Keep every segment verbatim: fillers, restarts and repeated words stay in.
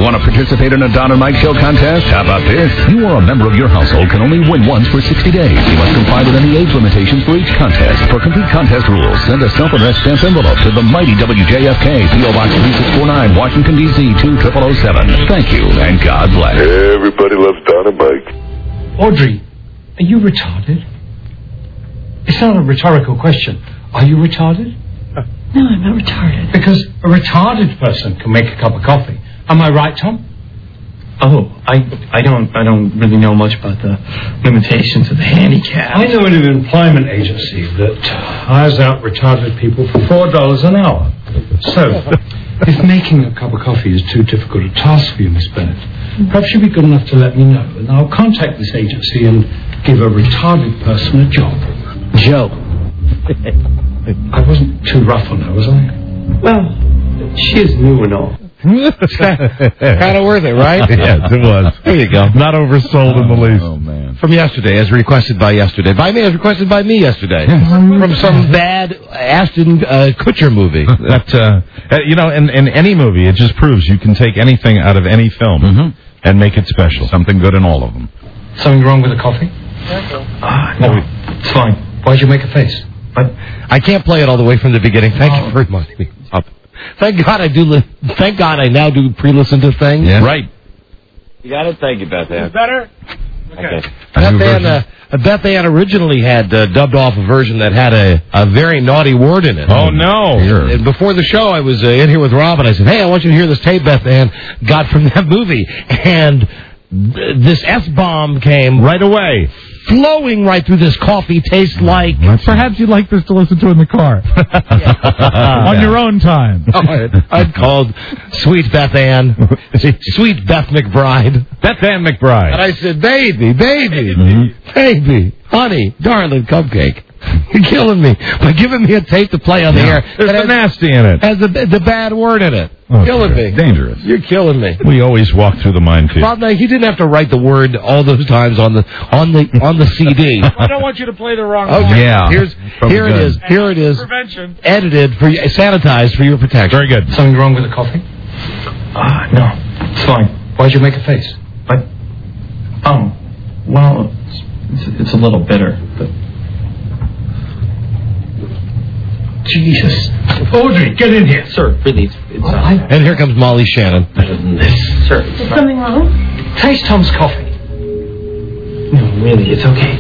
Want to participate in a Don and Mike Show contest? How about this? You or a member of your household can only win once for sixty days. You must comply with any age limitations for each contest. For complete contest rules, send a self-addressed stamped envelope to the mighty W J F K, P O Box three six four nine, Washington, D C two zero zero zero seven. Thank you, and God bless. Everybody loves Don and Mike. Audrey, are you retarded? It's not a rhetorical question. Are you retarded? No, I'm not retarded. Because a retarded person can make a cup of coffee. Am I right, Tom? Oh, I I don't I don't really know much about the limitations of the handicap. I know of an employment agency that hires out retarded people for four dollars an hour. So, if making a cup of coffee is too difficult a task for you, Miss Bennett, perhaps you'd be good enough to let me know, and I'll contact this agency and give a retarded person a job. Joe. I wasn't too rough on her, was I? Well, she is new and all. Kind of worth it, right? Yes, it was. There you go. Not oversold oh, in the least. Oh, man. From yesterday, as requested by yesterday. By me, as requested by me yesterday. From some bad Ashton uh, Kutcher movie. That, uh, you know, in, in any movie, it just proves you can take anything out of any film mm-hmm. and make it special. Something good in all of them. Something wrong with the coffee? Ah, no, it's fine. Why'd you make a face? But I can't play it all the way from the beginning. Thank oh. you for reminding me. Oh. Thank God I do. Li- thank God I now do pre-listen to things. Yeah. Right. You got it. Thank you, Beth Ann. Better. Okay. okay. Beth Ann, uh, Beth Ann originally had uh, dubbed off a version that had a, a very naughty word in it. Oh no! And, and before the show, I was uh, in here with Rob, and I said, "Hey, I want you to hear this tape Beth Ann got from that movie." And th- this S-bomb came right away. Flowing right through this coffee tastes like... Perhaps you'd like this to listen to in the car. On your own time. Oh, I'd, I'd called Sweet Beth Ann. Sweet Beth McBride. Beth Ann McBride. And I said, baby, baby, mm-hmm. baby, honey, darling cupcake. You're killing me by giving me a tape to play on the yeah. air. There's the nasty in it. Has the, the bad word in it. Oh, killing me. Dangerous. You're killing me. We always walk through the minefield. Bob, no, he didn't have to write the word all those times on the on the on the C D. I don't want you to play the wrong okay. one. Yeah. Here's here it is. Here it is. Prevention. Edited for you, sanitized for your protection. Very good. Something wrong with the coffee? Ah, uh, no, it's fine. Why'd you make a face? But oh, well, it's, it's, it's a little bitter, but. Jesus. Audrey, get in here. Sir, really, it's... it's uh, and here comes Molly Shannon. Better than this. Sir. Is something wrong? Taste Tom's coffee. No, really, it's okay.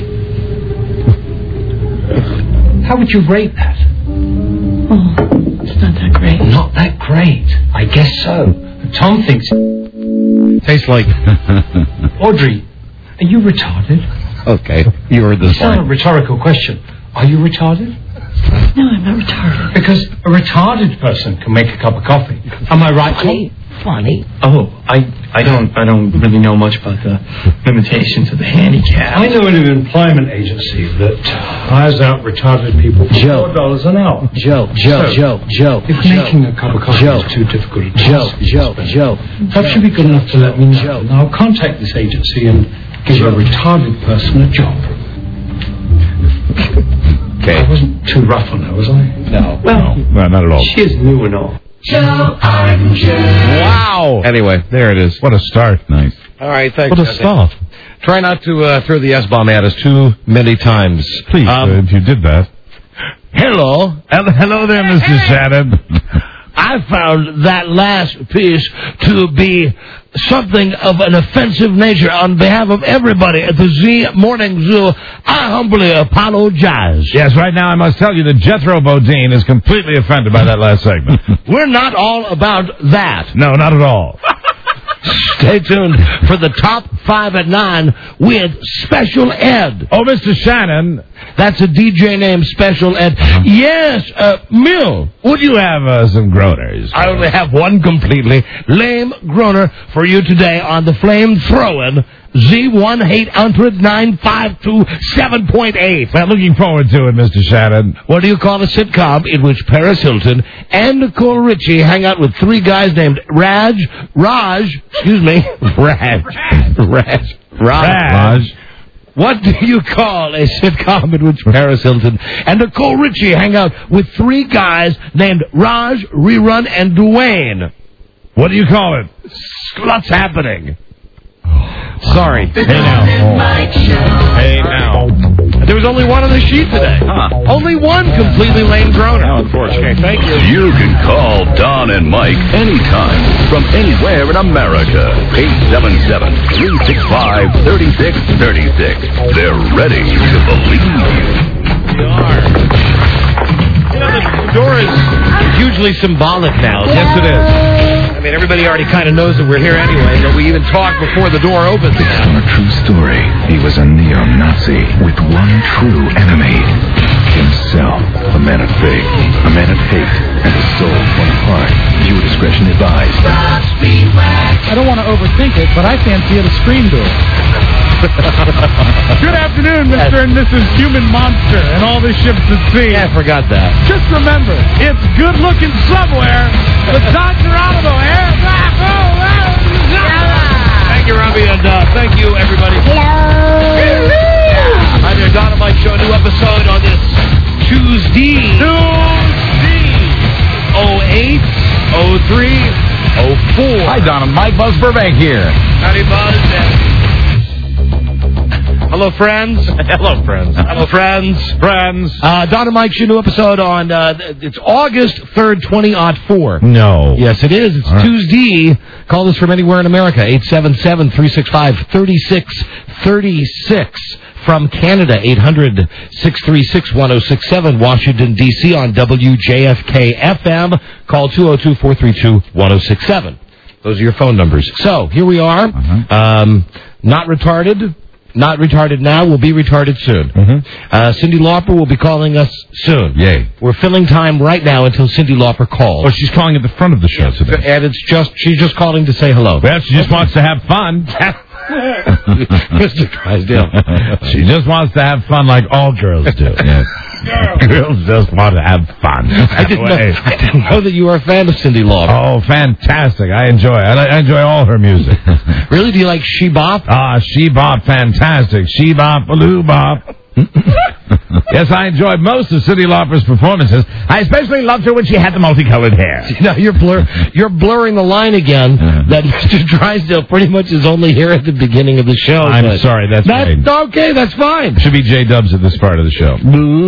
How would you rate that? Oh, it's not that great. Not that great. I guess so. Tom thinks... Tastes like... Audrey, are you retarded? Okay, you heard this It's not a rhetorical question. Are you retarded? No, I'm not retarded. Because a retarded person can make a cup of coffee. Am I right, Funny. Funny. Oh, I I don't I don't really know much about the limitations of the handicap. I know of an employment agency that hires out retarded people for Joe. four dollars an hour. Joe, Joe, so, Joe, Joe. If Joe. making a cup of coffee Joe. is too difficult a Joe, task, Joe, Joe. perhaps you'd be good enough to let me know. Joe. And I'll contact this agency and give a retarded person a job. Okay. I wasn't too rough on her, was I? No. Well, no, not at all. She is new and all. Joe and Jay. Wow. Anyway, there it is. What a start. Nice. All right, thanks. What a start. Try not to uh, throw the S-bomb at us too many times. Please, um, uh, if you did that. Hello. Hello there, Mister Shannon. I found that last piece to be something of an offensive nature. On behalf of everybody at the Z Morning Zoo, I humbly apologize. Yes, right now I must tell you that Jethro Bodine is completely offended by that last segment. We're not all about that. No, not at all. Stay tuned for the top five at nine with Special Ed. Oh, Mister Shannon. That's a D J named Special Ed. Uh-huh. Yes, uh, Mill. Would you have uh, some groaners? I only have one completely lame groaner for you today on the flame throwing Z one eight hundred nine five two seven point eight. Well, looking forward to it, Mister Shannon. What do you call a sitcom in which Paris Hilton and Nicole Richie hang out with three guys named Raj, Raj, excuse me, Raj, Raj, Raj, Raj. What do you call a sitcom in which Paris Hilton and Nicole Richie hang out with three guys named Raj, Rerun, and Dwayne? What do you call it? What's happening? Sorry. Hey now. Hey now. There was only one on the sheet today. Huh. Only one completely lame groaner. How unfortunate. Okay, thank you. You can call Don and Mike anytime from anywhere in America. eight seven seven, three six five, three six three six. They're ready to believe you. We are. You know, the door is hugely symbolic now. Yes, it is. I mean, everybody already kind of knows that we're here anyway, but we even talk before the door opens. Based on a true story, he was a neo-Nazi with one true enemy. Himself. A man of faith, a man of hate, and a soul one heart. Viewer discretion advised. I don't want to overthink it, but I fancy it a screen door. Good afternoon, Mister and Missus Human Monster and all the ships at sea. Yeah, I forgot that. Just remember, it's good looking somewhere, but Don Geronimo here. Thank you, Robbie, and uh, thank you, everybody. Hello. Hi there, Don and Mike Show, new episode on this Tuesday. Tuesday. oh eight, oh three, oh four. Hi, Don and Mike. Buzz Burbank here. Howdy, Buzz. Hello, friends. Hello, friends. Hello, friends. Friends. Uh, Don and Mike Show, new episode on, uh, it's August third, twenty oh four. No. Yes, it is. It's All right. Tuesday. Call us from anywhere in America. eight seven seven, three six five, three six three six. From Canada, eight hundred, six three six, one oh six seven. Washington, D C on W J F K F M. Call two oh two, four three two, one oh six seven. Those are your phone numbers. So, here we are. Uh-huh. Um, not retarded. Not retarded now. We'll be retarded soon. Mm-hmm. Uh, Cyndi Lauper will be calling us soon. Yay. We're filling time right now until Cyndi Lauper calls. Oh, she's calling at the front of the show today. And it's just, she's just calling to say hello. Well, she just wants to have fun. Mister Drysdale. She just wants to have fun like all girls do. Yes. Girls just want to have fun. I didn't, know, I didn't know that you were a fan of Cyndi Lauper. Oh, fantastic. I enjoy it. I enjoy all her music. Really? Do you like She Bop? Ah, She Bop, fantastic. She Bop, Baloo Bop. Yes, I enjoyed most of Cyndi Lauper's performances. I especially loved her when she had the multicolored hair. Now you're blur, you're blurring the line again. Uh-huh. That Mister Drysdale pretty much is only here at the beginning of the show. I'm but sorry, that's that's right. okay. That's fine. Should be J-Dubs at this part of the show.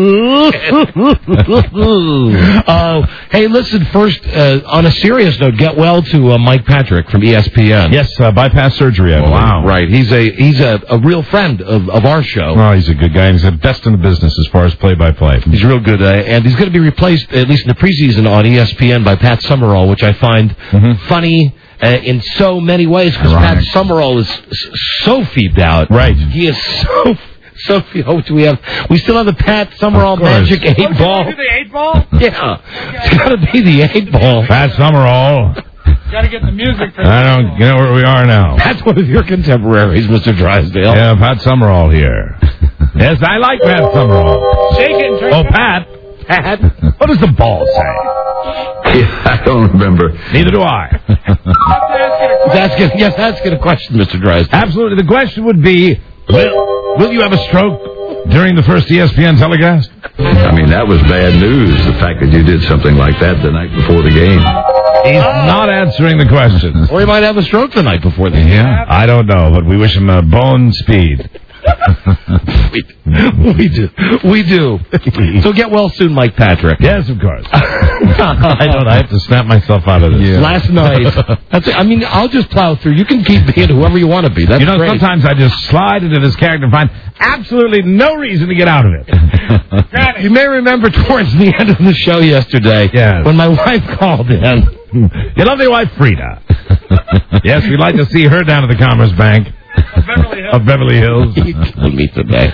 uh, hey, listen. First, uh, on a serious note, get well to uh, Mike Patrick from E S P N. Yes, uh, bypass surgery. I believe. Wow. Right. He's a he's a, a real friend of, of our show. Well, he's a good guy. He's the best in the business as far as play-by-play. He's real good, uh, and he's going to be replaced, at least in the preseason, on E S P N by Pat Summerall, which I find Mm-hmm. funny uh, in so many ways, because Pat Summerall is s- so feebed out. Right. He is so... So, oh, do we have? We still have the Pat Summerall magic eight Oh, ball. do the eight ball? Yeah, it's got to be the eight ball. Pat Summerall. Got to get the music for I don't you know where we are now. That's one of your contemporaries, Mister Drysdale. Yeah, Pat Summerall here. Yes, I like Pat Summerall. Shake it and turn Oh, it. Pat. Pat. What does the ball say? Yeah, I don't remember. Neither do I. That's good. Yes, that's good. A question, Mister Drysdale. Absolutely. The question would be, will, will you have a stroke during the first E S P N telecast? I mean, that was bad news, the fact that you did something like that the night before the game. He's not answering the question. Or he might have a stroke the night before the game. Yeah, I don't know, but we wish him a bone speed. we, we do. We do. So get well soon, Mike Patrick. Yes, of course. I don't. I have to snap myself out of this. Last night. That's it. I mean, I'll just plow through. You can keep being whoever you want to be. That's You know, great. sometimes I just slide into this character and find absolutely no reason to get out of it. You may remember towards the end of the show yesterday, Yes. when my wife called in. You love your wife, Frida. Yes, we'd like to see her down at the Commerce Bank Beverly Hills. of Beverly Hills. You killed me today.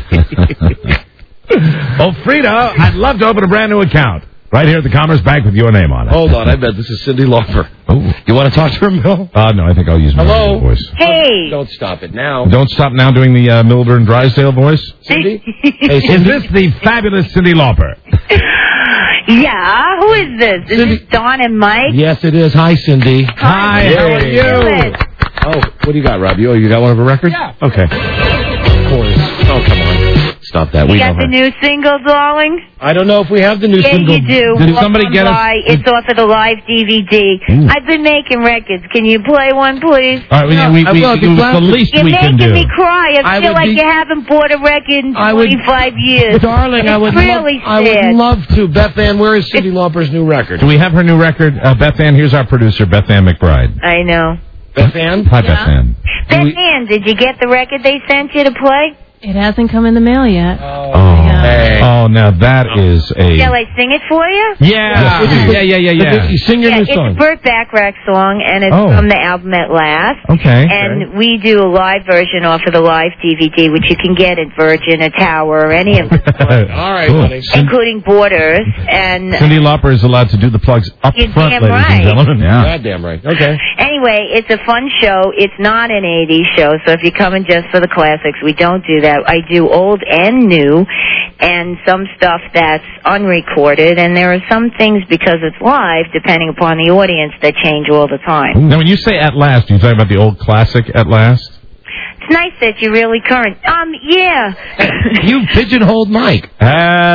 Oh, Frida, I'd love to open a brand new account right here at the Commerce Bank with your name on it. Hold on, I bet this is Cyndi Lauper. Oh. You want to talk to her, Mill? Uh, no, I think I'll use my Hello? regular voice. Hey. Don't stop it now. Don't stop now doing the uh, Milburn Drysdale voice. Cindy? Hey, Is Cindy? this the fabulous Cyndi Lauper? Yeah, who is this? Is Cindy- this Don and Mike? Yes, it is. Hi, Cindy. Hi, how are you? Doing? Oh, what do you got, Robbie? Oh, you got one of her records? Yeah. Okay. Of course. Oh, come on. Stop that. You We got know the her. new single, darling? I don't know if we have the new Yeah, single. you do. Did Walk somebody on get us- by. It's off of the live D V D. Ooh. I've been making records. Can you play one, please? All right, we, No, we, I we, will. it Be was glad the to. least You're we can making do. me cry. I, I feel would like be- you haven't bought a record in I would- twenty-five years. Darling, I would It's really love, I sad. would love to. Beth Ann, where is Cyndi Lauper's new record? Do we have her new record? Uh, Beth Ann, here's our producer, Beth Ann McBride. I know. Beth Ann? Hi, Beth Ann. Beth Ann, did you get the record they sent you to play? It hasn't come in the mail yet. Oh, Hey. oh, now that is a... Shall I sing it for you? Yeah, yeah, yeah, yeah, yeah. You sing your Yeah, new it's song. a Burt Bacharach song, and it's Oh. from the album At Last. Okay. And we do a live version off of the live D V D, which you can get at Virgin, a Tower, or any of them, All right, Cool. buddy. including Borders. And Cyndi Lauper is allowed to do the plugs up You're front, damn ladies right. and gentlemen. Yeah. Goddamn right. Okay. anyway, it's a fun show. It's not an eighties show, so if you're coming just for the classics, we don't do that. I do old and new, and some stuff that's unrecorded, and there are some things, because it's live, depending upon the audience, that change all the time. Now, when you say At Last, are you talking about the old classic At Last? It's nice that you're really current. Um, yeah. You pigeonholed Mike. At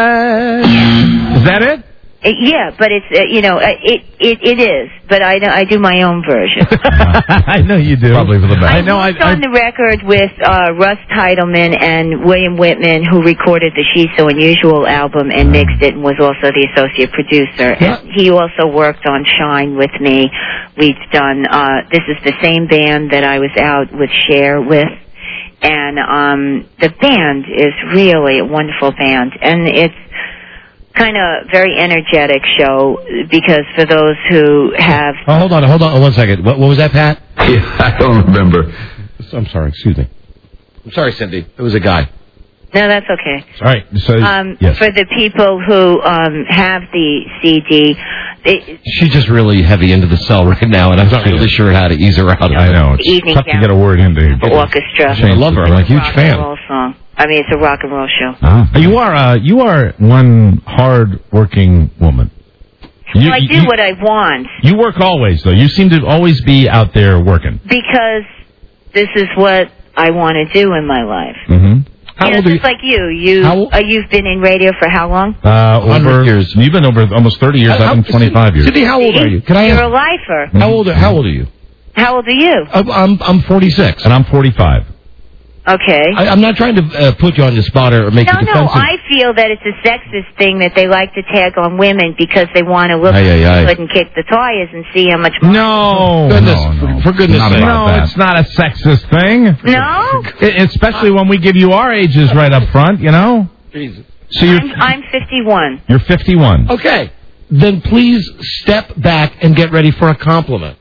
Last. Is that it? Uh, yeah, but it's, uh, you know, uh, it, it it is, but I, I do my own version. I know you do. Probably for the best. I, I know. I, worked on the record with uh, Russ Titleman and William Whitman, who recorded the She's So Unusual album and mixed it and was also the associate producer. Yeah. And he also worked on Shine with me. We've done, uh, this is the same band that I was out with Cher with. And um, the band is really a wonderful band. And it's kind of very energetic show, because for those who have... Oh, hold on, hold on one second. What, what was that, Pat? Yeah, I don't remember. I'm sorry, excuse me. I'm sorry, Cindy. It was a guy. No, that's okay. All right. So, Um, yes. For the people who um, have the C D, it, She's just really heavy into the cell right now, and I'm not really sure how to ease her out of it. I know. It's Evening tough to gown. get a word into. the orchestra. I love her. I'm a huge rock fan. and roll song. I mean, it's a rock and roll show. Ah. You are uh, you are one hard-working woman. You, well, I do you, what I want, you work always, though. You seem to always be out there working. because this is what I want to do in my life. Mm-hmm. How you know, old are just you? like you. You How- uh, you've been in radio for how long? Uh, one hundred over years. You've been over almost thirty years. I've been twenty-five years. Cindy, how old are you? Can I You're ask? a lifer. How old? How old are you? How old are you? I'm I'm, I'm forty-six. And I'm forty-five. Okay. I, I'm not trying to uh, put you on the spot or make No, you no, defensive. I feel that it's a sexist thing that they like to tag on women because they want to look Aye, aye, aye. good and kick the tires and see how much... No, Goodness, no, no. for, for goodness Not sake. about no, it's not a sexist thing. No? I- especially when we give you our ages right up front, you know. Jesus. So you're I'm, I'm fifty-one. you're fifty-one. Okay. Then please step back and get ready for a compliment.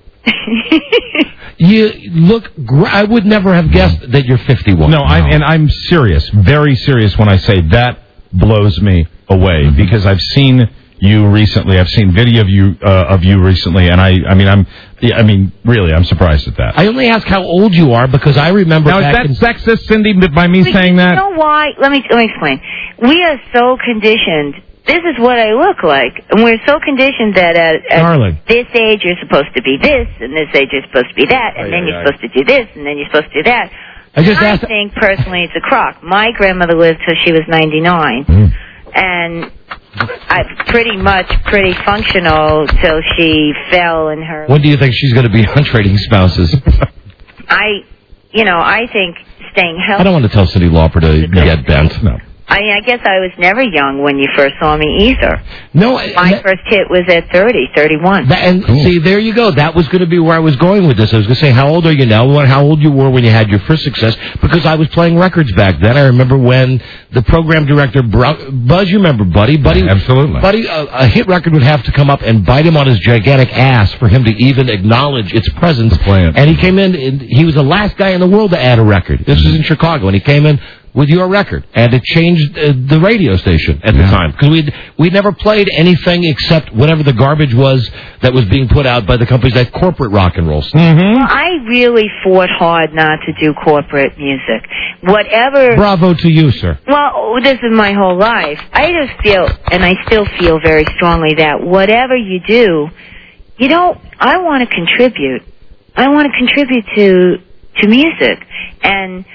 You look. Gr- I would never have guessed that you're fifty-one. No, I'm and I'm serious, very serious when I say that blows me away Mm-hmm. because I've seen you recently. I've seen video of you uh, of you recently, and I I mean I'm yeah, I mean really I'm surprised at that. I only ask how old you are because I remember. Now is back that in- sexist, Cindy, by me But saying you that? know why? Let me, let me explain. We are so conditioned. This is what I look like. And we're so conditioned that at, at Darling. this age you're supposed to be this, and this age you're supposed to be that, and Aye, then aye, you're aye. supposed to do this, and then you're supposed to do that. I just I asked. think personally it's a crock. My grandmother lived till she was ninety-nine, Mm. and I pretty much pretty functional till she fell in her. When do you think she's going to be on Trading Spouses? I, you know, I think staying I healthy. don't want to tell Cyndi Lauper to get bent. No. I mean, I guess I was never young when you first saw me either. No, My that- first hit was at thirty, thirty-one. That, and see, there you go. That was going to be where I was going with this. I was going to say, how old are you now? What- How old you were when you had your first success? Because I was playing records back then. I remember when the program director, Bru- Buzz, you remember Buddy? Buddy, Absolutely. Buddy, a, a hit record would have to come up and bite him on his gigantic ass for him to even acknowledge its presence. Play it. And he came in, and he was the last guy in the world to add a record. This was in Chicago, and he came in with your record, and it changed uh, the radio station at the Yeah. time because we'd we never played anything except whatever the garbage was that was being put out by the companies that corporate rock and roll. Mm-hmm. Well, I really fought hard not to do corporate music. Whatever. Bravo to you, sir. Well, this is my whole life. I just feel, and I still feel very strongly that whatever you do, you know, I want to contribute. I want to contribute to to music, and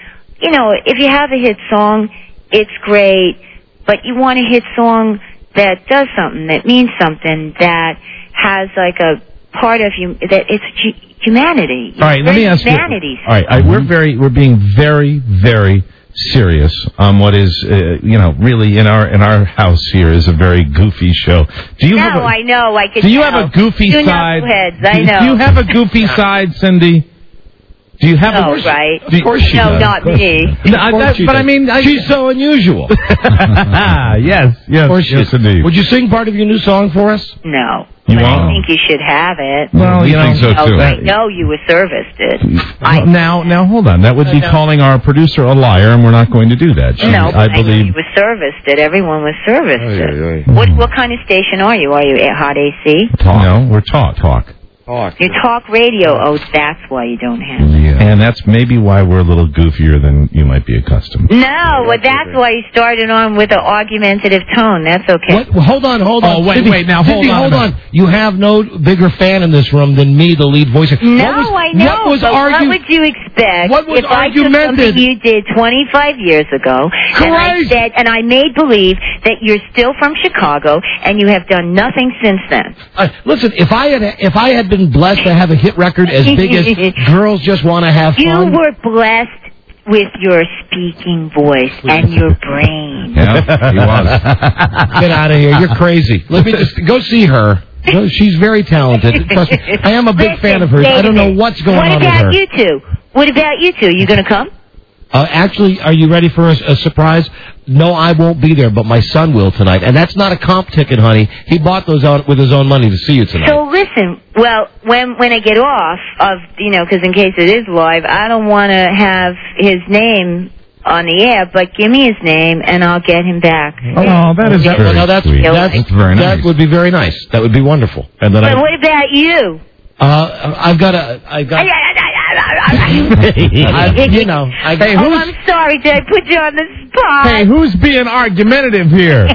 you know, if you have a hit song, it's great, but you want a hit song that does something, that means something, that has like a part of you, that it's hu- humanity. All right, let me ask humanities. you. All right, I, we're very, we're being very, very serious on what is, uh, you know, really in our in our house here is a very goofy show. Do you no, have a, I know, I can Do you tell. have a goofy Two side? knuckleheads, I do, know. do you have a goofy side, Cindy? Do you have no, a right? Do, Of course she no, does. not me. No, I, that, but I mean, I, she's so unusual. yes, yes, of yes, indeed. Would you sing part of your new song for us? No. You but won't? I think you should have it. Well, you know, think so Oh, too. I know you were serviced it. Well, now, now, hold on. That would be No. calling our producer a liar, and we're not going to do that. She, No, but I I know believe. you were serviced it. Everyone was serviced Oy, it. oy, oy. What what kind of station are you? Are you at Hot A C? Talk. No, we're talk. Talk. Talk. You talk radio. Oh, that's why you don't have it. Yeah. And that's maybe why we're a little goofier than you might be accustomed. No, well, that's why you started on with an argumentative tone. That's okay. What? Well, hold on, hold on. Oh, wait, Cindy, wait, now, hold Cindy, on a hold minute. on. You have no bigger fan in this room than me, the lead voice. No, what was, I know. What was but argu- what would you expect What was if I took argumentative? something you did twenty-five years ago, and I Christ! said, and I made believe that you're still from Chicago, and you have done nothing since then? Uh, listen, if I had if I had been blessed to have a hit record as big as Girls Just Want to Have You Fun, were blessed with your speaking voice and your brain. Yeah, he was. get out of here. You're crazy. Let me just go see her. Go- She's very talented. Trust me. I am a big Listen, fan of hers. I don't know David, what's going what on with about her. you two? What about you two? You going to come? Uh, actually, are you ready for a, a surprise? No, I won't be there, but my son will tonight. And that's not a comp ticket, honey. He bought those out with his own money to see you tonight. So listen, well, when when I get off of, you know, because in case it is live, I don't want to have his name on the air, but give me his name and I'll get him back. Oh, that is That- very no, that's, sweet. that's, That's very that nice. would be very nice. That would be wonderful. And then But I, what about you? uh, I've got a, I've got, I, you know, I, Hey, Oh, who's- I'm sorry. Did I put you on the spot? Hey, who's being argumentative here?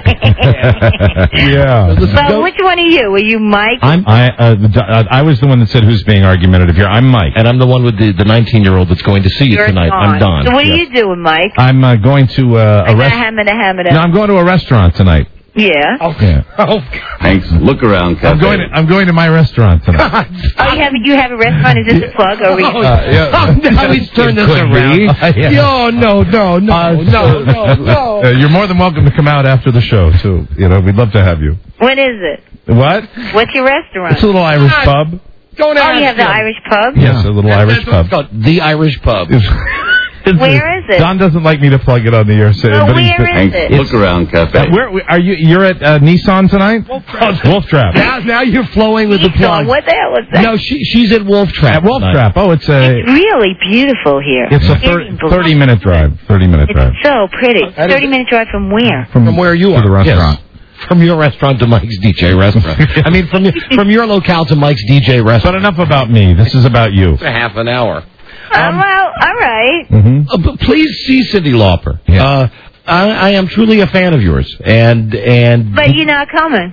yeah. Well, which one are you? Are you Mike? I'm, I uh, the- uh, I was the one that said who's being argumentative here. I'm Mike. and I'm the one with the the nineteen-year-old that's going to see you You're tonight. I'm Don. So what Yes. are you doing, Mike? I'm uh, going to uh, a I'm rest- hammer hammer No, I'm going to a restaurant tonight. Yeah. Yeah. Oh, Thanks. Look around, Cafe. I'm going. To, I'm going to my restaurant tonight. Oh, you have you have a restaurant? Is this a plug? Or we... Oh, Uh, yeah. oh, now he's turned this Could around. be. Yeah. Yo, no, no, no, Uh, no, no, no. Uh, you're more than welcome to come out after the show too. You know, we'd love to have you. What is it? What? What's your restaurant? It's a little Irish pub. Don't Oh, ask you have the him. Irish pub? Yes, a little That's- Irish that's what it's pub. called, the Irish pub. Where is it? Don doesn't like me to plug it on the air. So, Well, but he's where been- is it? Look around, Cafe. Uh, where are you? You're at uh, Nissan tonight? Wolf Trap. Wolf Trap. Now, now you're flowing with the Nissan, plug. what the hell is that? No, she, she's at Wolf Trap. At Wolf tonight. Trap. Oh, it's a It's really beautiful here. it's a I can't even believe thirty minute drive. Thirty minute it. drive It's so pretty. That is- thirty minute drive from where? From where you to are. the restaurant. Yes. From your restaurant to Mike's D J restaurant. I mean, from your, from your locale to Mike's D J But restaurant. enough about me. This is about you. It's a half an hour. Oh, well, all right. Mm-hmm. Uh, but please see Cyndi Lauper. Yeah. Uh, I, I am truly a fan of yours. And, and... But you're not coming.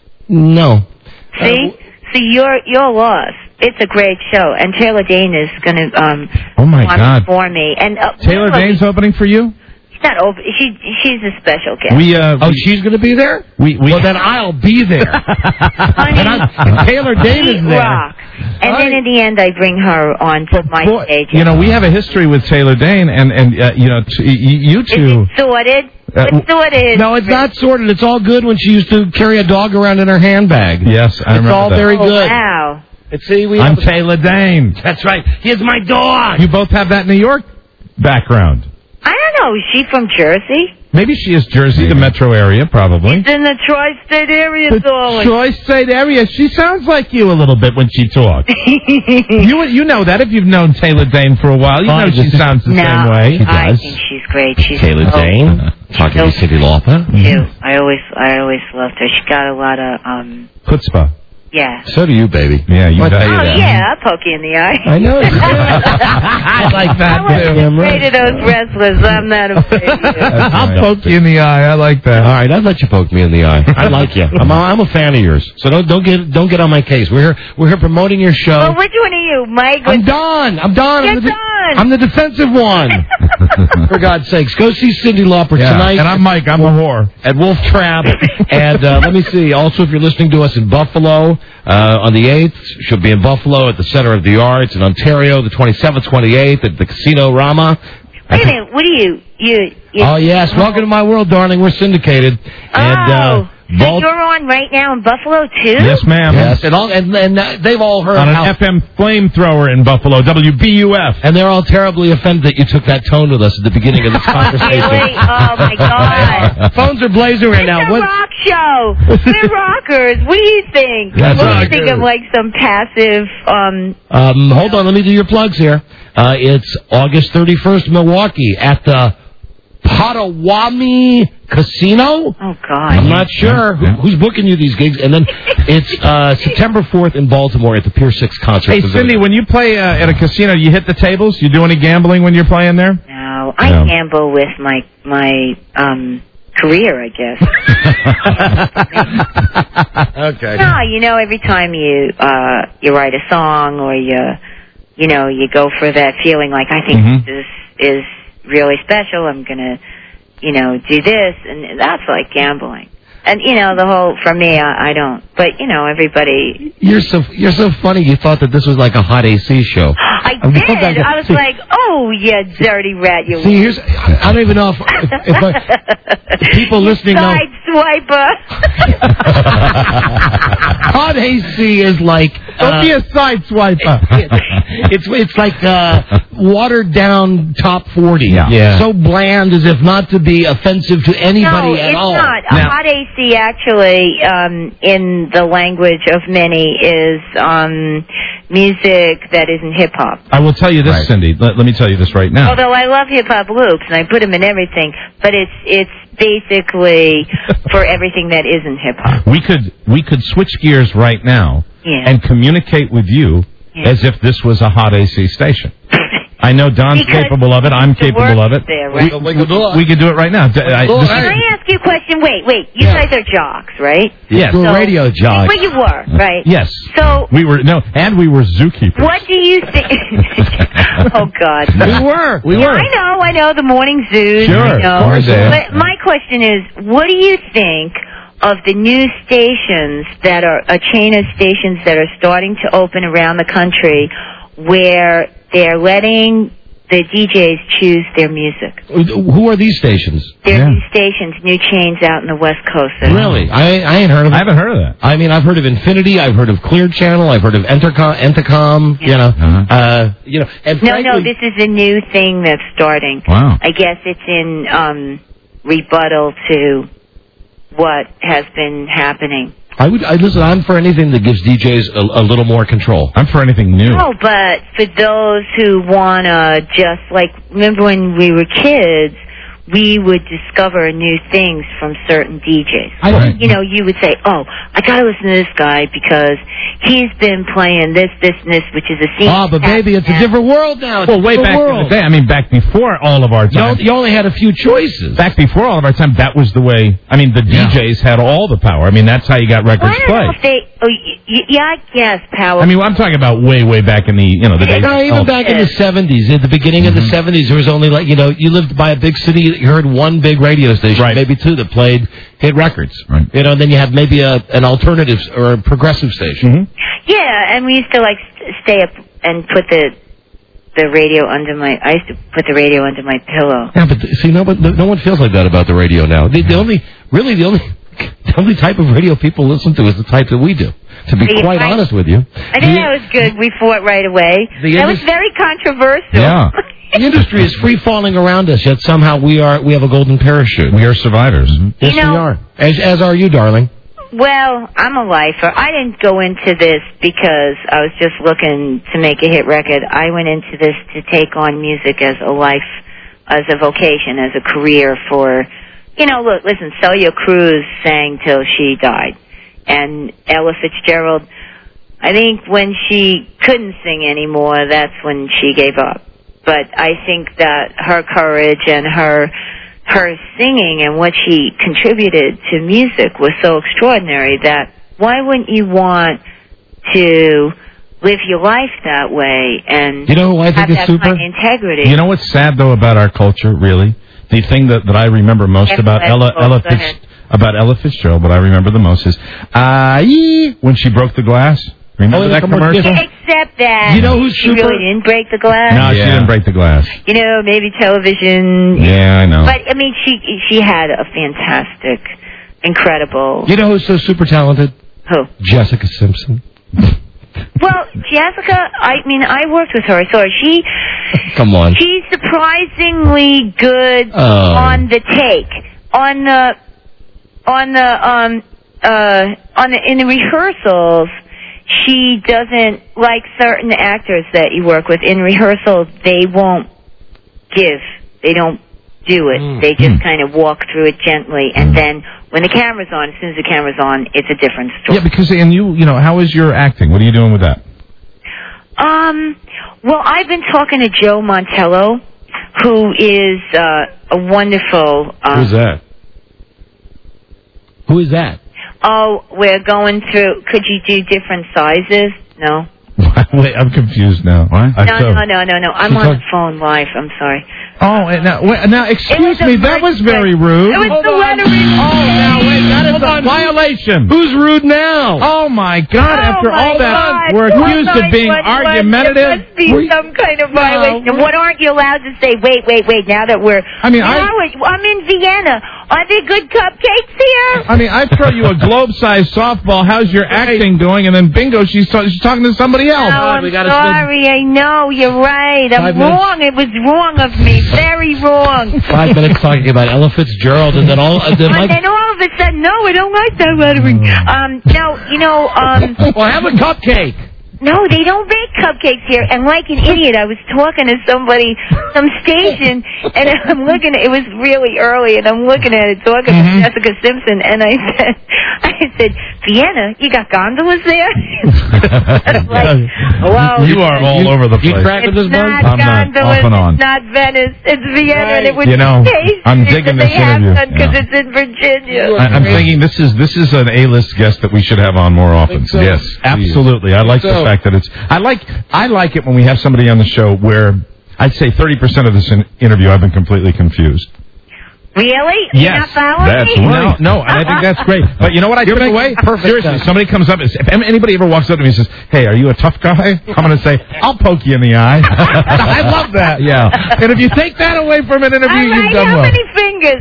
No. See? See, you're you're lost. It's a great show, and Taylor Dane is going to um Oh my want God. for me. And uh, Taylor really, Dane's opening for you? she's not over. She she's a special guest. We uh Oh, we, she's going to be there? we, we Well, then I'll be there. Honey, and I'm, Taylor Dane she is there. rock. And then in the end, I bring her on to my Boy, stage. you know, we have a history with Taylor Dane, and and uh, you know, t- y- you Is two. it sorted? Uh, It's sorted. No, it's not sorted. It's all good when she used to carry a dog around in her handbag. Yes, I It's remember all that. very Oh, good. wow. And see, we I'm have- Taylor Dane. That's right. Here's my dog. You both have that New York background. I don't know. Is she from Jersey? Maybe she is Jersey, the metro area, probably. It's in the tri-state area, The darling. tri-state area. She sounds like you a little bit when she talks. you you know that if you've known Taylor Dane for a while. You Oh, know this she is- sounds the no, same way. I think she's great. She's Taylor so, Dane talking to Cyndi Lauper. too. I always, I always loved her. She got a lot of, um, Chutzpah. yeah. So do you, baby. Yeah, you What bet. the- Oh that. yeah, I'll poke you in the eye. I know. I like that I wasn't too. afraid of those wrestlers. I'm not afraid of you. I'll poke you in the eye. I like that. All right, I'd let you poke me in the eye. I like you. I'm a, I'm a fan of yours. So don't don't get don't get on my case. We're here we're here promoting your show. Well, which one are you, Mike? I'm Don. I'm Don. You're I'm the, Don. I'm the defensive one. For God's sakes, go see Cyndi Lauper Yeah. tonight. And I'm Mike. I'm a whore. At Wolf Trap. And uh, let me see. Also, if you're listening to us in Buffalo uh, on the eighth, she'll be in Buffalo at the Center of the Arts. In Ontario, the twenty-seventh, twenty-eighth at the Casino Rama. Wait a minute. What do you... you, you Oh, yes. Welcome to my world, darling. We're syndicated. And, uh, Oh, so Balt- you're on right now in Buffalo, too? Yes, ma'am. Yes, and, all, and, and uh, they've all heard On an how... F M flamethrower in Buffalo, W B U F. And they're all terribly offended that you took that tone with us at the beginning of this conversation. Really? Oh, my God. Phones are blazing right It's now. a What- rock show. We're rockers. What do you think? That's what do you rockers. think of, like, some passive... um? Um, hold on, let me do your plugs here. Uh, it's August thirty-first, Milwaukee, at the Potawatomi Casino. Oh, God. I'm not sure who, who's booking you these gigs. And then it's uh, September fourth in Baltimore at the Pier six concert. Hey, Cindy, when you play uh, at a casino, you hit the tables? You do any gambling when you're playing there? No, I No. gamble with my, my um career, I guess. Okay. No, you know, every time you uh you write a song or you you know, you go for that feeling like I think Mhm. this is really special, I'm gonna, you know, do this, and that's like gambling. And you know, the whole for me, I, I don't. But you know, everybody. You're so you're so funny. You thought that this was like a hot A C show. I I mean, did. I was like, oh, you dirty rat, you. See, here's I don't even know if, if, if, I, if people listening know. Side swiper. Hot A C is like Don't uh, be a side swiper. it's it's like uh, watered down top forty. Yeah. Yeah. So bland as if not to be offensive to anybody no, at it's all. not. Now- Hot A C actually, um, in the language of many, is um, music that isn't hip hop. I will tell you this, Right. Cindy. Let, let me tell you this right now. Although I love hip hop loops and I put them in everything, but it's it's basically for everything that isn't hip hop. We could we could switch gears right now Yeah. and communicate with you Yeah. as if this was a hot A C station. I know Don's Because capable of it. I'm the capable work of it. there, right? We could do it. We could do it right now. D- I- do it. this Can is- I ask you a question? Wait, wait. You Yeah. guys are jocks, right? Yes. We're So- radio jocks. Well, you were, right? Yes. So, We were no, and we were zookeepers. what do you think? Oh, God. We were. We Yeah, were. I know, I know, the morning zoos. Sure, I know. of course, yeah. But my question is, what do you think of the new stations that are, a chain of stations that are starting to open around the country where they're letting the D Js choose their music? Who are these stations? They're Yeah. new stations, new chains out in the West Coast. Really? I I ain't heard of I it. haven't heard of that. I mean, I've heard of Infinity. I've heard of Clear Channel. I've heard of Entercom. Entercom. You know. Uh-huh. Uh, you know. And No, frankly, no, this is a new thing that's starting. Wow. I guess it's in um, rebuttal to what has been happening. I would. I listen. I'm for anything that gives D Js a, a little more control. I'm for anything new. Oh, but for those who want to just, like, remember when we were kids, we would discover new things from certain D Js. I don't. You know, you would say, oh, I got to listen to this guy because he's been playing this, this, and this, which is a scene. Oh, but baby, it's a different world now. It's Well, a way different back world. in the day. I mean, back before all of our You, time. only, you only had a few choices. Back before all of our time, that was the way. I mean, the Yeah. D Js had all the power. I mean, that's how you got Well, records I don't know played. if they, oh, y- y- yeah, I guess, power. I mean, I'm talking about way, way back in the, you know, the days. No, even oh, back in the seventies, at the beginning of the seventies, there was only like, you know, you lived by a big city, you heard one big radio station, Right. maybe two that played hit records. Right. You know, and then you have maybe a an alternative or a progressive station. Mhm. Yeah, and we used to like st- stay up and put the the radio under my. I used to put the radio under my pillow. Yeah, but see, no, but no, no one feels like that about the radio now. The, the only, really, the only, the only type of radio people listen to is the type that we do. To be See, quite I- honest with you, I think that was good. We fought right away. The That indus- was very controversial. Yeah. the industry is free falling around us. Yet somehow we are, we have a golden parachute. We are survivors. Yes, You know- we are. As as are you, darling. Well, I'm a lifer. I didn't go into this because I was just looking to make a hit record. I went into this to take on music as a life, as a vocation, as a career for, you know, look, listen, Celia Cruz sang till she died. And Ella Fitzgerald, I think when she couldn't sing anymore, that's when she gave up. But I think that her courage and her her singing and what she contributed to music was so extraordinary that why wouldn't you want to live your life that way and You know who I think have is that super? kind of integrity. You know what's sad though about our culture, really? The thing that, that I remember most Yes, about yes, Ella go Ella ahead. Fitz, about Ella Fitzgerald, what I remember the most is uh when she broke the glass. Remember Oh, yeah, that come on, commercial? yes. Except that You know who's she super? really didn't break the glass. No, she didn't break the glass. You know, maybe television. Yeah, I know. But I mean, she she had a fantastic, incredible. You know who's so super talented? Who? Jessica Simpson. Well, Jessica, I mean, I worked with her. I saw her. She, Come on. she's surprisingly good Oh. on the take, on the, on the, um, uh, on the in the rehearsals. She doesn't like certain actors that you work with. In rehearsals, they won't give. They don't do it. Mm. They just Mm. kind of walk through it gently, and then when the camera's on, as soon as the camera's on, it's a different story. Yeah, because and you you know how is your acting? What are you doing with that? Um, well, I've been talking to Joe Montello, who is uh, a wonderful. Uh, Who's that? Who is that? Oh, we're going through. Could you do different sizes? No. Wait, I'm confused now. What? No, no, no, no, no. I'm on the phone live. I'm sorry. Oh, and now, wait, now excuse me, that was very rude. It was Hold the on. lettering. Oh, now wait, that is a violation. Who's rude now? Oh my God! Oh, After my all that, God. we're accused One of being nine one one. argumentative. It must be We- some kind of violation. And what aren't you allowed to say? Wait, wait, wait. Now that we're, I mean, I- now we're- I'm in Vienna. Are there good cupcakes here? I mean, I throw you a globe-sized softball. How's your acting doing? And then bingo, she's, ta- she's talking to somebody else. Oh, I'm sorry. I know. You're right. I'm Five minutes. wrong. It was wrong of me. Very wrong. Five minutes talking about Ella Fitzgerald, and then all. Uh, then And Mike, then all of a sudden, no, I don't like that lettering. Um, no, you know, um, well, have a cupcake. no, they don't bake cupcakes here. And like an idiot, I was talking to somebody, some station, and I'm looking. It was really early, and I'm looking at it, talking Mm-hmm. to Jessica Simpson, and I said, I said, Vienna, you got gondolas there? And I'm like, well, You are all over the You place. crack with it's this not bug? I'm not, gondolas, off and on. it's not Venice, it's Vienna, and it would You know, be tasty I'm that digging they this have interview. because Yeah. it's in Virginia. I, I'm thinking this is this is an A-list guest that we should have on more often. so. Yes, absolutely. I like the So. fact that it's. I like I like it when we have somebody on the show where I'd say thirty percent of this in, interview I've been completely confused. Really? Yes, You're not following that's me? right. No, no, and I think that's great. But you know what I give it away? Perfect Seriously, sense. somebody comes up, and if anybody ever walks up to me and says, "Hey, are you a tough guy?" I'm going to say, "I'll poke you in the eye." I love that. Yeah, and if you take that away from an interview, All you've right, done how well. many fingers?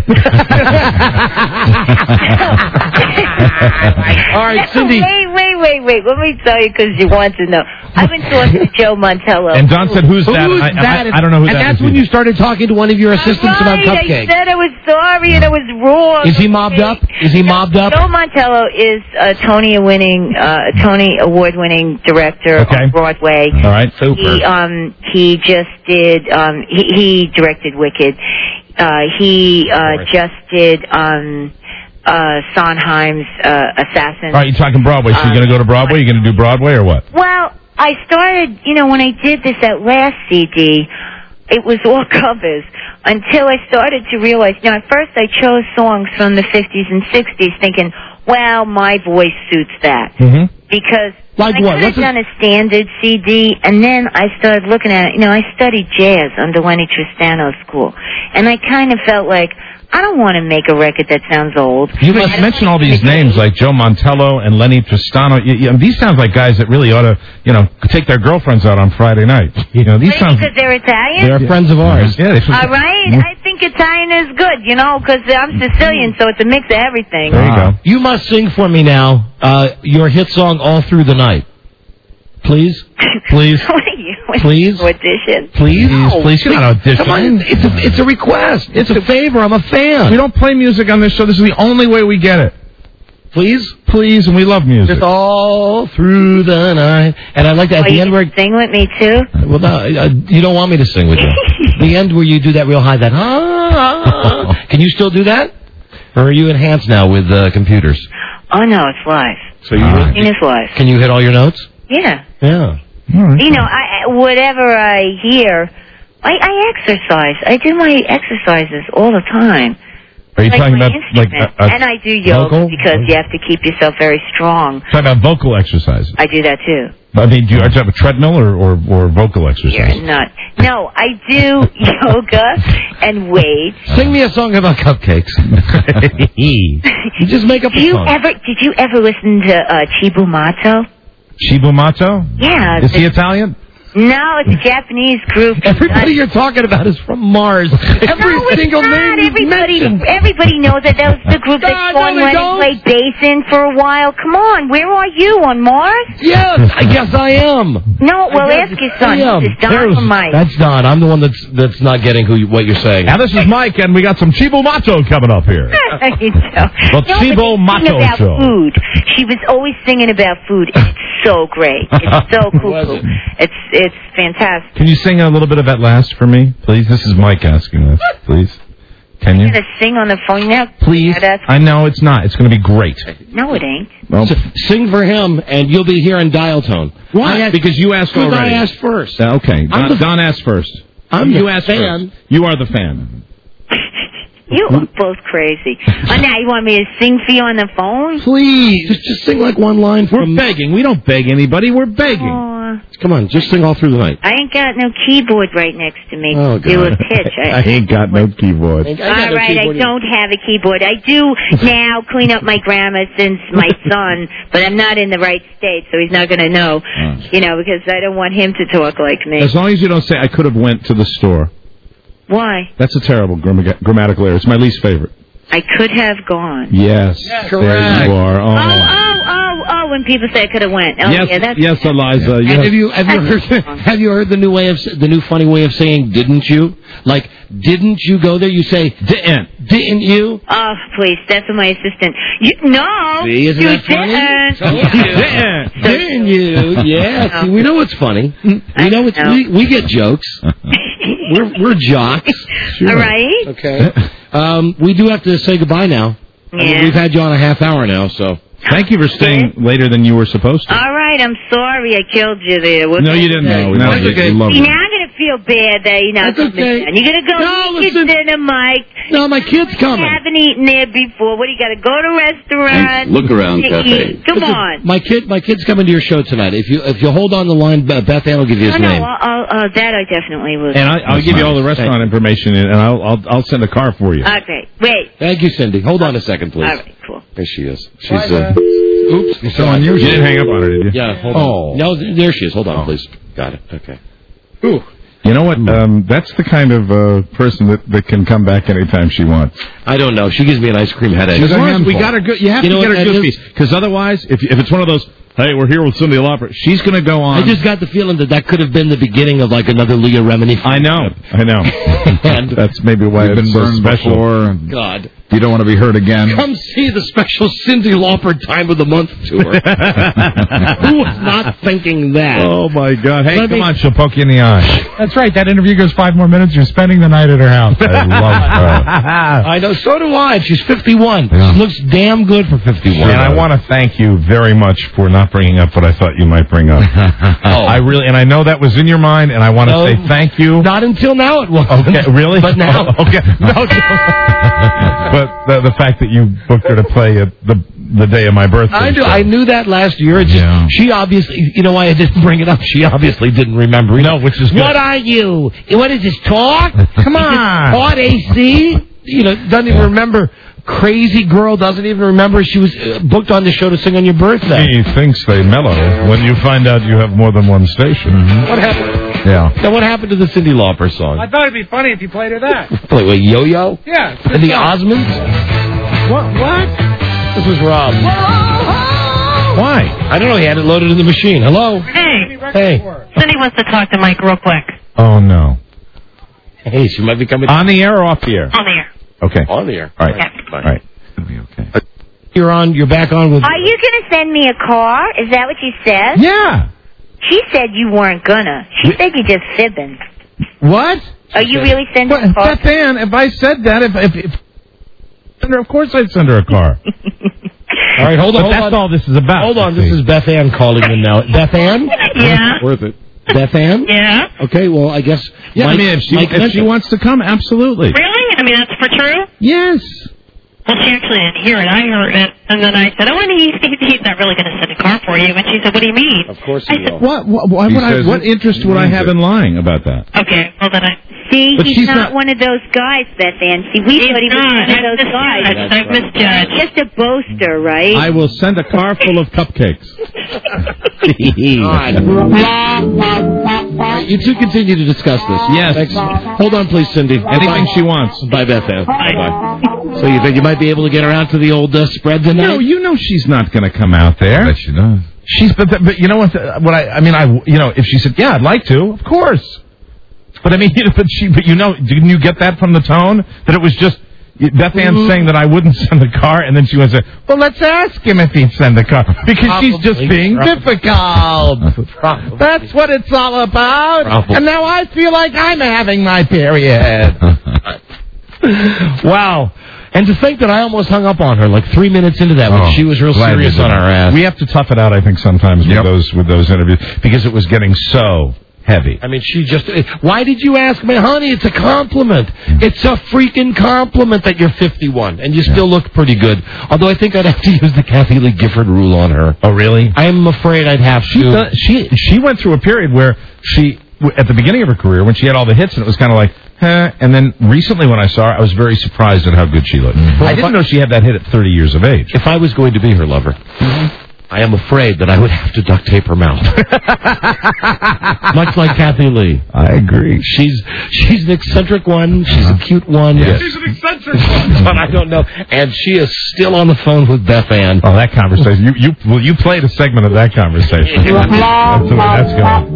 All right, Cindy. Wait, wait, wait, wait. Let me tell you because you want to know. I've been talking to Joe Montello. And Don said, "Who's that?" Who's And I, that? I, I don't know who and that is. that's when either. you started talking to one of your assistants about right, cupcakes. I said I was sorry and I was wrong. Is he mobbed up? Is he mobbed up? Joe Montello is a Tony winning, uh, Tony award winning director Okay. on Broadway. All right, super. He um he just did um he, he directed Wicked. Uh, he uh, just did um uh Sondheim's uh, Assassin. All right, you're talking Broadway. So you're Um, going to go to Broadway? You're going to do Broadway or what? Well, I started, you know, when I did this at last C D, it was all covers until I started to realize, you know, at first I chose songs from the fifties and sixties thinking, well, my voice suits that. Mm-hmm. Because Like I what? could have What's a- done a standard C D, and then I started looking at it. You know, I studied jazz under Lenny Tristano's school, and I kind of felt like, I don't want to make a record that sounds old. You I must don't mention all wanna these make it- names like Joe Montello and Lenny Tristano. You, you, these sound like guys that really ought to, you know, take their girlfriends out on Friday night. You know, these Maybe sound. because they're Italian? They're friends of ours. Yeah, they should. All right, I think Italian is good, you know, because I'm Sicilian, so it's a mix of everything. There you go. You must sing for me now uh, your hit song All Through the Night. Please? Please? What are you? Please? Audition. Please? Please, please, you're not auditioning. Come on, it's a, it's a request. It's a favor. I'm a fan. We don't play music on this show. This is the only way we get it. Please? Please, and we love music. Just all through the night. And I like that at Oh, the you end where... sing with me, too? Well, no, uh, you don't want me to sing with you. The end where you do that real high, that... Ah, ah. Can you still do that? Or are you enhanced now with uh, computers? Oh, no, it's live. So you Everything is live. Can you hit all your notes? Yeah. Yeah. You know, I, whatever I hear, I, I exercise. I do my exercises all the time. Are you like talking my about like instrument. a, a And I do yoga vocal? because you have to keep yourself very strong. Talking about vocal exercises. I do that too. I mean, do you, are you talking about treadmill or, or, or vocal exercises? You're not. No, I do yoga and weights. Sing me a song about cupcakes. You just make up Do a you song. ever? Did you ever listen to uh, Chibu Mato? Shibumato? Yeah. Is the- he Italian? No, it's a Japanese group. Everybody you're talking about is from Mars. Every no, it's single not. name you Everybody, mentioned. everybody knows that that was the group that God, Sean no, they Lennon don't. played bass in for a while. Come on, where are you on Mars? Yes, I guess I am. No, well, I guess ask your son. I am. This is Don There's- or Mike. That's Don. I'm the one that's that's not getting who you, what you're saying. Now, this is Mike, and we got some Shibumato coming up here. Well, The Chibo Mato about Show. food. She was always singing about food. It's so great. It's so cool. It's it's fantastic. Can you sing a little bit of that last for me, please? This is Mike asking this, please. Can you? You're gonna sing on the phone now? Please. Yeah, that's- I know it's not. It's going to be great. No, it ain't. Well, So, sing for him, and you'll be here in dial tone. why? Because you asked Because I already. asked first. Uh, okay. I'm Don, the- Don asked first. I'm you the asked fan. first. You are the fan. You are both crazy. Oh, now you want me to sing for you on the phone? Please, just, just sing like one line We're from. begging. We don't beg anybody. We're begging. Oh, Come on, just sing all through the night. I ain't got no keyboard right next to me Oh, to do a God. pitch. I ain't got no keyboard. All right, I don't have a keyboard. I do now clean up my grammar since my son, but I'm not in the right state, so he's not going to know, you know, because I don't want him to talk like me. As long as you don't say, I could have went to the store. Why? That's a terrible gramma- grammatical error. It's my least favorite. I could have gone. Yes. Yes. There Correct. you are. Oh, Oh. oh, oh, oh, when people say I could have went. Oh, yes, yeah, that's yes, Eliza. You have you have you heard have you heard the new way of s- the new funny way of saying didn't you? Like didn't you go there? You say didn't didn't you? Oh, please, that's what my assistant. You, no, See, isn't you that funny? didn't. Didn't you? Yeah. See, we know it's funny. We know it's we, we get jokes. We're we're jocks. All right. Okay. Um, we do have to say goodbye now. I mean, Yeah. we've had you on a half hour now, so. Thank you for staying later than you were supposed to. All right, I'm sorry I killed you there. What No, can you I didn't. say? No, we love you. We love See, you. now I'm going to feel bad that you're not That's coming okay. down. You're going to go No, eat your listen. dinner, Mike. No, my kid's You coming. haven't eaten there before. What, do you got to go to a restaurant? And look around to cafe. eat? Come Listen, on. My kid, my kid's coming to your show tonight. If you if you hold on the line, Beth Beth Ann will give you his No, no, name. I'll, I'll, uh, that I definitely will. And I, I'll give you all the restaurant information, and I'll, I'll I'll send a car for you. Okay, wait. Thank you, Cindy. Hold on a second, please. All right, cool. There she is. She's. Uh, oops. It's so unusual. You didn't hang up on her, did you? Yeah. Hold Oh. on. No, th- there she is. Hold on, please. Got it. Okay. Ooh. You know what? Um, that's the kind of uh, person that, that can come back anytime she wants. I don't know. She gives me an ice cream headache. As long as we got her good, you have You know to get what her that good is? piece. Because otherwise, if if it's one of those, hey, we're here with Cindy Lauper, she's going to go on. I just got the feeling that that could have been the beginning of like another Leah Remini. I know. I know. And that's maybe why We've it's been so burned special. before. and God. You don't want to be hurt again. Come see the special Cindy Lauper Time of the Month tour. Who was not thinking that? Oh, my God. Hey, Let come me- on, she'll poke you in the eye. That's right. That interview goes five more minutes. You're spending the night at her house. I love her. I know. So do I. She's fifty-one. Yeah. She looks damn good for fifty-one. And I want to thank you very much for not bringing up what I thought you might bring up. Oh. I really, and I know that was in your mind, and I want to No. say thank you. Not until now it was. Okay, really? But now. Oh, okay. No, no. But the, the fact that you booked her to play at the the day of my birthday. I knew, show. I knew that last year. It's just, Yeah. she obviously, you know why I didn't bring it up? She obviously didn't remember. No, which is good. What are you? What is this, talk? Come on. Hot A C? You know, doesn't even remember. Crazy girl doesn't even remember she was uh, booked on the show to sing on your birthday. He thinks they mellow when you find out you have more than one station. What happened? Yeah. Now, what happened to the Cyndi Lauper song? I thought it'd be funny if you played her that. Play with Yo-Yo? Yeah. it's And the good stuff. Osmonds? What? What? This was Rob. Why? I don't know. He had it loaded in the machine. Hello? Hey, Hey. Cindy wants to talk to Mike real quick. Oh, no. Hey, she might be coming On the air or off the air? On the air. Okay. on the air. All right. Okay. All right. You're on. You're back on with. Are you going to send me a car? Is that what you said? Yeah. She said you weren't gonna. She said you just fibbing. What? Are you really sending What, a car? Beth Ann, if I said that, if, if, if send her, of course I'd send her a car. All right, hold on. But hold that's on. all this is about. Hold on. This is Beth Ann calling in now. Beth Ann? Yeah. worth it. Beth Ann? Yeah. Okay. Well, I guess. Yeah, Mike, I mean, if she, Mike if meant she it. wants to come, absolutely. Really? I mean, that's for true? Yes. Well, she actually didn't hear it. I heard it, and then I said, "Oh, and he's, he's not really going to send a car for you." And she said, "What do you mean?" Of course I he said, will. What? What, why He would I, says what it interest would I means have it. in lying about that? "Okay, well then I." See, But he's she's not, not- one of those guys, Beth Ann. See, we He's thought he was not. one of I've those guys. misjudged. I've misjudged. He's just a boaster, right? I will send a car full of cupcakes. You two continue to discuss this. Yes. Thanks. Hold on, please, Cindy. Anything Bye. she wants. Bye, Beth Ann. Bye-bye. So you think you might be able to get her out to the old uh, spread tonight? No, you know she's not going to come out there. I bet she does. She's, but, but you know what? the- What I, I mean, I, you know, if she said, yeah, I'd like to, of course. But I mean, you know, but she, but you know, didn't you get that from the tone that it was just Beth Ann Mm-hmm. saying that I wouldn't send the car, and then she went to, well, let's ask him if he'd send the car because she's just Probably. being Probably. difficult. Probably. That's what it's all about. Probably. And now I feel like I'm having my period. Wow. And to think that I almost hung up on her like three minutes into that when Oh, she was real glad serious you on did. our ass. We have to tough it out, I think, sometimes Yep. with those with those interviews because it was getting so heavy. I mean, she just... Why did you ask me? Honey, it's a compliment. It's a freaking compliment that you're fifty-one, and you still look pretty good. Although I think I'd have to use the Kathy Lee Gifford rule on her. Oh, really? I'm afraid I'd have She, to. does, she she went through a period where she, w- at the beginning of her career, when she had all the hits, and it was kind of like, huh. And then recently when I saw her, I was very surprised at how good she looked. Well, I if didn't I- know she had that hit at thirty years of age. If I was going to be her lover, I am afraid that I would have to duct tape her mouth. Much like Kathy Lee. I agree. She's she's an eccentric one. She's a cute one. Yes. She's an eccentric one. But I don't know. And she is still on the phone with Beth Ann. Oh, that conversation. You you well, you played a segment of that conversation. That's the way that's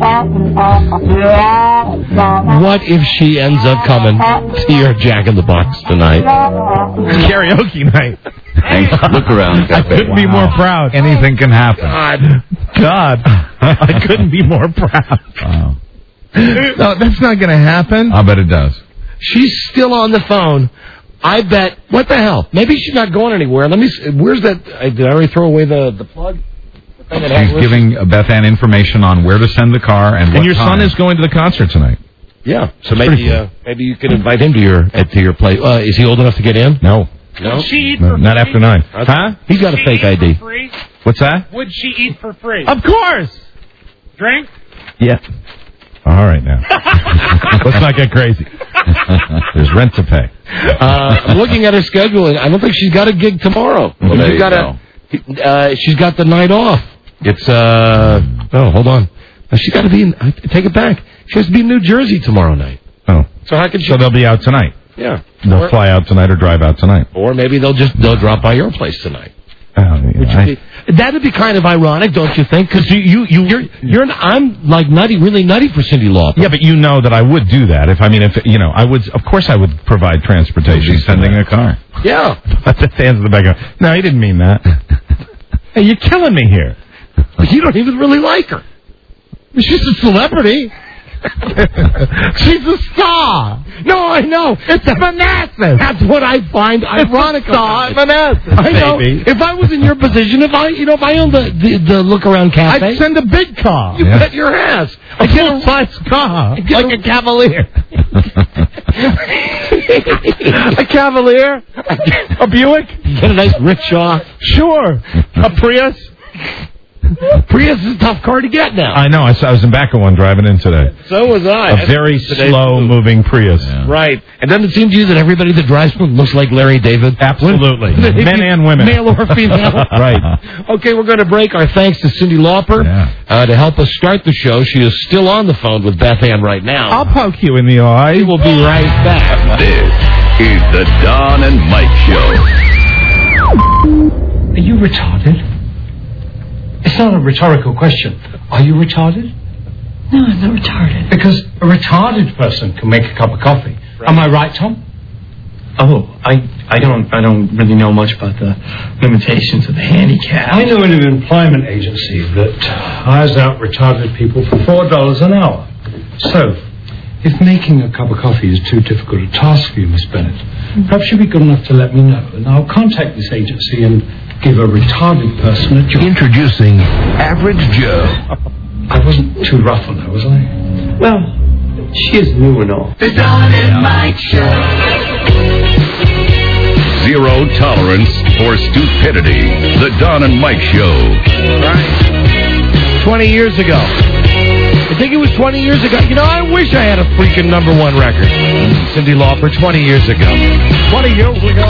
going. What if she ends up coming to your Jack in the Box tonight? Karaoke night. Look around. I couldn't be more proud. Anything can happen. God, God, I couldn't be more proud. Wow. No, that's not going to happen. I'll bet it does. She's still on the phone. I bet. What the hell? Maybe she's not going anywhere. Let me. See, where's that? I, did I already throw away the the plug? The thing that has He's lists? giving Beth Ann information on where to send the car and what And your son time. is going to the concert tonight. Yeah. So That's pretty maybe cool. uh, maybe you can invite him to your uh, to your place. Uh, is he old enough to get in? No, No. Would she eat no for not free? after nine. Okay. Huh? He's got a Would she fake eat I D. for free? What's that? Would she eat for free? Of course. Drink? Yeah. All right now. Let's not get crazy. There's rent to pay. Uh, I'm looking at her schedule, and I don't think she's got a gig tomorrow. Well, there she's you got a. Uh, she's got the night off. It's uh. Oh, hold on. Uh, She's got to be in. I take it back. She has to be in New Jersey tomorrow night. Oh. So how could she? So they'll be out tonight. Yeah. They'll Or, fly out tonight or drive out tonight. or maybe they'll just they'll drop by your place tonight. Oh, yeah, Would you I- be, that'd be kind of ironic, don't you think? Because you you you you're, you're an, I'm like nutty, really nutty for Cindy Lauper. yeah, but you know that I would do that if I mean if you know I would of course I would provide transportation. She's sending a car. Yeah. But the fans in the back go, no, he didn't mean that. Hey, you're killing me here. But you don't even really like her. She's a celebrity. She's a star. No, I know. It's a Manassas. That's what I find ironic. It's a star about it. Manassas, I know. baby. If I was in your position, if I, you know, if I owned the the, the look around cafe, I'd send a big car. you Yeah. bet your ass. A full-size car, get like a- a Cavalier. A Cavalier? A Buick? You get a nice rickshaw. Sure. A Prius? Prius is a tough car to get now. I know. I, saw, I was in back of one driving in today. So was I. A very Today's slow-moving Prius. Right. And doesn't it seem to you that everybody that drives one looks like Larry David? Absolutely. Men and women. Male or female. Right. Okay, we're going to break. Our thanks to Cindy Lauper Yeah. uh, to help us start the show. She is still on the phone with Beth Ann right now. I'll poke you in the eye. We will be right back. This is the Don and Mike Show. Are you retarded? It's not a rhetorical question. Are you retarded? No, I'm not retarded. Because a retarded person can make a cup of coffee. Am I right, Tom? Oh, I I don't I don't really know much about the limitations of the handicap. I know an employment agency that hires out retarded people for four dollars an hour. So, if making a cup of coffee is too difficult a task for you, Miss Bennett, perhaps you'd be good enough to let me know, and I'll contact this agency and give a retarded person a job. Introducing Average Joe. I wasn't too rough on her, was I? Well, she is new and all. The Don and Mike Show. Zero Zero tolerance for stupidity. The Don and Mike Show. Right. twenty years ago. I think it was twenty years ago. You know, I wish I had a freaking number one record. Cyndi Lauper, twenty years ago. twenty years ago.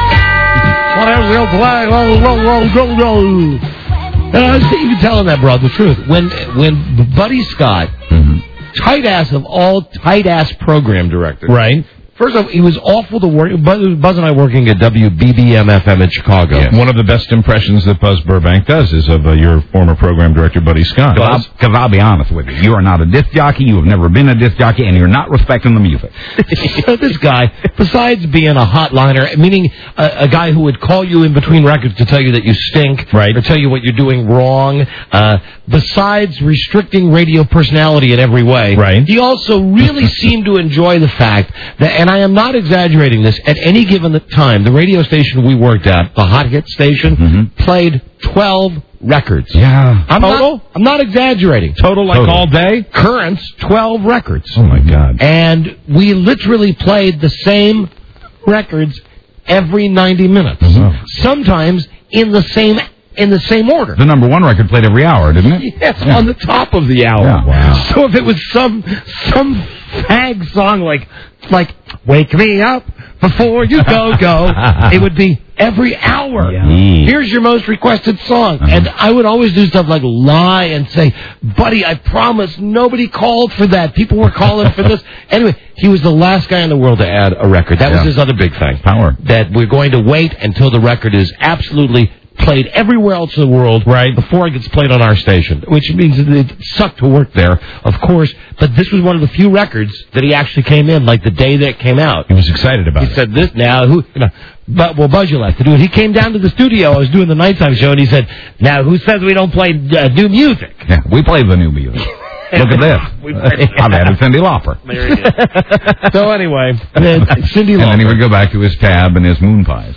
Uh, you can tell him that, bro, the truth. When when Buddy Scott, mm-hmm. tight ass of all tight ass program directors. Right. First off, he was awful to work. Buzz, Buzz and I working at W B B M F M in Chicago. Yeah. One of the best impressions that Buzz Burbank does is of uh, your former program director, Buddy Scott. Because I'll, I'll be honest with you. You are not a disc jockey. You have never been a disc jockey, and you're not respecting the music. So this guy, besides being a hotliner, meaning a, a guy who would call you in between records to tell you that you stink, right. or tell you what you're doing wrong, uh, besides restricting radio personality in every way, right. he also really seemed to enjoy the fact that, and I am not exaggerating this, at any given time, the radio station we worked at, the Hot Hit station, mm-hmm. played twelve records. Yeah. I'm Total? Not, I'm not exaggerating. Total like Total. all day? Currents, twelve records. Oh, my God. And we literally played the same records every ninety minutes. Mm-hmm. Sometimes in the same in the same order. The number one record played every hour, didn't it? Yes, yeah. on the top of the hour. Yeah. Wow. So if it was some some fag song like like Wake Me Up Before You Go Go, it would be every hour. Yeah. Here's your most requested song. Uh-huh. And I would always do stuff like lie and say, buddy, I promise nobody called for that. People were calling for this. Anyway, he was the last guy in the world to add a record. That yeah. was his other big thing. Power. That we're going to wait until the record is absolutely played everywhere else in the world right before it gets played on our station, which means that it sucked to work there, of course, but this was one of the few records that he actually came in, like the day that it came out. He was excited about he it. He said, this now, who, you know, but, well, Buzz, you'll have to do it. He came down to the studio, I was doing the nighttime show, and he said, now, who says we don't play uh, new music? Yeah, we play the new music. Look at this. I've added Cyndi Lauper. There he is. So anyway, Cyndi Lauper. And then he would go back to his tab and his moon pies.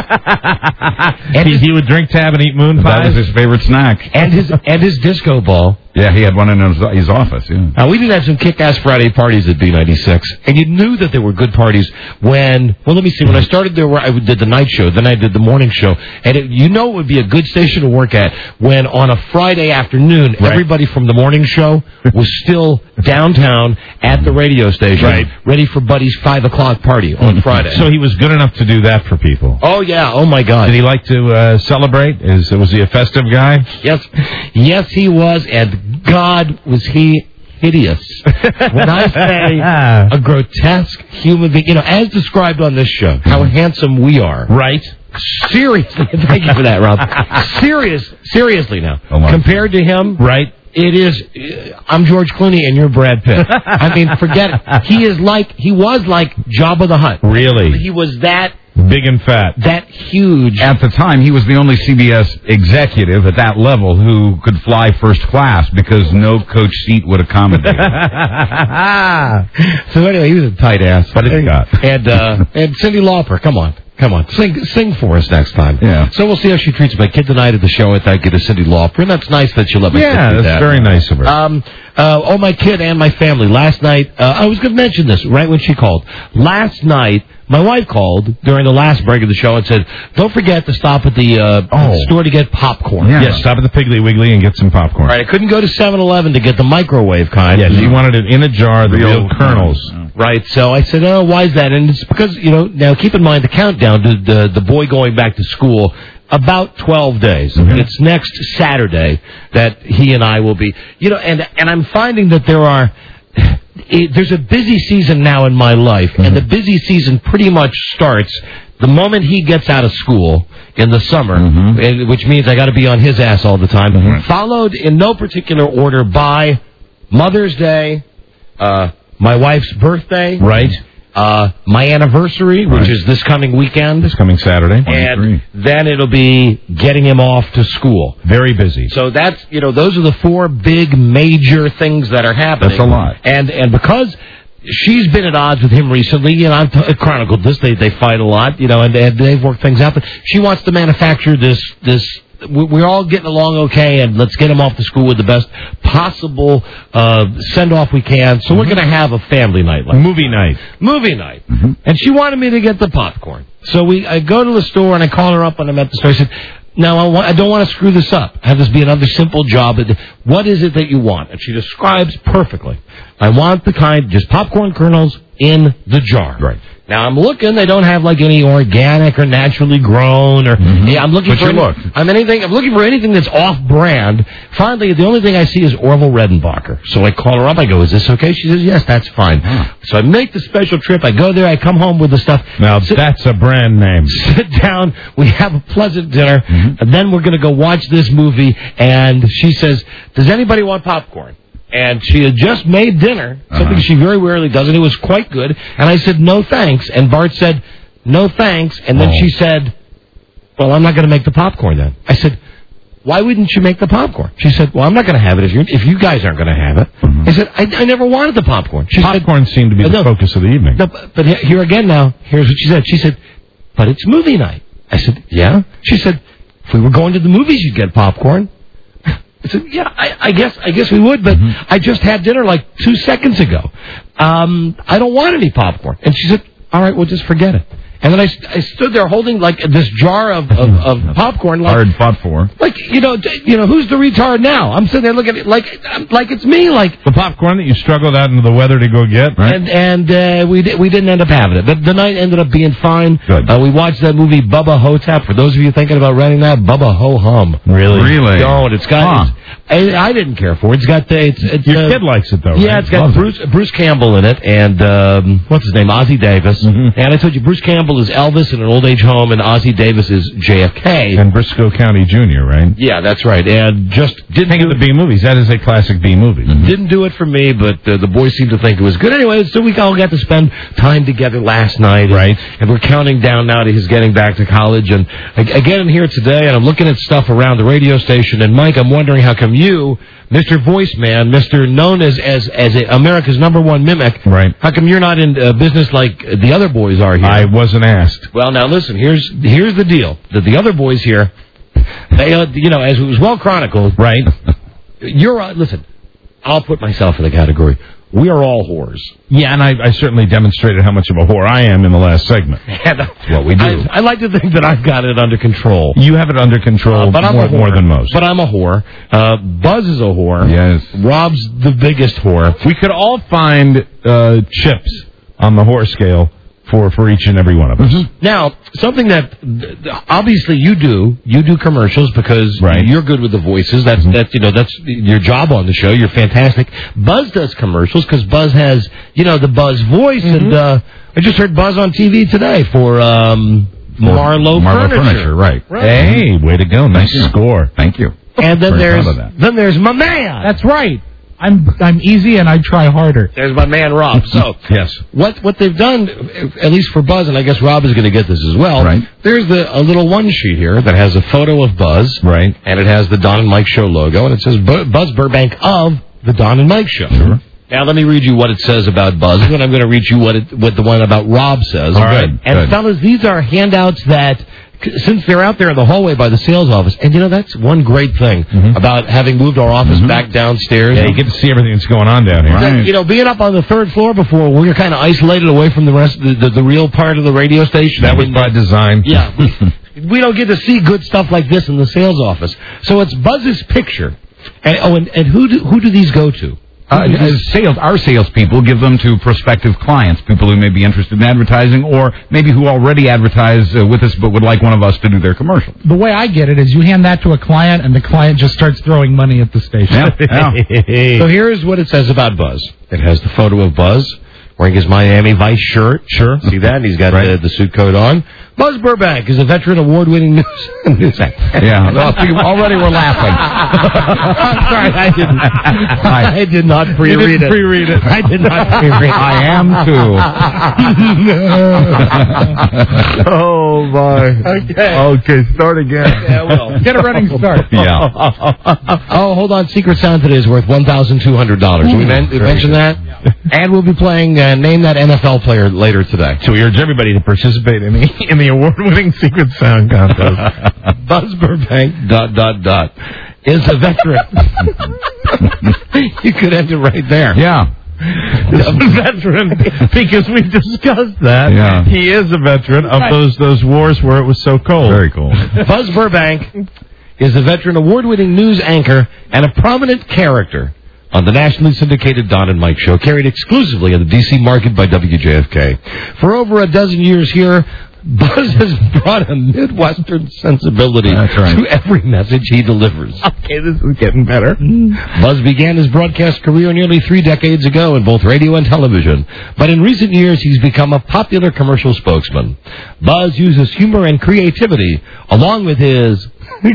and he, he would drink tab and eat moon pies? That was his favorite snack. And his and his disco ball. Yeah, he had one in his, his office, yeah. Now, we did have some kick-ass Friday parties at B ninety-six, and you knew that they were good parties when, well, let me see, when I started there, I did the night show, then I did the morning show, and it, you know it would be a good station to work at when on a Friday afternoon, right. everybody from the morning show was still downtown at the radio station, right. ready for Buddy's five o'clock party on Friday. So he was good enough to do that for people. Oh, yeah, oh, my God. Did he like to uh, celebrate? Is Was he a festive guy? Yes, yes, he was, and God, was he hideous. When I say a grotesque human being, you know, as described on this show, how handsome we are. Right. Seriously, thank you for that, Rob. Serious, seriously now. Oh my. Compared to him, right. It is, uh, I'm George Clooney and you're Brad Pitt. I mean, forget it. He is like, he was like Jabba the Hutt. Really? He was that big and fat. That huge. At the time, he was the only C B S executive at that level who could fly first class because no coach seat would accommodate him. So anyway, he was a tight ass. What did he got? And, uh, and Cyndi Lauper, come on. Come on, sing sing for us next time. Yeah. So we'll see how she treats my kid tonight at the show. I think get a Cyndi Lauper, and that's nice that she let me. Yeah, do that's that. very nice of her. Um, uh, oh, my kid and my family. Last night, uh, I was going to mention this right when she called. Last night, my wife called during the last break of the show and said, "Don't forget to stop at the uh, oh. store to get popcorn." Yeah. Yes, stop at the Piggly Wiggly and get some popcorn. Right. I couldn't go to seven eleven to get the microwave kind. Yes, you wanted it in a jar, the real kernels. Right, so I said, oh, why is that? And it's because, you know, now keep in mind the countdown to the, the boy going back to school, about twelve days. Mm-hmm. It's next Saturday that he and I will be, you know, and and I'm finding that there are, it, there's a busy season now in my life, mm-hmm. and the busy season pretty much starts the moment he gets out of school in the summer, mm-hmm. and, which means I got to be on his ass all the time, mm-hmm. followed in no particular order by Mother's Day, uh, my wife's birthday. Right. Uh, my anniversary, which right. is this coming weekend. This coming Saturday. And then it'll be getting him off to school. Very busy. So that's, you know, those are the four big major things that are happening. That's a lot. And and because she's been at odds with him recently, you know, I've t- chronicled this, they they fight a lot, you know, and, and they've worked things out, but she wants to manufacture this, this we- we're all getting along okay, and let's get him off to school with the best possible uh, send-off we can. So we're going to have a family night. Like Movie night. Movie night. And she wanted me to get the popcorn. So we, I go to the store, and I call her up when I'm at the store. I said, now, I, want, I don't want to screw this up. Have this be another simple job. What is it that you want? And she describes perfectly. I want the kind, just popcorn kernels in the jar. Right. Now, I'm looking. They don't have, like, any organic or naturally grown. or Mm-hmm. yeah, I'm looking But for you any- look. I'm anything. I'm looking for anything that's off-brand. Finally, the only thing I see is Orville Redenbacher. So I call her up. I go, is this okay? She says, yes, that's fine. Ah. So I make the special trip. I go there. I come home with the stuff. Now, Sit- that's a brand name. sit down, we have a pleasant dinner, Mm-hmm. and then we're going to go watch this movie, and she says, does anybody want popcorn? And she had just made dinner, something Uh-huh. she very rarely does, and it was quite good. And I said, no thanks. And Bart said, no thanks. And then Oh. she said, well, I'm not going to make the popcorn then. I said, why wouldn't you make the popcorn? She said, well, I'm not going to have it if you if you guys aren't going to have it. Mm-hmm. I said, I, I never wanted the popcorn. She Popcorn seemed to be Uh, the no. focus of the evening. said, no, but he- here again now, here's what she said. She said, but it's movie night. I said, yeah? She said, if we were going to the movies, you'd get popcorn. I said, yeah, I, I guess I guess we would, but I just had dinner like two seconds ago. Um, I don't want any popcorn. And she said, all right, well, just forget it. And then I, st- I stood there holding like this jar of, of, of popcorn. Like, Hard fought for. like, you know, d- you know, who's the retard now? I'm sitting there looking at it like, like it's me, like, The popcorn that you struggled out into the weather to go get, right? and and uh, we di- we didn't end up having it. But the night ended up being fine. Good. Uh, we watched that movie Bubba Hotep. For those of you thinking about renting that, Bubba Ho Hum. Really? Really? Don't. It's got. Huh. It's, I, I didn't care for it. It's got the. It's, it's, Your uh, kid likes it, though, Yeah, right? it's got Loves it. Bruce Bruce Campbell in it, and um, what's his name, Ozzie Davis. Mm-hmm. And I told you, Bruce Campbell is Elvis in an old age home, and Ozzie Davis is J F K. And Briscoe County Junior, right? Yeah, that's right. And just didn't Think of the B movies. That is a classic B movie. Didn't do it for me, but uh, the boys seemed to think it was good. Anyway, so we all got to spend time together last night. And, Right. And we're counting down now to his getting back to college. And I, I get in here today, and I'm looking at stuff around the radio station. And, Mike, I'm wondering how come you, Mister Voice Man, Mister known as as, as a, America's number one mimic, Right. how come you're not in uh, business like the other boys are here? I wasn't asked. Well, now listen. Here's here's the deal. That the other boys here, they, uh, you know, as it was well chronicled, Right. you're uh, listen. I'll put myself in the category. We are all whores. Yeah, and I, I certainly demonstrated how much of a whore I am in the last segment. That's what we do. I, I like to think that I've got it under control. You have it under control Uh, but I'm more, a whore. more than most. But I'm a whore. Uh, Buzz is a whore. Yes. Rob's the biggest whore. we could all find uh, chips on the whore scale for, for each and every one of us. Mm-hmm. Now, something that uh, obviously you do, you do commercials because Right. you're good with the voices. That's that's you know that's your job on the show. You're fantastic. Buzz does commercials because Buzz has you know the Buzz voice, Mm-hmm. and uh, I just heard Buzz on T V today for um, Marlowe, Marlowe Furniture. Furniture, right. Hey, way to go. Nice Thank you. score. Thank you. And then Very there's proud of that. then there's my man. That's right. I'm I'm easy and I try harder. There's my man Rob. So Yes. what what they've done, at least for Buzz, and I guess Rob is going to get this as well. Right. There's the a little one sheet here that has a photo of Buzz. Right. And it has the Don and Mike Show logo, and it says Bu- Buzz Burbank of the Don and Mike Show. Sure. Now let me read you what it says about Buzz, and then I'm going to read you what it, what the one about Rob says. All right. And Good. fellas, these are handouts that. Since they're out there in the hallway by the sales office, and you know that's one great thing about having moved our office back downstairs. Yeah, you get to see everything that's going on down here. That, you know, being up on the third floor before, we were kind of isolated away from the rest, of the, the, the real part of the radio station. That I was mean, by design. Yeah, we, we don't get to see good stuff like this in the sales office. So it's Buzz's picture. And, oh, and, and who do who do these go to? Uh, as sales, our salespeople give them to prospective clients, people who may be interested in advertising, or maybe who already advertise uh, with us but would like one of us to do their commercial. The way I get it is you hand that to a client and the client just starts throwing money at the station. Yeah, yeah. So here's what it says about Buzz. It has the photo of Buzz wearing his Miami Vice shirt. Sure. See that? And he's got Right. the, the suit coat on. Buzz Burbank is a veteran award-winning news, news anchor. Yeah, well, see, already we're laughing. I'm sorry, I didn't. I, I did not pre-read You didn't it. pre-read it. I did not pre-read it. I am too. Oh, my. Okay. Okay, start again. Yeah, well. Get a running start. Yeah. Oh, hold on. Secret Sound today is worth one thousand two hundred dollars. Did we men- we mention that? And we'll be playing uh, Name That N F L Player later today. So we urge everybody to participate in the, in the award-winning secret sound contest. Buzz Burbank, dot, dot, dot, is a veteran. You could end it right there. Yeah. A veteran, because we discussed that. Yeah. He is a veteran of those those wars where it was so cold. Very cool. Buzz Burbank is a veteran award-winning news anchor and a prominent character on the nationally syndicated Don and Mike show, carried exclusively in the D C market by W J F K. For over a dozen years here, Buzz has brought a Midwestern sensibility That's right. to every message he delivers. Okay, this is getting better. Buzz began his broadcast career nearly three decades ago in both radio and television, but in recent years he's become a popular commercial spokesman. Buzz uses humor and creativity, along with his...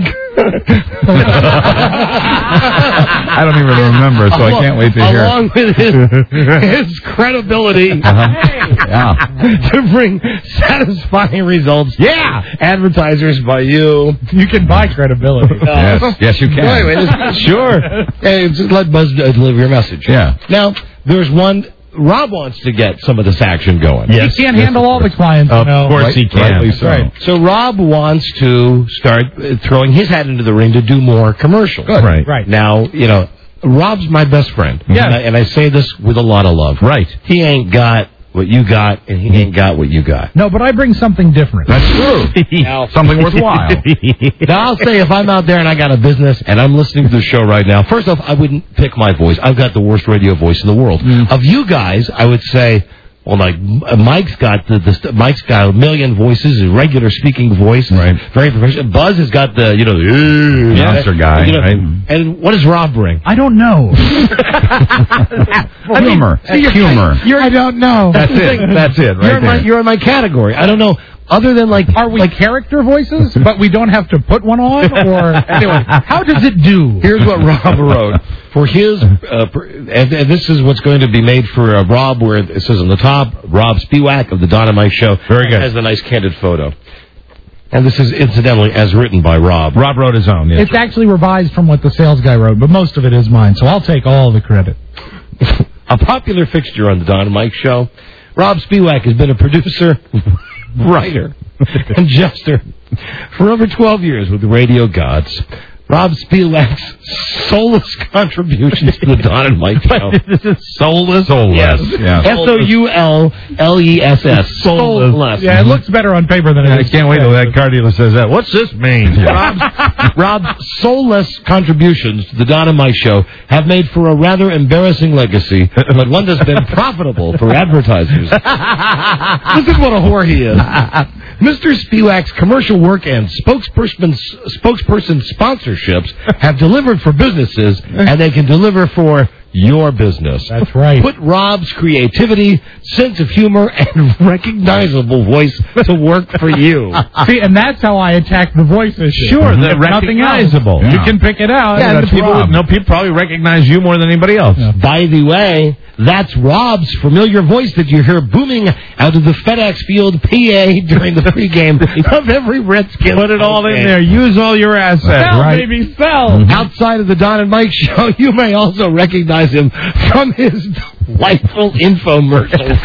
I don't even remember, so I can't wait to hear Along it. with his, his credibility Uh-huh. Yeah. to bring satisfying results. Yeah! Advertisers by you. You can buy credibility. Yes, yes, you can. Wait, wait, this- sure. Hey, just let Buzz uh, deliver your message. Yeah. Now, there's one... Rob wants to get some of this action going. He can't handle all the clients. Of you know. course Right- he can. rightly so. Right. So Rob wants to start uh, throwing his hat into the ring to do more commercials. Right. Right. Now, you know, Rob's my best friend. Yeah. And I, and I say this with a lot of love. Right. He ain't got what you got, and he ain't got what you got. No, but I bring something different. That's true. Something worthwhile. Now, I'll say if I'm out there and I got a business and I'm listening to the show right now, first off, I wouldn't pick my voice. I've got the worst radio voice in the world. Of you guys, I would say, well, like Mike's got the, the Mike's got a million voices, a regular speaking voice, Right. Very professional. Buzz has got the, you know, the Announcer guy, you know, right? And what does Rob bring? I don't know. Humor. Humor. You're, I don't know. That's it. That's it. Right You're in my there. you're in my category. I don't know. Other than like, Are we like character voices, but we don't have to put one on? Or anyway, how does it do? here's what Rob wrote for his, uh, per, and, and this is what's going to be made for uh, Rob, where it says on the top, Rob Spiewak of the Don and Mike Show. Very good. Has a nice candid photo. And this is incidentally as written by Rob. Rob wrote his own, yes. It's actually revised from what the sales guy wrote, but most of it is mine, so I'll take all the credit. A popular fixture on the Don and Mike Show, Rob Spiewak has been a producer, writer, and jester for over twelve years with the radio gods. Rob Spiewak's soulless contributions to the Don and Mike Show. This is soulless? Soulless. Yes. Yeah. S O U L L E S S. Soulless. Soulless. Yeah, it looks better on paper than it I is. can't wait till that car dealer says that. What's this mean? Rob's, Rob's soulless contributions to the Don and Mike Show have made for a rather embarrassing legacy, but one that's been profitable for advertisers. This is what a whore he is. Mister Spiewak's commercial work and spokesperson, spokesperson sponsorships have delivered for businesses, and they can deliver for your business. That's right. Put Rob's creativity, sense of humor, and recognizable voice to work for you. See, and that's how I attack the voice issue. Sure, If they're nothing else. recognizable. Yeah. You can pick it out. Yeah, and That's the people, Rob. no, people probably recognize you more than anybody else. Yeah. By the way, that's Rob's familiar voice that you hear booming out of the FedEx Field, P A, during the pregame of every Redskins. Put it all in game. there. Use all your assets. Sell, right? baby, sell. Mm-hmm. Outside of the Don and Mike Show, you may also recognize him from his delightful infomercials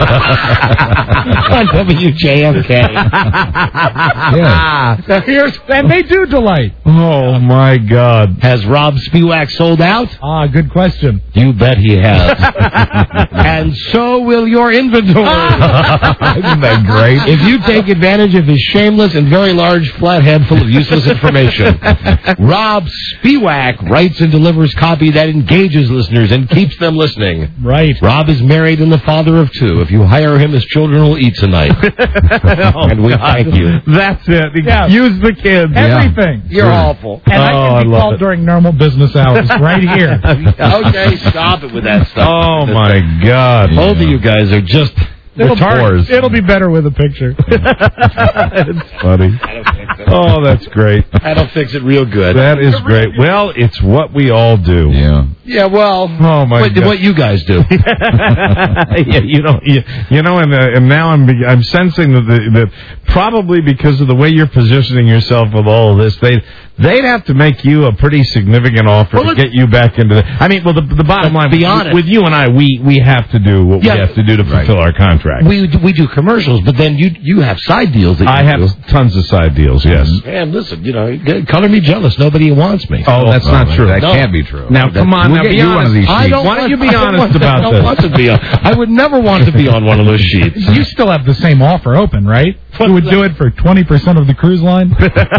on W J F K. Yeah. Now here's And they do delight. Oh, my God. Has Rob Spiewak sold out? Ah, good question. You bet he has. And so will your inventory. Isn't that great? If you take advantage of his shameless and very large flat head full of useless information. Rob Spiewak writes and delivers copy that engages listeners and keeps them listening. Right. Rob is married and the father of two. If you hire him, his children will eat tonight. And we thank you. That's it. Yeah. Use the kids. Everything. You're awful. And Oh, I I can be love called it. during normal business hours, right here. Okay, stop it with that stuff. Oh, my God. Both of you guys are just It'll, retarded. it'll be better with a picture. It's funny. Oh, that's great. That'll fix it real good. That is great. Well, it's what we all do. Yeah. Yeah, well, Oh, my what, God. what you guys do. yeah, you know, you, you know, and, uh, and now I'm be- I'm sensing that, the, that probably because of the way you're positioning yourself with all of this, they They'd have to make you a pretty significant offer Well, to get you back into the... I mean, well, the, the bottom line, be with, honest. with you and I, we, we have to do what Yeah. we have to do to fulfill our contract. We we do commercials, but then you you have side deals that you I have do. tons of side deals, yes. And listen, you know, color me jealous. Nobody wants me. Oh, that's not true. That No. can't be true. Now, come on, We'll now get be you honest. one of these I sheets. don't Why don't want- you be I don't honest want- about I don't this? want to be on. I would never want to be on one of those sheets. You still have the same offer open, right? You would do it for twenty percent of the cruise line?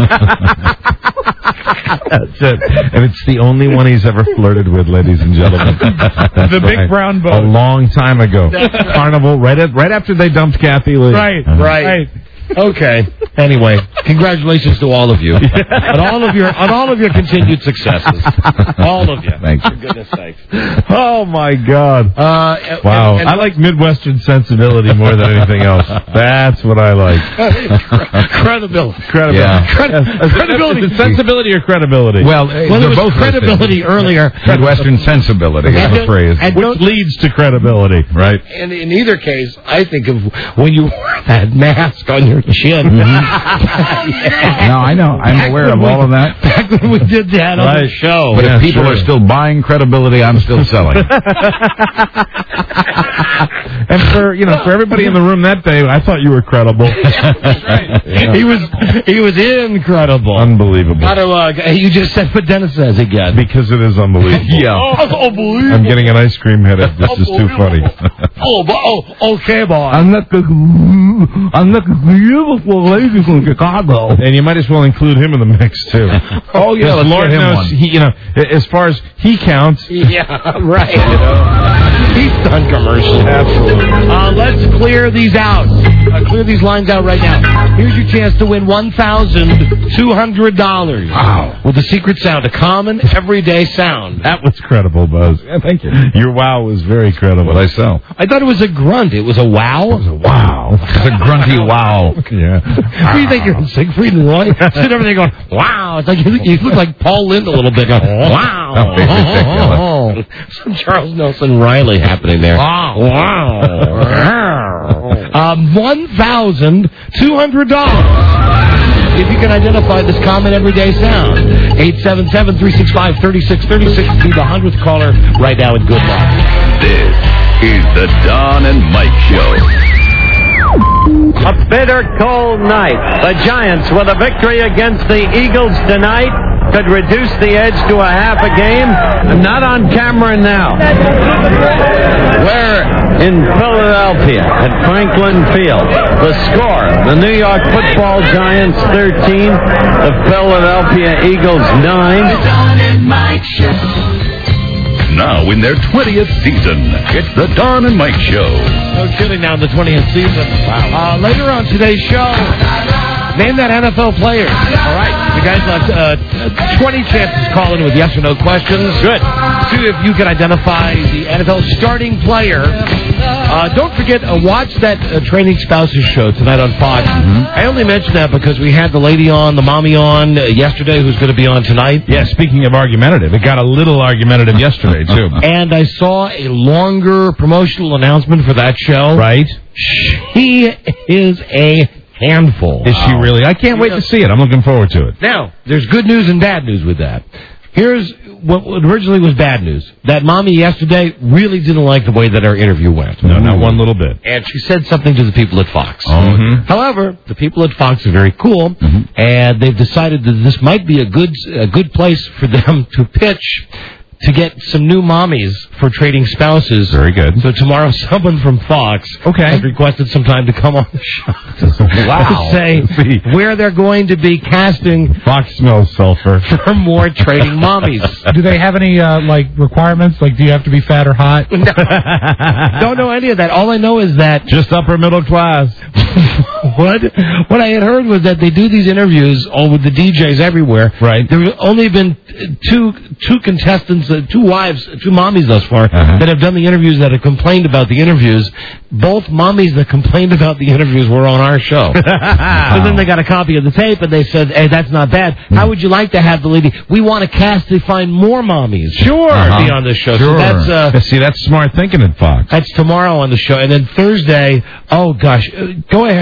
That's it. And it's the only one he's ever flirted with, ladies and gentlemen. That's The big right. brown boat. A long time ago. Carnival, right at, right after they dumped Kathy Lee. Right, Right. right. Okay. Anyway, congratulations to all of you on all of your on all of your continued successes. All of you. Thank you. For goodness sakes. Oh, my God. Uh, Wow. and- and- I like Midwestern sensibility more than anything else. That's what I like. credibility. Credibility. Yeah. Credi- Is it- credibility. Is it sensibility or credibility? Well, Well, they're there was both credibility listed. earlier. Midwestern sensibility is And the don't- phrase. and Which don't- leads to credibility, right? And in either case, I think of when you wore that mask on your chin. No, I know. I'm Back aware when of we- all of that. Back when we did that on the Right. show. But Yeah, if people sure. are still buying credibility, I'm still selling. And for you know, for everybody in the room that day, I thought you were credible. He was he was incredible. Unbelievable. How do uh, you just said what Dennis says again? Because it is unbelievable. Yeah. Oh, that's unbelievable. I'm getting an ice cream headache. This is too funny. Oh, but, oh, okay, boy. I'm not the I'm not the beautiful lady from Chicago. And you might as well include him in the mix too. Oh yeah, Because let's Lord get him knows, one. he, you know, as far as he counts, Yeah, right. You know, he's done commercials. absolutely. Uh, let's clear these out. Uh, clear these lines out right now. Here's your chance to win one thousand two hundred dollars. Wow. With the secret sound, a common, everyday sound. That was credible, Buzz. Yeah, thank you. Your wow was very credible. What I sell. I thought it was a grunt. It was a wow. It was a Wow. It's a grunty wow. Yeah. What do you think you're in Siegfried and Roy? Sitting over there going, wow. It's like you, you look like Paul Lind a little bit. Going, wow. Oh, ridiculous. Some Charles Nelson Riley happening there. Wow. Wow. um, one thousand two hundred dollars. If you can identify this common everyday sound. eight seven seven, three six five, three six three six. Be the hundredth caller right now, and good luck. This is the Don and Mike Show. A bitter cold night. The Giants, with a victory against the Eagles tonight, could reduce the edge to a half a game. I'm not on camera now. We're in Philadelphia at Franklin Field. The score, the New York Football Giants thirteen, the Philadelphia Eagles nine. Now in their twentieth season, it's the Don and Mike Show. No kidding, now in the twentieth season. Wow. Uh, later on today's show, name that N F L player. All right. You guys have uh, twenty chances to call in with yes or no questions. Good. See if you can identify the N F L starting player. Uh, don't forget, uh, watch that uh, Training Spouses show tonight on Fox. Mm-hmm. I only mention that because we had the lady on, the mommy on uh, yesterday, who's going to be on tonight. Yeah, speaking of argumentative, it got a little argumentative yesterday, too. And I saw a longer promotional announcement for that show. Right? She is a handful. Is she really? I can't wait to see it. I'm looking forward to it. Now, there's good news and bad news with that. Here's what originally was bad news. That mommy yesterday really didn't like the way that our interview went. No, not one little bit. And she said something to the people at Fox. Mm-hmm. However, the people at Fox are very cool, mm-hmm. and they've decided that this might be a good a good place for them to pitch to get some new mommies for Trading Spouses. Very good. So tomorrow, someone from Fox okay. has requested some time to come on the show. Wow. To say where they're going to be casting Fox smells sulfur for more trading mommies. Do they have any uh, like requirements? Like, do you have to be fat or hot? No. Don't know any of that. All I know is that just upper middle class. what what I had heard was that they do these interviews all with the D Js everywhere. Right. There have only been two two contestants, uh, two wives, two mommies thus far uh-huh. that have done the interviews that have complained about the interviews. Both mommies that complained about the interviews were on our show. So then they got a copy of the tape and they said, "Hey, that's not bad. How would you like to have the lady? We want to cast to find more mommies. Sure, uh-huh. be on this show. Sure. So that's uh, see, that's smart thinking at Fox. That's tomorrow on the show, and then Thursday. Oh gosh, uh, go ahead and, and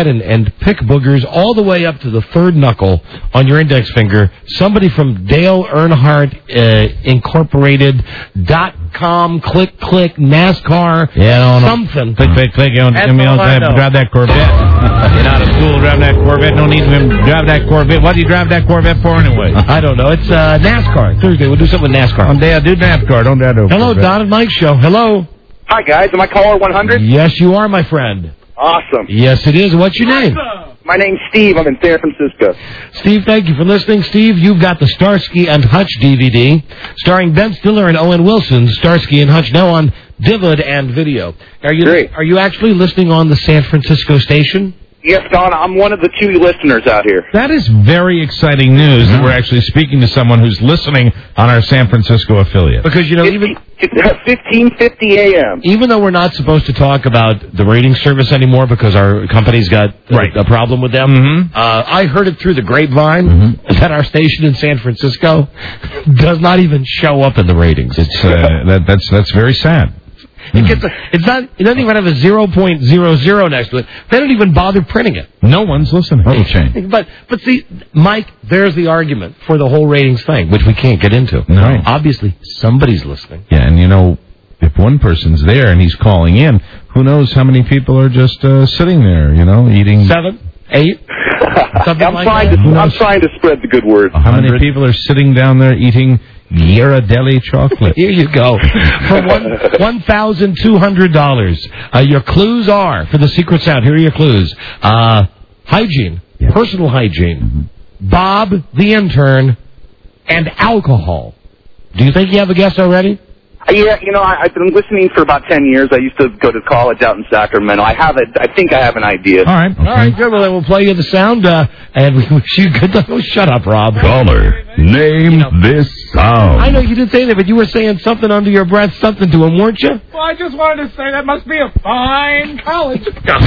and pick boogers all the way up to the third knuckle on your index finger. Somebody from Dale Earnhardt uh, Incorporated dot com, click, click, NASCAR, Yeah, no, no. something. Click, click, click. You don't, That's you don't all I have to know. drive that Corvette. You're out of school driving that Corvette. No need to drive that Corvette. What do you drive that Corvette for anyway? I don't know. It's uh, NASCAR. Thursday. We'll do something with NASCAR. One day I do NASCAR. Don't drive no Hello, Corvette. Don and Mike Show. Hello. Hi, guys. Am I caller one hundred? Yes, you are, my friend. Awesome. Yes, it is. What's your name? My name's Steve. I'm in San Francisco. Steve, thank you for listening. Steve, you've got the Starsky and Hutch D V D, starring Ben Stiller and Owen Wilson, Starsky and Hutch, now on Divid and video. Are you Great. Are you actually listening on the San Francisco station? Yes, Don. I'm one of the two listeners out here. That is very exciting news that we're actually speaking to someone who's listening on our San Francisco affiliate. Because, you know, even fifteen fifty a.m. even though we're not supposed to talk about the rating service anymore because our company's got Right. a, a problem with them, Mhm. uh, I heard it through the grapevine Mm-hmm. that our station in San Francisco does not even show up in the ratings. It's uh, that, that's that's very sad. It gets a, it's not. It doesn't even have a zero point zero zero next to it. They don't even bother printing it. No one's listening. Oh, shame. But but see, Mike, there's the argument for the whole ratings thing, which we can't get into. No. Obviously, somebody's listening. Yeah, and you know, if one person's there and he's calling in, who knows how many people are just uh, sitting there, you know, eating. Seven, eight, something I'm like trying that. to. I'm trying to spread the good word. How many people are sitting down there eating Ghirardelli chocolate? Here you go. For one one thousand two hundred dollars. Uh, your clues are for the secret sound. Here are your clues. Uh, hygiene, Yes. personal hygiene, Bob the intern, and alcohol. Do you think you have a guess already? Yeah, you know, I, I've been listening for about ten years. I used to go to college out in Sacramento. I have a. I think I have an idea. All right. Okay. All right, good. Well, then we'll play you the sound, uh, and we wish you good luck. Oh, shut up, Rob. Caller, name this sound. I know you didn't say that, but you were saying something under your breath, something to him, weren't you? Well, I just wanted to say that must be a fine college.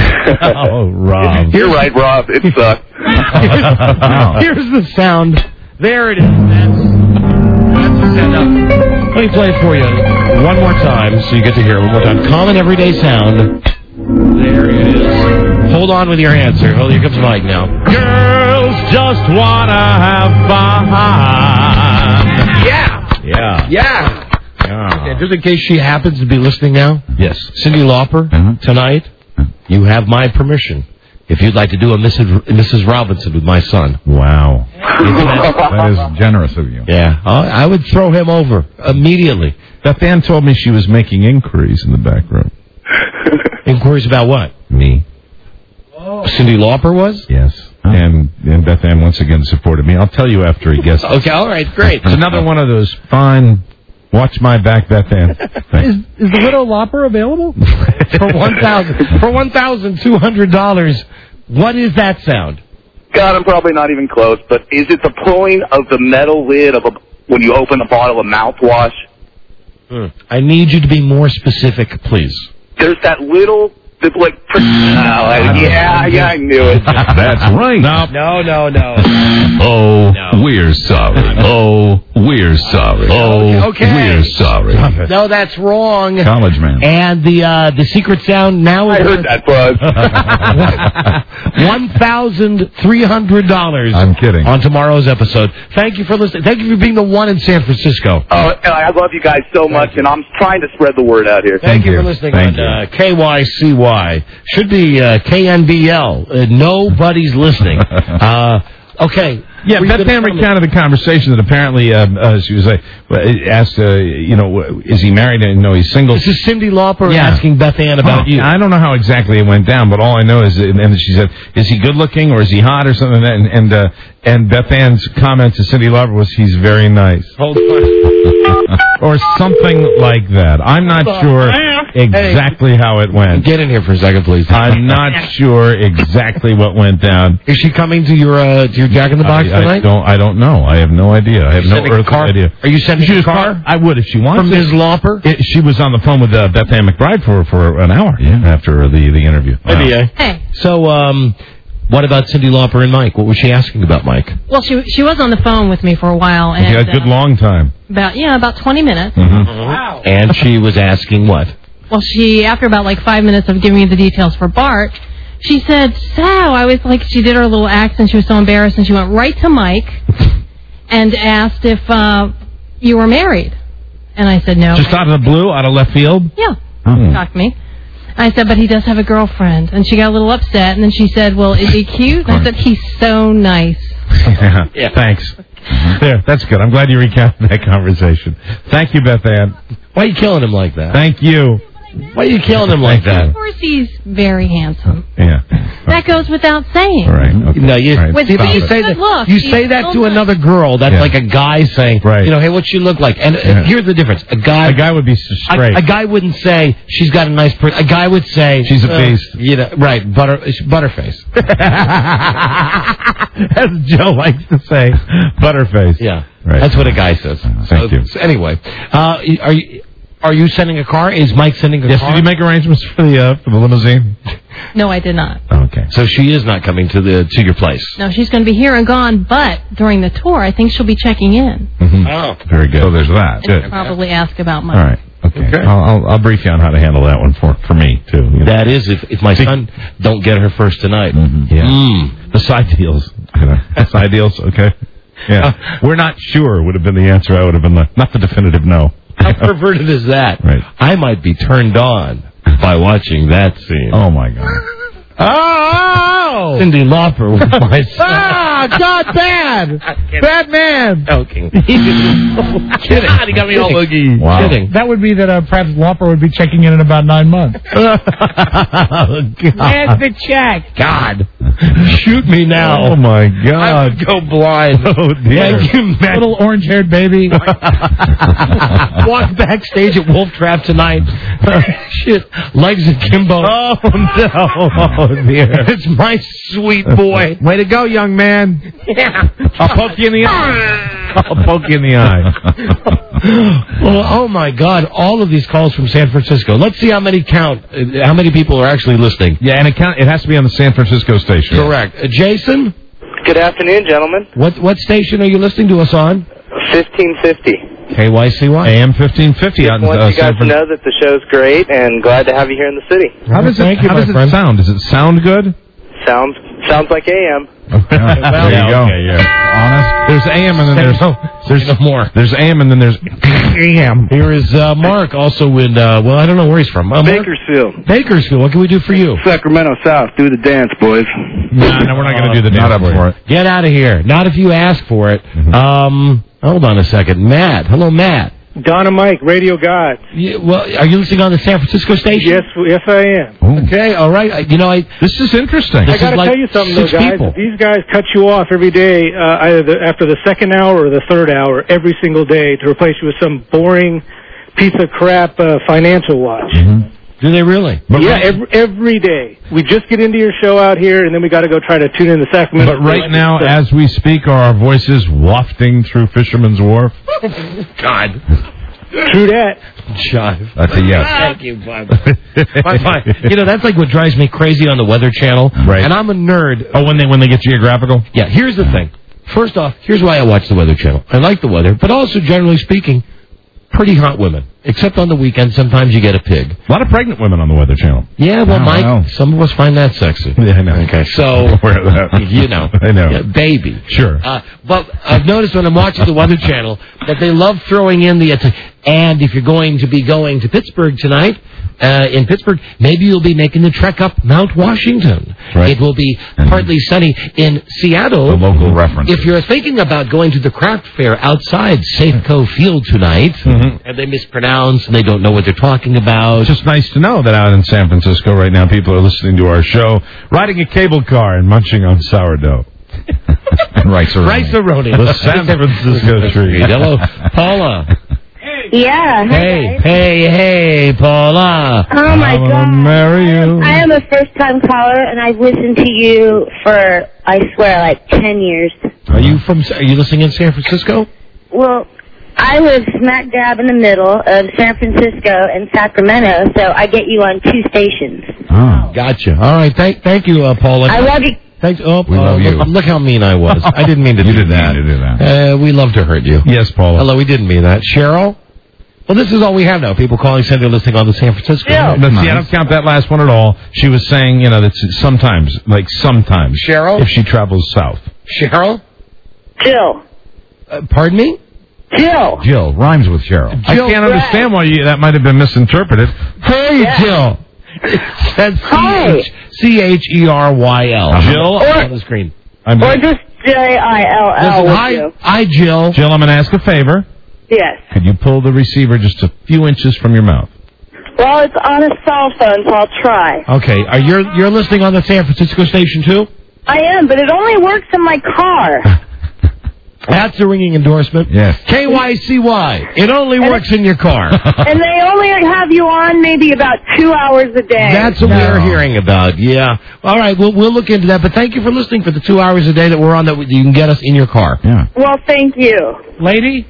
Oh, Rob. You're right, Rob. It sucks. Here's the sound. There it is. That's, that's the sound. Now, let me play it for you one more time so you get to hear it one more time. Common everyday sound. There it is. Hold on with your answer. Oh, here comes Mike now. Girls just wanna have fun. Yeah. Yeah. Yeah. Yeah. Okay, just in case she happens to be listening now, Yes. Cyndi Lauper, Uh-huh. tonight, you have my permission. If you'd like to do a Missus R- Missus Robinson with my son. Wow. That is generous of you. Yeah. I I would throw him over immediately. Beth Ann told me she was making inquiries in the back room. Inquiries about what? Me. Cyndi Lauper was? Yes. And and Beth Ann once again supported me. I'll tell you after he gets. Okay, all right, great. It's another one of those fine, watch my back, Beth Ann. Is, is the Widow Lauper available? for one thousand for one thousand two hundred dollars. What is that sound? God, I'm probably not even close. But is it the pulling of the metal lid of a when you open a bottle of mouthwash? Hmm. I need you to be more specific, please. There's that little, the, like, oh, yeah, yeah, I knew it. That's right. No, no, no. Oh, we're sorry. Oh, we're sorry. Oh, Okay. we're sorry. No, that's wrong. College man. And the uh, the secret sound now is I heard that buzz. one thousand three hundred dollars. I'm kidding. On tomorrow's episode. Thank you for listening. Thank you for being the one in San Francisco. Oh, I love you guys so much, and I'm trying to spread the word out here. Thank, you for listening Thank on uh, K Y C Y. Should be uh, K N B L. Uh, nobody's listening. Uh, okay. Yeah, Were you Beth gonna Ann tell me- recounted the conversation that apparently uh, uh, she was like, well, asked, uh, you know, is he married? And no, he's single. This is Cyndi Lauper Yeah. asking Beth Ann about Oh, you. I don't know how exactly it went down, but all I know is, and then she said, "Is he good looking or is he hot or something?" And and uh, and Beth Ann's comment to Cyndi Lauper was, "He's very nice," Hold on. or something like that. I'm not sure exactly how it went. Get in here for a second, please. I'm not sure exactly what went down. Is she coming to your uh, to your Jack in the Box I, I tonight? don't. I don't know. I have no idea. I have no Sending a earthly car? idea. Are you sending She a was car? I would if she wants From it. Miz Lauper? It, she was on the phone with uh, Beth Ann McBride for for an hour after the the interview. Maybe, Wow. eh? Hey. So, um, what about Cyndi Lauper and Mike? What was she asking about Mike? Well, she she was on the phone with me for a while, and Yeah, a good uh, long time. about yeah, about twenty minutes. Wow. And she was asking what? Well, she after about like five minutes of giving me the details for Bart, She said, "Sal," I was like, she did her little accent. She was so embarrassed, and she went right to Mike and asked if uh, you were married. And I said, no. Just out of the blue, out of left field? Yeah. Oh. Shocked me. I said, but he does have a girlfriend. And she got a little upset, and then she said, well, is he cute? And I said, he's so nice. Yeah. yeah. Thanks. There, that's good. I'm glad you recounted that conversation. Thank you, Beth Ann. Why are you killing him like that? Thank you. Why are you killing him like that? Of course he's very handsome. Yeah. That goes without saying. All right. Okay. No, you, With see, but you these say good that, looks, you he's say that so to nice. another girl. That's Yeah. like a guy saying, Right. you know, hey, what's she look like? And uh, Yeah. here's the difference. A guy, A guy would be straight. A, a guy wouldn't say she's got a nice. Per- a guy would say She's a uh, beast. You know, right? Butter, butterface. As Joe likes to say, butterface. Yeah, Right. that's what a guy says. Thank so, you. so anyway, uh, are you are you sending a car? Is Mike sending a Yes. car? Did you make arrangements for the uh, for the limousine? No, I did not. Okay. So she is not coming to the to your place. No, she's going to be here and gone, but during the tour, I think she'll be checking in. Mm-hmm. Oh, very good. So there's that. And probably ask about Mike. All right. Okay. Okay. I'll, I'll I'll brief you on how to handle that one for for me too. You know. that is if if my son don't get her first tonight. Mm-hmm. Yeah. Mm. The side deals. You know. Side deals. Okay. Yeah. We're not sure would have been the answer. I would have been the not the definitive no. How perverted is that? Right. I might be turned on by watching that scene. Oh my God. Oh! Cyndi Lauper with my son. Ah, God, bad. Bad man. Joking. Kidding. God, he got me all boogie. Wow. Kidding. That would be that uh, perhaps Lauper would be checking in in about nine months. Oh, God. Where's the check? God. Shoot me now. Oh my I God. would go blind. Oh dear. Thank you, man. Little orange-haired baby. Walk backstage at Wolf Trap tonight. Shit. Legs akimbo. Oh no. Oh dear. It's my sweet boy. Way to go, young man. Yeah. I'll poke you in the eye. I'll poke you in the eye. Well, oh my God! All of these calls from San Francisco. Let's see how many count. Uh, how many people are actually listening? Yeah, and it count. It has to be on the San Francisco station. Correct. Uh, Jason, Good afternoon, gentlemen. what what station are you listening to us on? fifteen fifty. K Y C Y. A M fifteen fifty Just on want uh, you guys San to Fran- know that the show's great and glad to have you here in the city. How does it? Thank you, how my does it friend. sound? Does it sound good? Sounds sounds like A M. there you go. Okay, yeah. Honest. There's A M and then there's There's no more. there's A M and then there's A M. Here is uh, Mark, also in. Uh, well, I don't know where he's from. Uh, Mark? Bakersfield. Bakersfield. What can we do for you? Sacramento South. Do the dance, boys. No, no, we're not going to do the Not dance up for it. Get out of here. Not if you ask for it. Um, hold on a second, Matt. Hello, Matt. Don and Mike, Radio Gods. Yeah, well, are you listening on the San Francisco station? Yes, yes, I am. Okay, all right. I, you know, I. This is interesting. I got to tell you something, though, guys. People. If these guys cut you off every day, uh, either the, after the second hour or the third hour, every single day, to replace you with some boring piece of crap uh, financial watch. Mm-hmm. Do they really? But yeah, every, every day. We just get into your show out here, and then we got to go try to tune in the Sacramento. But right now, as we speak, are our voices wafting through Fisherman's Wharf? God. True that. Jive. That's a yes. Thank you, bye bye. You know, that's like what drives me crazy on the Weather Channel. Right. And I'm a nerd. Oh, when they when they get geographical? Yeah, here's the thing. First off, here's why I watch the Weather Channel. I like the weather, but also, generally speaking, pretty hot women. Except on the weekend, sometimes you get a pig. A lot of pregnant women on the Weather Channel. Yeah, well, Oh, Mike, wow. some of us find that sexy. Yeah, I know. Okay, so, I'm aware of that. you know, I know. yeah, baby. Sure. Uh, but I've noticed when I'm watching the Weather Channel that they love throwing in the, and if you're going to be going to Pittsburgh tonight, uh, in Pittsburgh, maybe you'll be making the trek up Mount Washington. Right. It will be partly sunny in Seattle. The local reference. If you're thinking about going to the craft fair outside Safeco Field tonight, Mhm. and they mispronounce and they don't know what they're talking about. It's just nice to know that out in San Francisco right now, people are listening to our show, riding a cable car and munching on sourdough. Rice-A-Roni. Rice-A-Roni. The San Francisco tree. Hello, Paula. Yeah. Hey, hey, hey, Paula. Oh my I wanna God. marry you. I am a first time caller and I've listened to you for, I swear, like ten years. Are you from? Are you listening in San Francisco? Well, I live smack dab in the middle of San Francisco and Sacramento, so I get you on two stations. Oh, gotcha. All right, thank, thank you, uh, Paula. I love you. Thanks. Oh, We uh, love you. Look, look how mean I was. I didn't mean to You do didn't that. mean to do that. Uh, we love to hurt you. Yes, Paula. Hello, we didn't mean that. Cheryl. Well, this is all we have now. People calling, saying they're listening on the San Francisco. Yeah. No, see, I don't count that last one at all. She was saying, you know, that sometimes, like sometimes, Cheryl? if she travels south. Cheryl? Jill. Uh, pardon me? Jill. Jill rhymes with Cheryl. I Jill can't Bragg. understand why you, that might have been misinterpreted. Hey, Yeah. Jill. That's Hi. C H E R Y L. Jill? on the screen. I'm Or just J I L L Listen, with hi, you. hi, Jill. Jill, I'm going to ask a favor. Yes. Could you pull the receiver just a few inches from your mouth? Well, it's on a cell phone, so I'll try. Okay, are you you're listening on the San Francisco station too? I am, but it only works in my car. That's a ringing endorsement. Yes. K Y C Y. It only works in your car. And they only have you on maybe about two hours a day. That's what No. we're hearing about. Yeah. All right. We'll we'll look into that. But thank you for listening for the two hours a day that we're on. That we, you can get us in your car. Yeah. Well, thank you. Lady,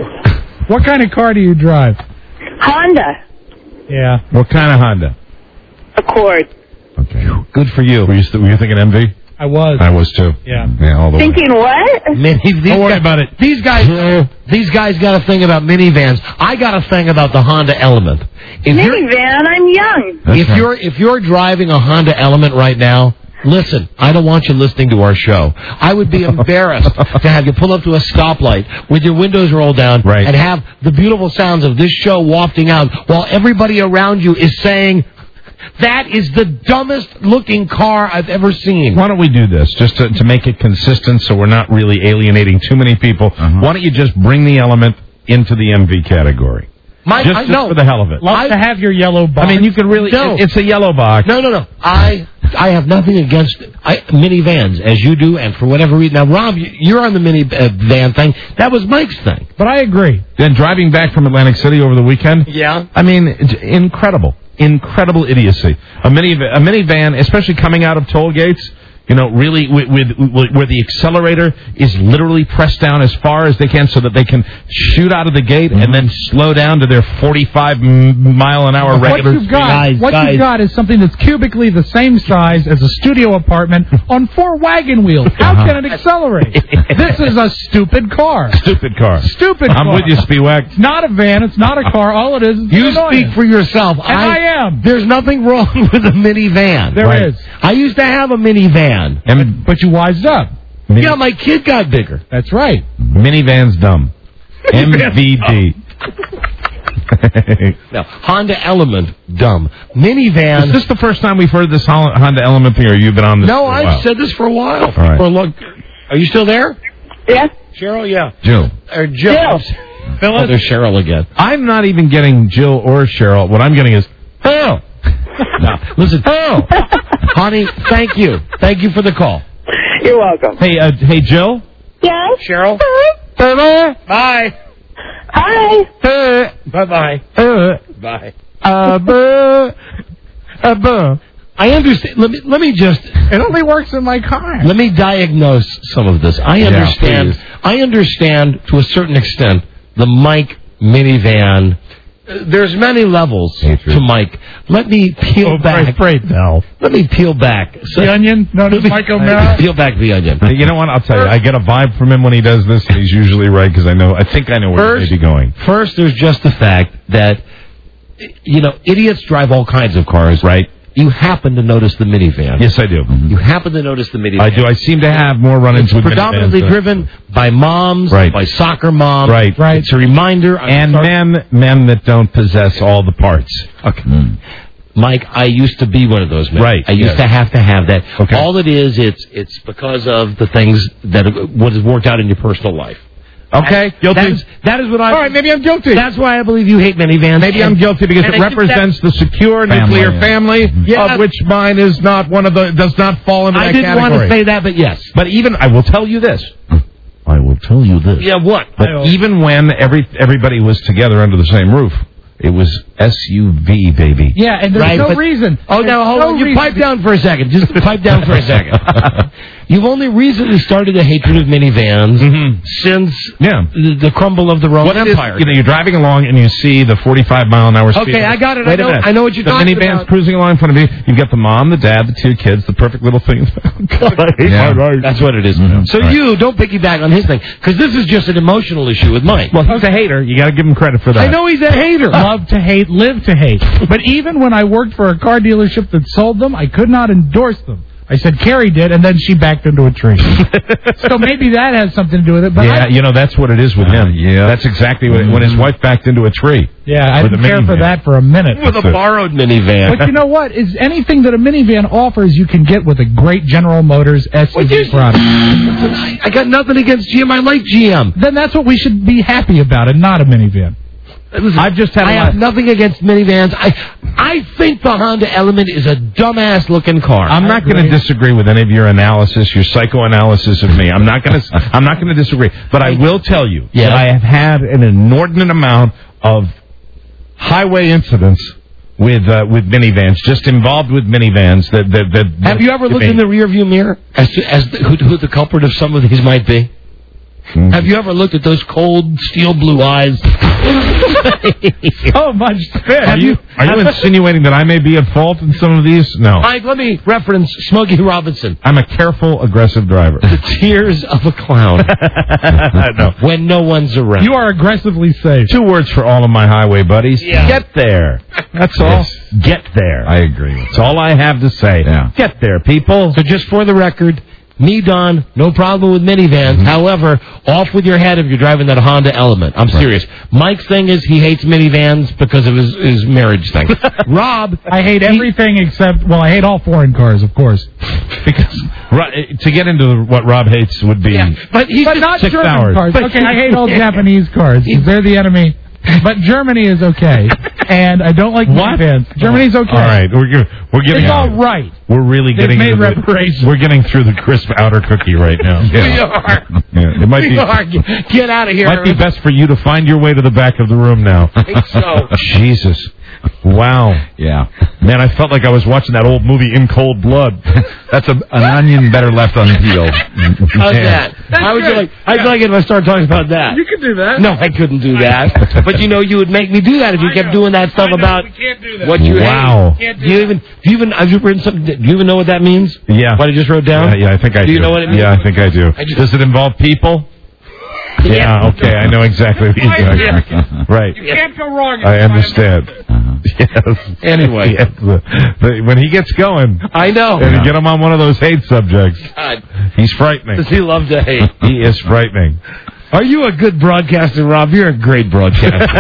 what kind of car do you drive? Honda Yeah. What kind of Honda? Accord. Okay. Good for you. Were you, st- were you thinking Envy? I was. I was too. Yeah. Yeah, all the way. Thinking what? Mini, these Don't worry guys, about it. These guys, these guys got a thing about minivans. I got a thing about the Honda Element. If you're, Minivan, I'm young. That's if right. you're if you're driving a Honda Element right now, listen. I don't want you listening to our show. I would be embarrassed to have you pull up to a stoplight with your windows rolled down Right. and have the beautiful sounds of this show wafting out while everybody around you is saying, "That is the dumbest looking car I've ever seen." Why don't we do this, just to, to make it consistent so we're not really alienating too many people? Uh-huh. Why don't you just bring the Element into the M V category? My, Just, I, just no, for the hell of it. Love I- to have your yellow box. I mean, you could really... No. it- it's a yellow box. No, no, no. I I have nothing against I, minivans, as you do, and for whatever reason. Now, Rob, you- you're on the minivan thing. That was Mike's thing. But I agree. Then driving back from Atlantic City over the weekend... Yeah. I mean, it's incredible. Incredible idiocy. A minivan, a minivan, especially coming out of toll gates, you know, really with, with, with where the accelerator is literally pressed down as far as they can so that they can shoot out of the gate Mm-hmm. and then slow down to their forty-five m- mile an hour What regular you've got, Guys, what guys. you've got is something that's cubically the same size as a studio apartment on four wagon wheels. How Uh-huh. can it accelerate? This is a stupid car. Stupid car. Stupid I'm car. with you, Spiewak. It's not a van. It's not a car. All it is is You an annoyance. speak for yourself. And I am. There's nothing wrong with a minivan. There Right. is. I used to have a minivan. And But you wised up. mini- Yeah, my kid got bigger. That's right. minivan's dumb. M V D. Now, Honda Element, dumb. Minivan. Is this the first time we've heard this Hol- Honda Element thing, or you've been on this no, for a I've while? said this for a while. right. For a long, are you still there? Yeah. Cheryl, yeah. Jill. Or Jill. Jill. Oh, there's Cheryl again. I'm not even getting Jill or Cheryl. What I'm getting is, oh. Now, listen. Oh. Honey, thank you. Thank you for the call. You're welcome. Hey, uh, hey, Jill? Yes. Cheryl? Bye. Bye. Hi. Bye-bye. Uh, Bye. uh, buh, uh, buh. I understand. Let me, let me just... It only works in my car. Let me diagnose some of this. I Yeah, understand. please. I understand to a certain extent the Mike minivan. Uh, There's many levels to Mike. Let me peel Oh, back. pray, pray, no. Let me peel back. So, The onion? No, let me, Mike let me O'Mara? peel back the onion. Hey, you know what? I'll tell you. I get a vibe from him when he does this, and he's usually right because I know. I think I know where First- he may be going. First, there's just the fact that, you know, idiots drive all kinds of cars. Right? You happen to notice the minivan. Yes, I do. You happen to notice the minivan. I do. I seem to have more run-ins It's with predominantly minivans than- driven by moms, Right. by soccer moms. Right. Right. It's a reminder. I'm and sorry- men, men that don't possess all the parts. Okay. Mike, I used to be one of those men. Right, I used yes. to have to have that. Okay. All it is, it's it's because of the things that what has worked out in your personal life. Okay, guilty. That is, that is what I. All right, maybe I'm guilty. That's why I believe you hate minivans. Maybe and- I'm guilty because and it I think represents the secure Family, nuclear yeah. family, Yeah. of which mine is not one of the does not fall into I that didn't category. want to say that, but yes. But even I will tell you this. I will tell you this. Yeah, what? But even when every everybody was together under the same roof, It was S U V, baby. Yeah, and there's Right, no but- reason. Oh, There's now hold no on. You reason pipe to- down for a second. Just pipe down for a second. You've only recently started a hatred of minivans since Yeah. the, the crumble of the Roman What it is, Empire. you know, you're driving along and you see the forty-five mile an hour speed. Okay, I got it. Wait I a know- minute. I know what you're the talking minivan's about. cruising along in front of you. You've got the mom, the dad, the two kids, the perfect little thing. God, I hate Yeah. my life. That's what it is. So Right. you don't piggyback on his thing because this is just an emotional issue with Mike. Well, he's a hater. You got to give him credit for that. I know he's a hater. Love to hate, live to hate. But even when I worked for a car dealership that sold them, I could not endorse them. I said Carrie did, and then she backed into a tree. So maybe that has something to do with it. But yeah, I, you know, that's what it is with him. yeah. That's exactly what, when his wife backed into a tree. yeah, I With didn't a care for minivan. that for a minute. With a That's it. borrowed minivan. But you know what? Is anything that a minivan offers you can get with a great General Motors S U V product. I got nothing against G M. I like G M. Then that's what we should be happy about, and not a minivan. Listen, I've just had a I lot- have nothing against minivans. I I think the Honda Element is a dumbass looking car. I'm not going to disagree with any of your analysis, your psychoanalysis of me. I'm not going to. I'm not going to disagree. But I will tell you Yeah. that I have had an inordinate amount of highway incidents with uh, with minivans, just involved with minivans. That that, that Have you ever looked in the rearview mirror as to as the, who, who the culprit of some of these might be? Mm. Have you ever looked at those cold steel blue eyes? So much spit. Are you are you insinuating that I may be at fault in some of these? No. Mike, let me reference Smokey Robinson. I'm a careful, aggressive driver. The tears of a clown. No. When no one's around. You are aggressively safe. Two words for all of my highway buddies. Yeah. Get there. That's all. Yes. Get there. I agree. That's all I have to say. Yeah. Get there, people. So just for the record, me, Don, no problem with minivans. However, off with your head if you're driving that Honda Element. I'm serious. Mike's thing is he hates minivans because of his, his marriage thing. Rob, I hate everything except, well, I hate all foreign cars, of course. Because Ro- to get into what Rob hates would be but he's But just not six German hours. cars. But- Okay, I hate all Japanese cars because they're the enemy. But Germany is okay, and I don't like What? minivans. Germany's okay. All right, we're gi- we're getting It's all right. We're really They've getting made into the- reparations. we're getting through the crisp outer cookie right now. We are. Yeah, it might We be are. Get, get out of here. might be best for you to find your way to the back of the room now. I think so. Jesus. Wow. Yeah. Man, I felt like I was watching that old movie In Cold Blood. That's a, an onion better left unpeeled. How's that? How would you like? How'd you like it if I started talking about that? You can do that. No, I couldn't do that. But you know, you would make me do that if you kept doing that stuff about We can't do that. what you Wow. hate. Do you even? Do you even? Have you written something? Do you even know what that means? Yeah. What I just wrote down? Yeah, yeah, I think I do. Do you know what it means? Yeah, I think I do. I just- Does it involve people? Yeah, okay, I know exactly what you're doing. Right. You can't go wrong. I understand. Yes. Anyway. Yes. The- the- when he gets going, I know. and you get him on one of those hate subjects, God, he's frightening. does he love to hate? He is frightening. Are you a good broadcaster, Rob? You're a great broadcaster.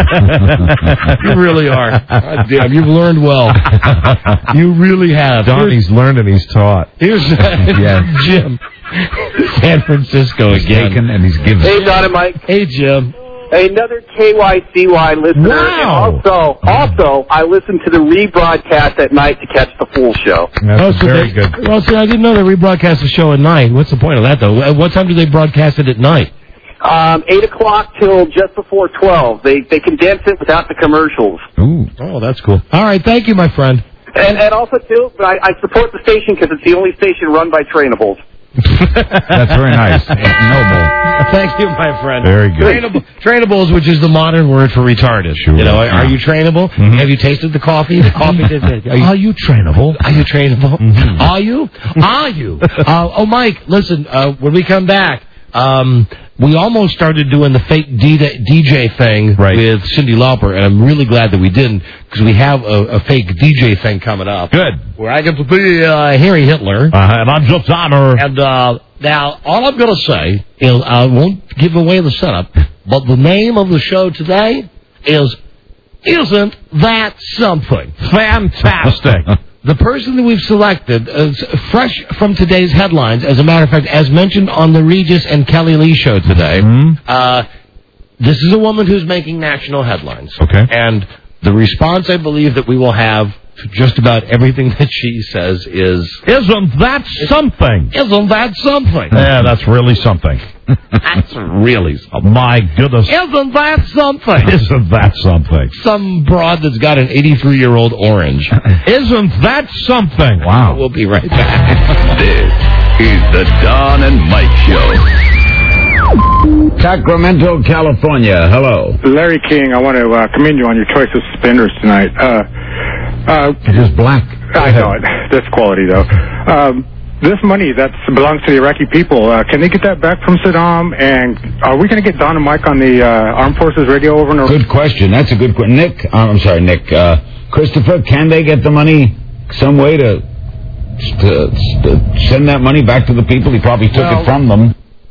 You really are. God damn, you've learned well. You really have. Don, he's learned and he's taught. Here's Yeah. Jim. San Francisco He's again. taken and he's given. Hey, Don and Mike. Hey, Jim. Another K Y C Y listener. Wow. And also, also, I listen to the rebroadcast at night to catch the full show. That's Oh, so very they, good. Well, see, I didn't know they rebroadcast the show at night. What's the point of that, though? At what time do they broadcast it at night? Um, eight o'clock till just before twelve. They they condense it without the commercials. Ooh. Oh, that's cool. All right, thank you, my friend. And and also too, but I, I support the station because it's the only station run by trainables. That's very nice. Noble. Thank you, my friend. Very good. Trainable, trainables, which is the modern word for retarded. Sure. You know, are, Yeah. are you trainable? Mhm. Have you tasted the coffee? The coffee did that. Are you, Are you trainable? are you trainable? Mhm. Are you? Are you? Uh, oh, Mike, listen, uh, when we come back, um, we almost started doing the fake D- DJ thing Right. with Cyndi Lauper, and I'm really glad that we didn't, because we have a, a fake D J thing coming up. Good. Where I get to be uh, Harry Hitler. Uh, and I'm just honor. And uh, now, all I'm going to say is I won't give away the setup, but the name of the show today is Isn't That Something? Fantastic. The person that we've selected is fresh from today's headlines. As a matter of fact, as mentioned on the Regis and Kelly Lee show today, Mhm. uh, this is a woman who's making national headlines. Okay. And the response, I believe, that we will have just about everything that she says is... Isn't that something? Isn't that something? Yeah, that's really something. That's really something. My goodness. Isn't that something? Isn't that something? Some broad that's got an eighty-three-year-old orange. Isn't that something? Wow. We'll be right back. This is the Don and Mike Show. Sacramento, California. Hello. Larry King, I want to uh, commend you on your choice of suspenders tonight. Uh, uh, it is black. I know it. That's quality, though. Um, this money that belongs to the Iraqi people, uh, can they get that back from Saddam? And are we going to get Don and Mike on the uh, Armed Forces radio over and over? Good question. That's a good question. Nick, uh, I'm sorry, Nick. Uh, Christopher, can they get the money some way to, to, to send that money back to the people? He probably took well, it from them.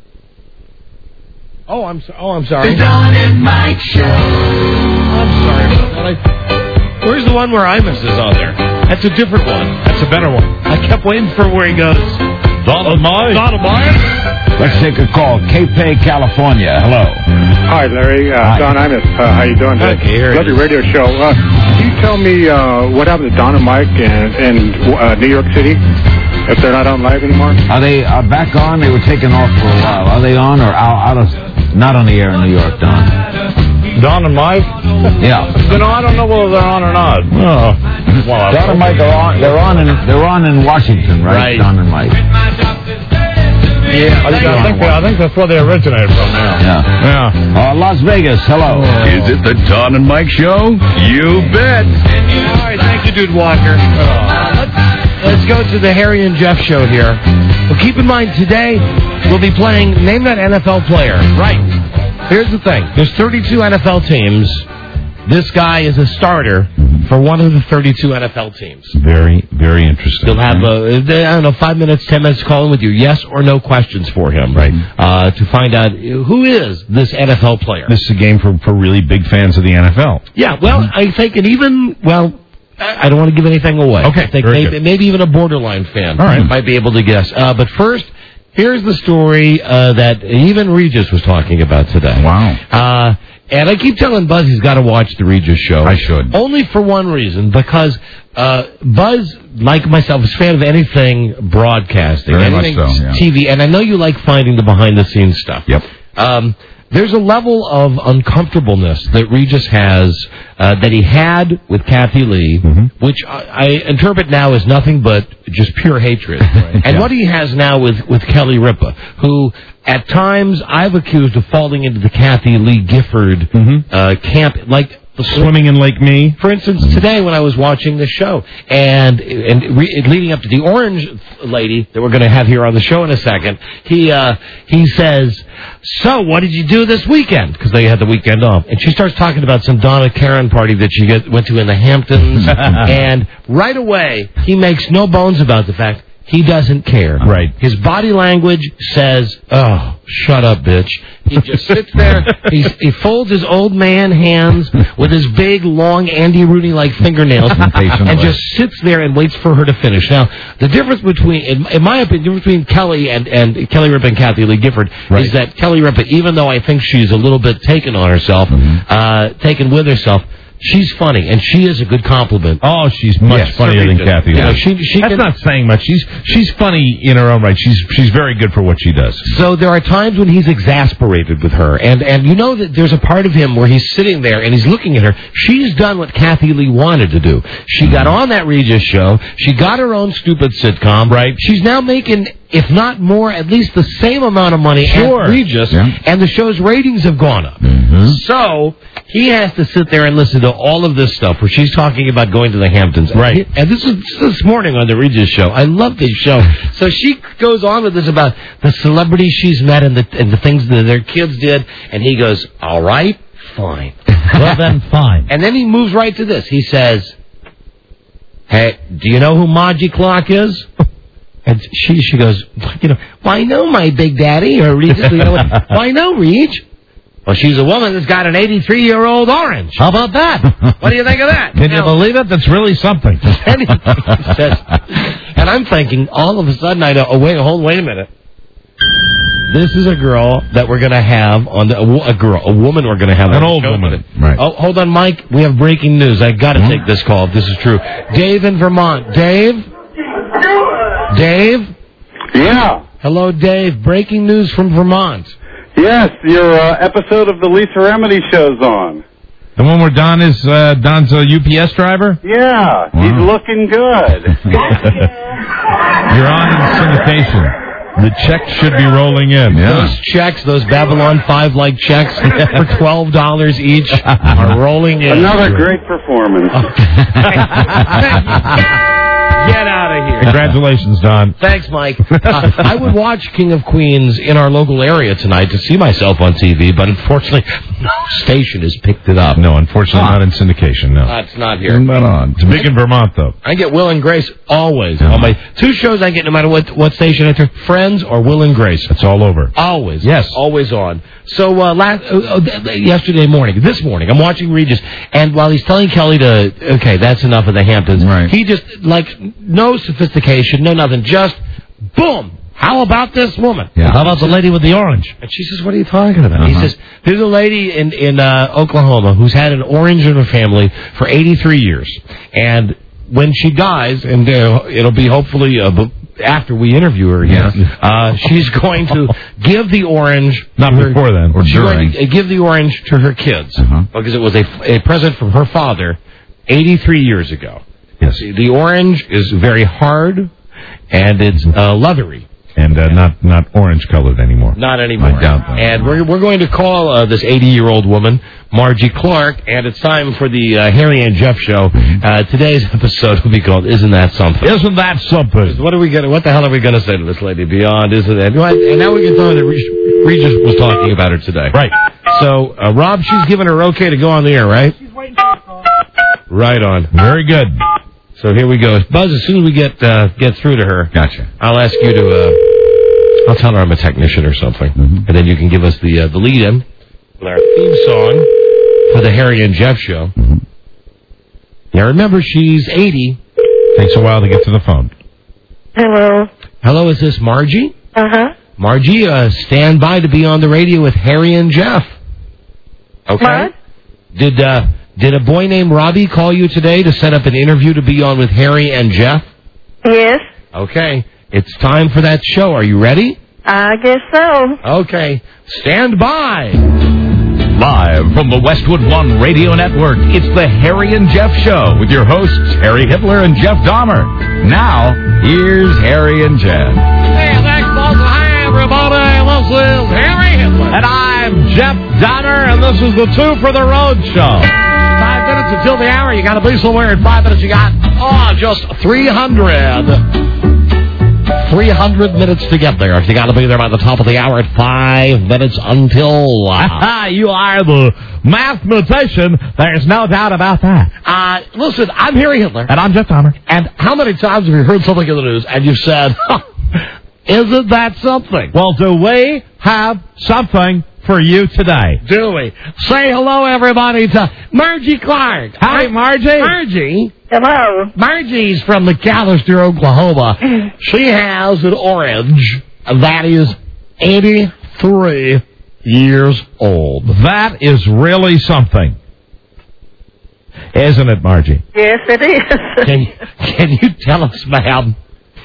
Oh, I'm so, oh, I'm sorry. The Don and Mike Show. I'm sorry about that. I, where's the one where Imus is on there? That's a different one. That's a better one. I kept waiting for where he goes. Don and Mike. Don and Mike. Let's take a call. Cape May, California. Hello. Hi, Larry. Uh, Hi. Don Imus. Uh, how you doing today? Okay, here Love your radio show. Uh, can you tell me uh, what happened to Don and Mike in, in uh, New York City? If they're not on live anymore? Are they uh, back on? They were taken off for a while. Are they on or out, out of... Not on the air in New York, Don. Don and Mike? Yeah. You know, I don't know whether they're on or not. Oh. Well, Don and Mike are on. They're on in. They're on in Washington, right? Right. Don and Mike. Yeah. I think, I think, I think that's where they originated from. Yeah. Yeah. Yeah. Uh, Las Vegas. Hello. Is it the Don and Mike Show? You bet. All right, thank you, Dude Walker. Uh, let's, let's go to the Harry and Jeff show here. Well, keep in mind, today we'll be playing Name That N F L Player. Right. Here's the thing. There's thirty-two N F L teams. This guy is a starter for one of the thirty-two N F L teams. Very, very interesting. He'll have, uh, I don't know, five minutes, ten minutes calling with you, yes or no questions for him. Right. Uh, to find out who is this N F L player. This is a game for, for really big fans of the N F L. Yeah, well, I think, and even, well, I don't want to give anything away. Okay, I think very maybe, good. maybe even a borderline fan All right. might be able to guess. Uh, but first, here's the story uh, that even Regis was talking about today. Wow. Uh, and I keep telling Buzz he's got to watch the Regis show. I should. Only for one reason, because uh, Buzz, like myself, is a fan of anything broadcasting, Very much anything so, yeah. T V, and I know you like finding the behind-the-scenes stuff. Yep. Um, there's a level of uncomfortableness that Regis has, uh, that he had with Kathy Lee, Mm-hmm. which I, I interpret now as nothing but just pure hatred. Right. And Yeah. what he has now with, with Kelly Ripa, who at times I've accused of falling into the Kathy Lee Gifford Mm-hmm. uh, camp, like Swimming in Lake Me. for instance, today when I was watching the show, and and re, leading up to the orange lady that we're going to have here on the show in a second, he uh, he says, "So, what did you do this weekend?" Because they had the weekend off, and she starts talking about some Donna Karen party that she get, went to in the Hamptons, and right away he makes no bones about the fact he doesn't care. Right. His body language says, "Oh, shut up, bitch." He just sits there. He's, he folds his old man hands with his big, long Andy Rooney-like fingernails and just sits there and waits for her to finish. Now, the difference between, in, in my opinion, the difference between Kelly and, and Kelly Ripa and Kathy Lee Gifford Right. is that Kelly Ripa, even though I think she's a little bit taken on herself, Mm-hmm. uh, taken with herself, she's funny, and she is a good compliment. Oh, she's much Yes, funnier than Regis. Kathy Lee. Yeah, she- she That's can- not saying much. She's she's funny in her own right. She's she's very good for what she does. So there are times when he's exasperated with her, and and you know that there's a part of him where he's sitting there and he's looking at her. She's done what Kathy Lee wanted to do. She got on that Regis show. She got her own stupid sitcom. Right. She's now making, if not more, at least the same amount of money Sure. as Regis, Yeah. and the show's ratings have gone up. Mm-hmm. So he has to sit there and listen to all of this stuff where she's talking about going to the Hamptons. Right. And this is this morning on the Regis show. I love this show. So she goes on with this about the celebrities she's met and the and the things that their kids did, and he goes, "All right, fine." Well then, fine. And then he moves right to this. He says, "Hey, do you know who Margie Clark is?" And she she goes, "You know, why no, my big daddy or Regis? You know, what? Why no, Reg?" "Well, she's a woman that's got an eighty-three-year-old orange. How about that? What do you think of that?" Can you Now, believe it? That's really something. and, he says, and I'm thinking, all of a sudden, I know, oh, wait, hold, wait a minute. This is a girl that we're going to have on the, a, wo- a girl, a woman we're going to have An on the old show woman. today. Right. Oh, hold on, Mike. We have breaking news. I got to Hmm? take this call if this is true. Dave in Vermont. Dave? Dave? Yeah. Hello, Dave. Breaking news from Vermont. Yes, your uh, episode of the Lisa Remedy show's on. The one where Don is uh, Don's a U P S driver? Yeah, he's looking good. You're on in syndication. The checks should be rolling in. Those checks, those Babylon five like checks for twelve dollars each are rolling in. Another great performance. Get out of here. Congratulations, Don. Thanks, Mike. Uh, I would watch King of Queens in our local area tonight to see myself on T V, but unfortunately, no station has picked it up. No, unfortunately, Huh. not in syndication, no. Uh, it's not here. Not on. It's big in Vermont, though. I get Will and Grace always. On my two shows I get no matter what what station I turn, Friends or Will and Grace. It's all over. Always. Yes. Always on. So uh, last, uh, uh, th- th- yesterday morning, this morning, I'm watching Regis, and while he's telling Kelly to, okay, that's enough of the Hamptons, Right. he just, like, no sophistication, no nothing, just, boom, how about this woman? Yeah. How about the lady with the orange? And she says, what are you talking about? He Uh-huh. says, there's a lady in, in uh, Oklahoma who's had an orange in her family for eighty-three years, and when she dies, and uh, it'll be hopefully uh, b- after we interview her again, Yes. uh, she's going to give the orange. Not to her- before then. Or she's during. going to give the orange to her kids Uh-huh. because it was a, a present from her father eighty-three years ago. Yes. The, the orange is very hard and it's uh, leathery. And uh, not not orange colored anymore. Not anymore. I doubt that. And we're we're going to call uh, this eighty-year-old woman, Margie Clark, and it's time for the uh, Harry and Jeff show. Uh, today's episode will be called "Isn't That Something?" Isn't that something? What are we gonna? What the hell are we gonna say to this lady beyond? Isn't that? And now we can tell her that Regis Regis was talking about her today. Right. So, uh, Rob, she's given her okay to go on the air, right? She's waiting for a call. Right on. Very good. So here we go, Buzz. As soon as we get uh, get through to her, Gotcha. I'll ask you to. Uh, I'll tell her I'm a technician or something, Mm-hmm. and then you can give us the uh, the lead in with our theme song for the Harry and Jeff show. Mm-hmm. Now remember, she's eighty. Takes a while to get to the phone. Hello. Hello, is this Margie? Uh-huh. Margie, uh, stand by to be on the radio with Harry and Jeff. Okay. What? Did uh, did a boy named Robbie call you today to set up an interview to be on with Harry and Jeff? Yes, Okay. It's time for that show. Are you ready? I guess so. Okay. Stand by. Live from the Westwood One Radio Network, it's the Harry and Jeff Show with your hosts, Harry Hitler and Jeff Dahmer. Now, here's Harry and Jeff. Hey, thanks, boss. Hi, everybody. This is Harry Hitler. And I'm Jeff Donner, and this is the Two for the Road show. Five minutes until the hour. You got to be somewhere in five minutes. You got, oh, just three hundred. three hundred minutes to get there. You got to be there by the top of the hour at five minutes until. Uh, you are the mathematician. There's no doubt about that. uh, listen, I'm Harry Hitler. And I'm Jeff Dahmer. And how many times have you heard something in the news and you've said, isn't that something? Well, do we have something for you today? Do we? Say hello, everybody, to Margie Clark. Hi, Margie. Margie. Hello. Margie's from McAllister, Oklahoma. She has an orange that is eighty-three years old. That is really something. Isn't it, Margie? Yes, it is. Can, can you tell us, ma'am?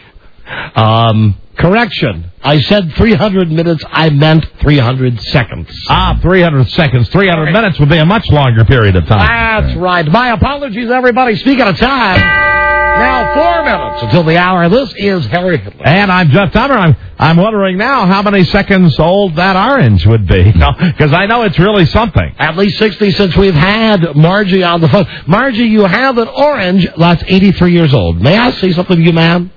Um, correction. I said three hundred minutes. I meant three hundred seconds. Ah, three hundred seconds. three hundred minutes would be a much longer period of time. That's right. My apologies, everybody. Speaking of time, now four minutes until the hour. This is Harry Hitler. And I'm Jeff Dahmer. I'm, I'm wondering now how many seconds old that orange would be. Because I know it's really something. At least sixty since we've had Margie on the phone. Margie, you have an orange that's eighty-three years old. May I say something to you, ma'am?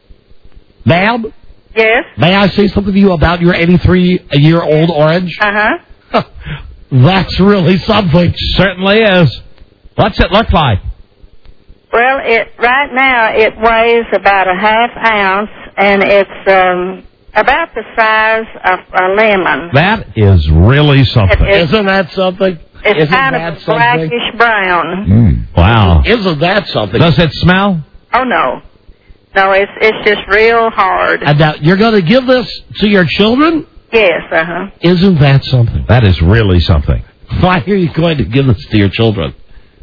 Ma'am? Yes. May I say something to you about your eighty-three-year-old orange? Uh-huh. That's really something. Certainly is. What's it look like? Well, it right now it weighs about a half ounce, and it's um, about the size of a lemon. That is really something. It is- Isn't that something? It's Isn't kind that of something? blackish brown. Mm, wow. Isn't that something? Does it smell? Oh no, no, it's it's just real hard. And now, you're going to give this to your children? Yes, uh-huh. Isn't that something? That is really something. Why are you going to give this to your children?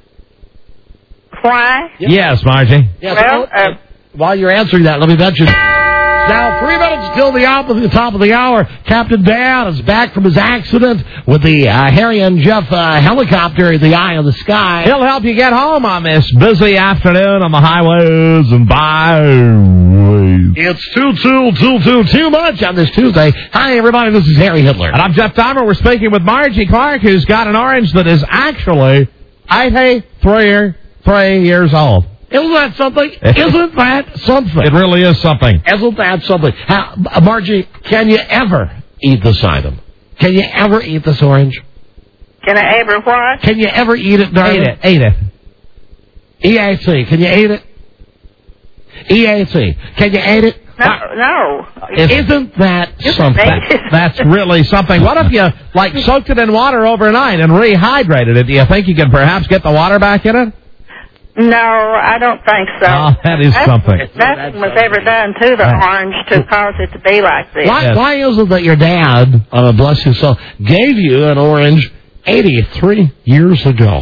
Why? Yes, Margie. Yes, Well, uh, while you're answering that, let me mention. Now, three minutes till the, op- the top of the hour. Captain Dan is back from his accident with the uh, Harry and Jeff uh, helicopter in the eye of the sky. He'll help you get home on this busy afternoon on the highways and byways. It's too, too, too, too, too much on this Tuesday. Hi, everybody. This is Harry Hitler. And I'm Jeff Dahmer. We're speaking with Margie Clark, who's got an orange that is actually eighty-three three years old. Isn't that something? Isn't that something? It really is something. Isn't that something? How, Margie, can you ever eat this item? Can you ever eat this orange? Can I ever what? Can you ever eat it, darling? Eat it. Eat it. E A T. Can you eat it? E A T. Can you eat it? No, no. Isn't that something? That's really something. What if you, like, soaked it in water overnight and rehydrated it? Do you think you can perhaps get the water back in it? No, I don't think so. Oh, that is That's- something. Nothing was ever done to the orange to cause it to be like this. Why, why is it that your dad, uh, bless his soul, gave you an orange eighty-three years ago?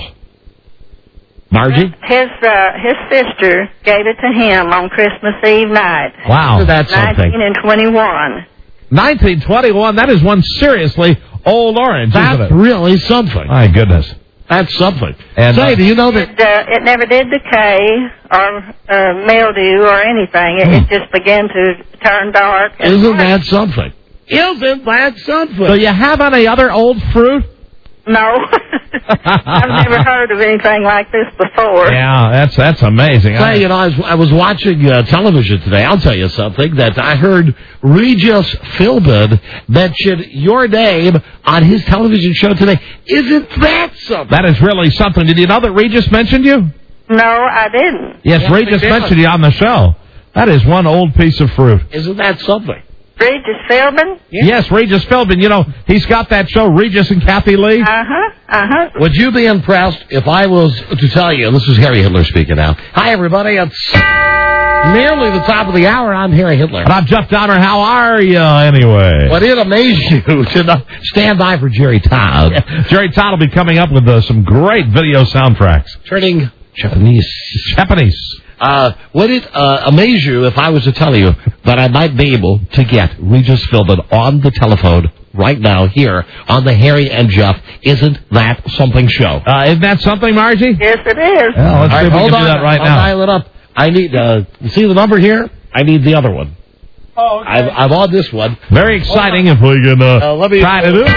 Margie? His uh, his sister gave it to him on Christmas Eve night. Wow. That's something. nineteen twenty-one. nineteen twenty-one, that is one seriously old orange, That's isn't it? really something. My goodness. That's something. And, Say, uh, do you know that... It, uh, it never did decay or uh, mildew or anything. It, it just began to turn dark. and Isn't white. that something? Isn't that something? Do you have any other old fruit? No. I've never heard of anything like this before. Yeah, that's that's amazing. Say, you know, I was, I was watching uh, television today. I'll tell you something that I heard Regis Philbin mention your name on his television show today. Isn't that something? That is really something. Did you know that Regis mentioned you? No, I didn't. Yes, Yes, Regis he did. mentioned you on the show. That is one old piece of fruit. Isn't that something? Regis Philbin? Yes, Regis Philbin. You know, he's got that show, Regis and Kathy Lee. Uh-huh, uh-huh. Would you be impressed if I was to tell you, this is Harry Hitler speaking now. Hi, everybody. It's nearly the top of the hour. I'm Harry Hitler. And I'm Jeff Dahmer. How are you, anyway? But it amazed you to not stand by for Jerry Todd. Jerry Todd will be coming up with uh, some great video soundtracks. Turning Japanese. Japanese. Uh, would it uh, amaze you if I was to tell you that I might be able to get Regis Philbin on the telephone right now here on the Harry and Jeff Isn't That Something show? Uh, isn't that something, Margie? Yes, it is. Yeah, let's All see if we hold can on. do that right I'll now. dial it up. I need, uh, you see the number here? I need the other one. Oh, okay. I'm, I'm on this one. Very exciting if we can uh, Uh, let me- try to do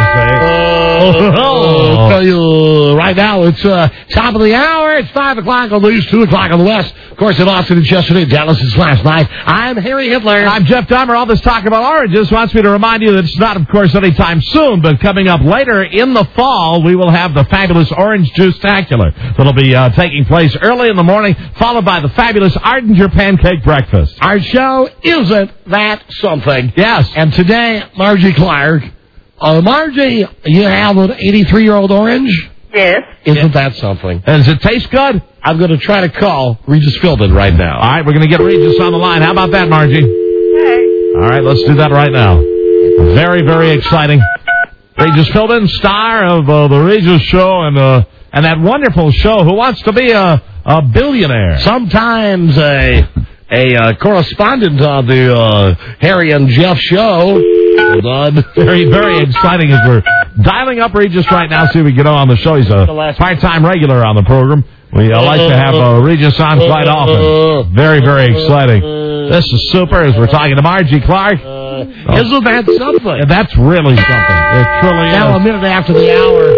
that. Oh, Oh. I'll tell you right now, it's uh, top of the hour. It's five o'clock on the east, two o'clock on the west. Of course, in Austin, it's yesterday. Dallas is last night. I'm Harry Hitler. I'm Jeff Dahmer. All this talk about oranges wants me to remind you that it's not, of course, anytime soon, but coming up later in the fall, we will have the fabulous Orange Juice-tacular that'll be uh, taking place early in the morning, followed by the fabulous Ardinger Pancake Breakfast. Our show Isn't That Something? Yes. And today, Margie Clark. Uh, Margie, you have an eighty-three-year-old orange? Yes. Isn't that something? And does it taste good? I'm going to try to call Regis Philbin right now. All right, we're going to get Regis on the line. How about that, Margie? Okay. All right, let's do that right now. Very, very exciting. Regis Philbin, star of uh, the Regis Show and uh, and that wonderful show, Who Wants to Be a, a Billionaire? Sometimes a a uh, correspondent on the uh, Harry and Jeff show. Hold on. Very, very exciting as we're dialing up Regis right now, see if we can get on the show. He's a part-time regular on the program. We uh, like to have uh, Regis on quite often. Very, very exciting. This is super as we're talking to Margie Clark. Uh, Isn't that something? Yeah, that's really something. It truly Now, a is. minute after the hour.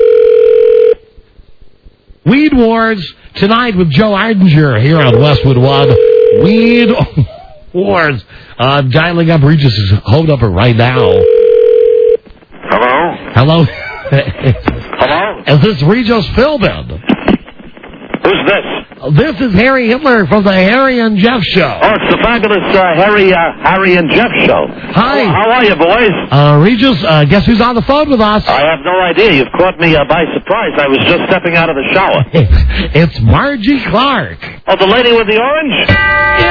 Weed Wars tonight with Joe Ardinger here on Westwood One. Weed Wars. I'm dialing up Regis' home number right now. Hello? Hello? Hello? Is this Regis Philbin? Who's this? This is Harry Hitler from the Harry and Jeff Show. Oh, it's the fabulous uh, Harry, uh, Harry and Jeff show. Hi. How are you, boys? Uh, Regis, uh, guess who's on the phone with us? I have no idea. You've caught me uh, by surprise. I was just stepping out of the shower. It's Margie Clark. Oh, the lady with the orange? Isn't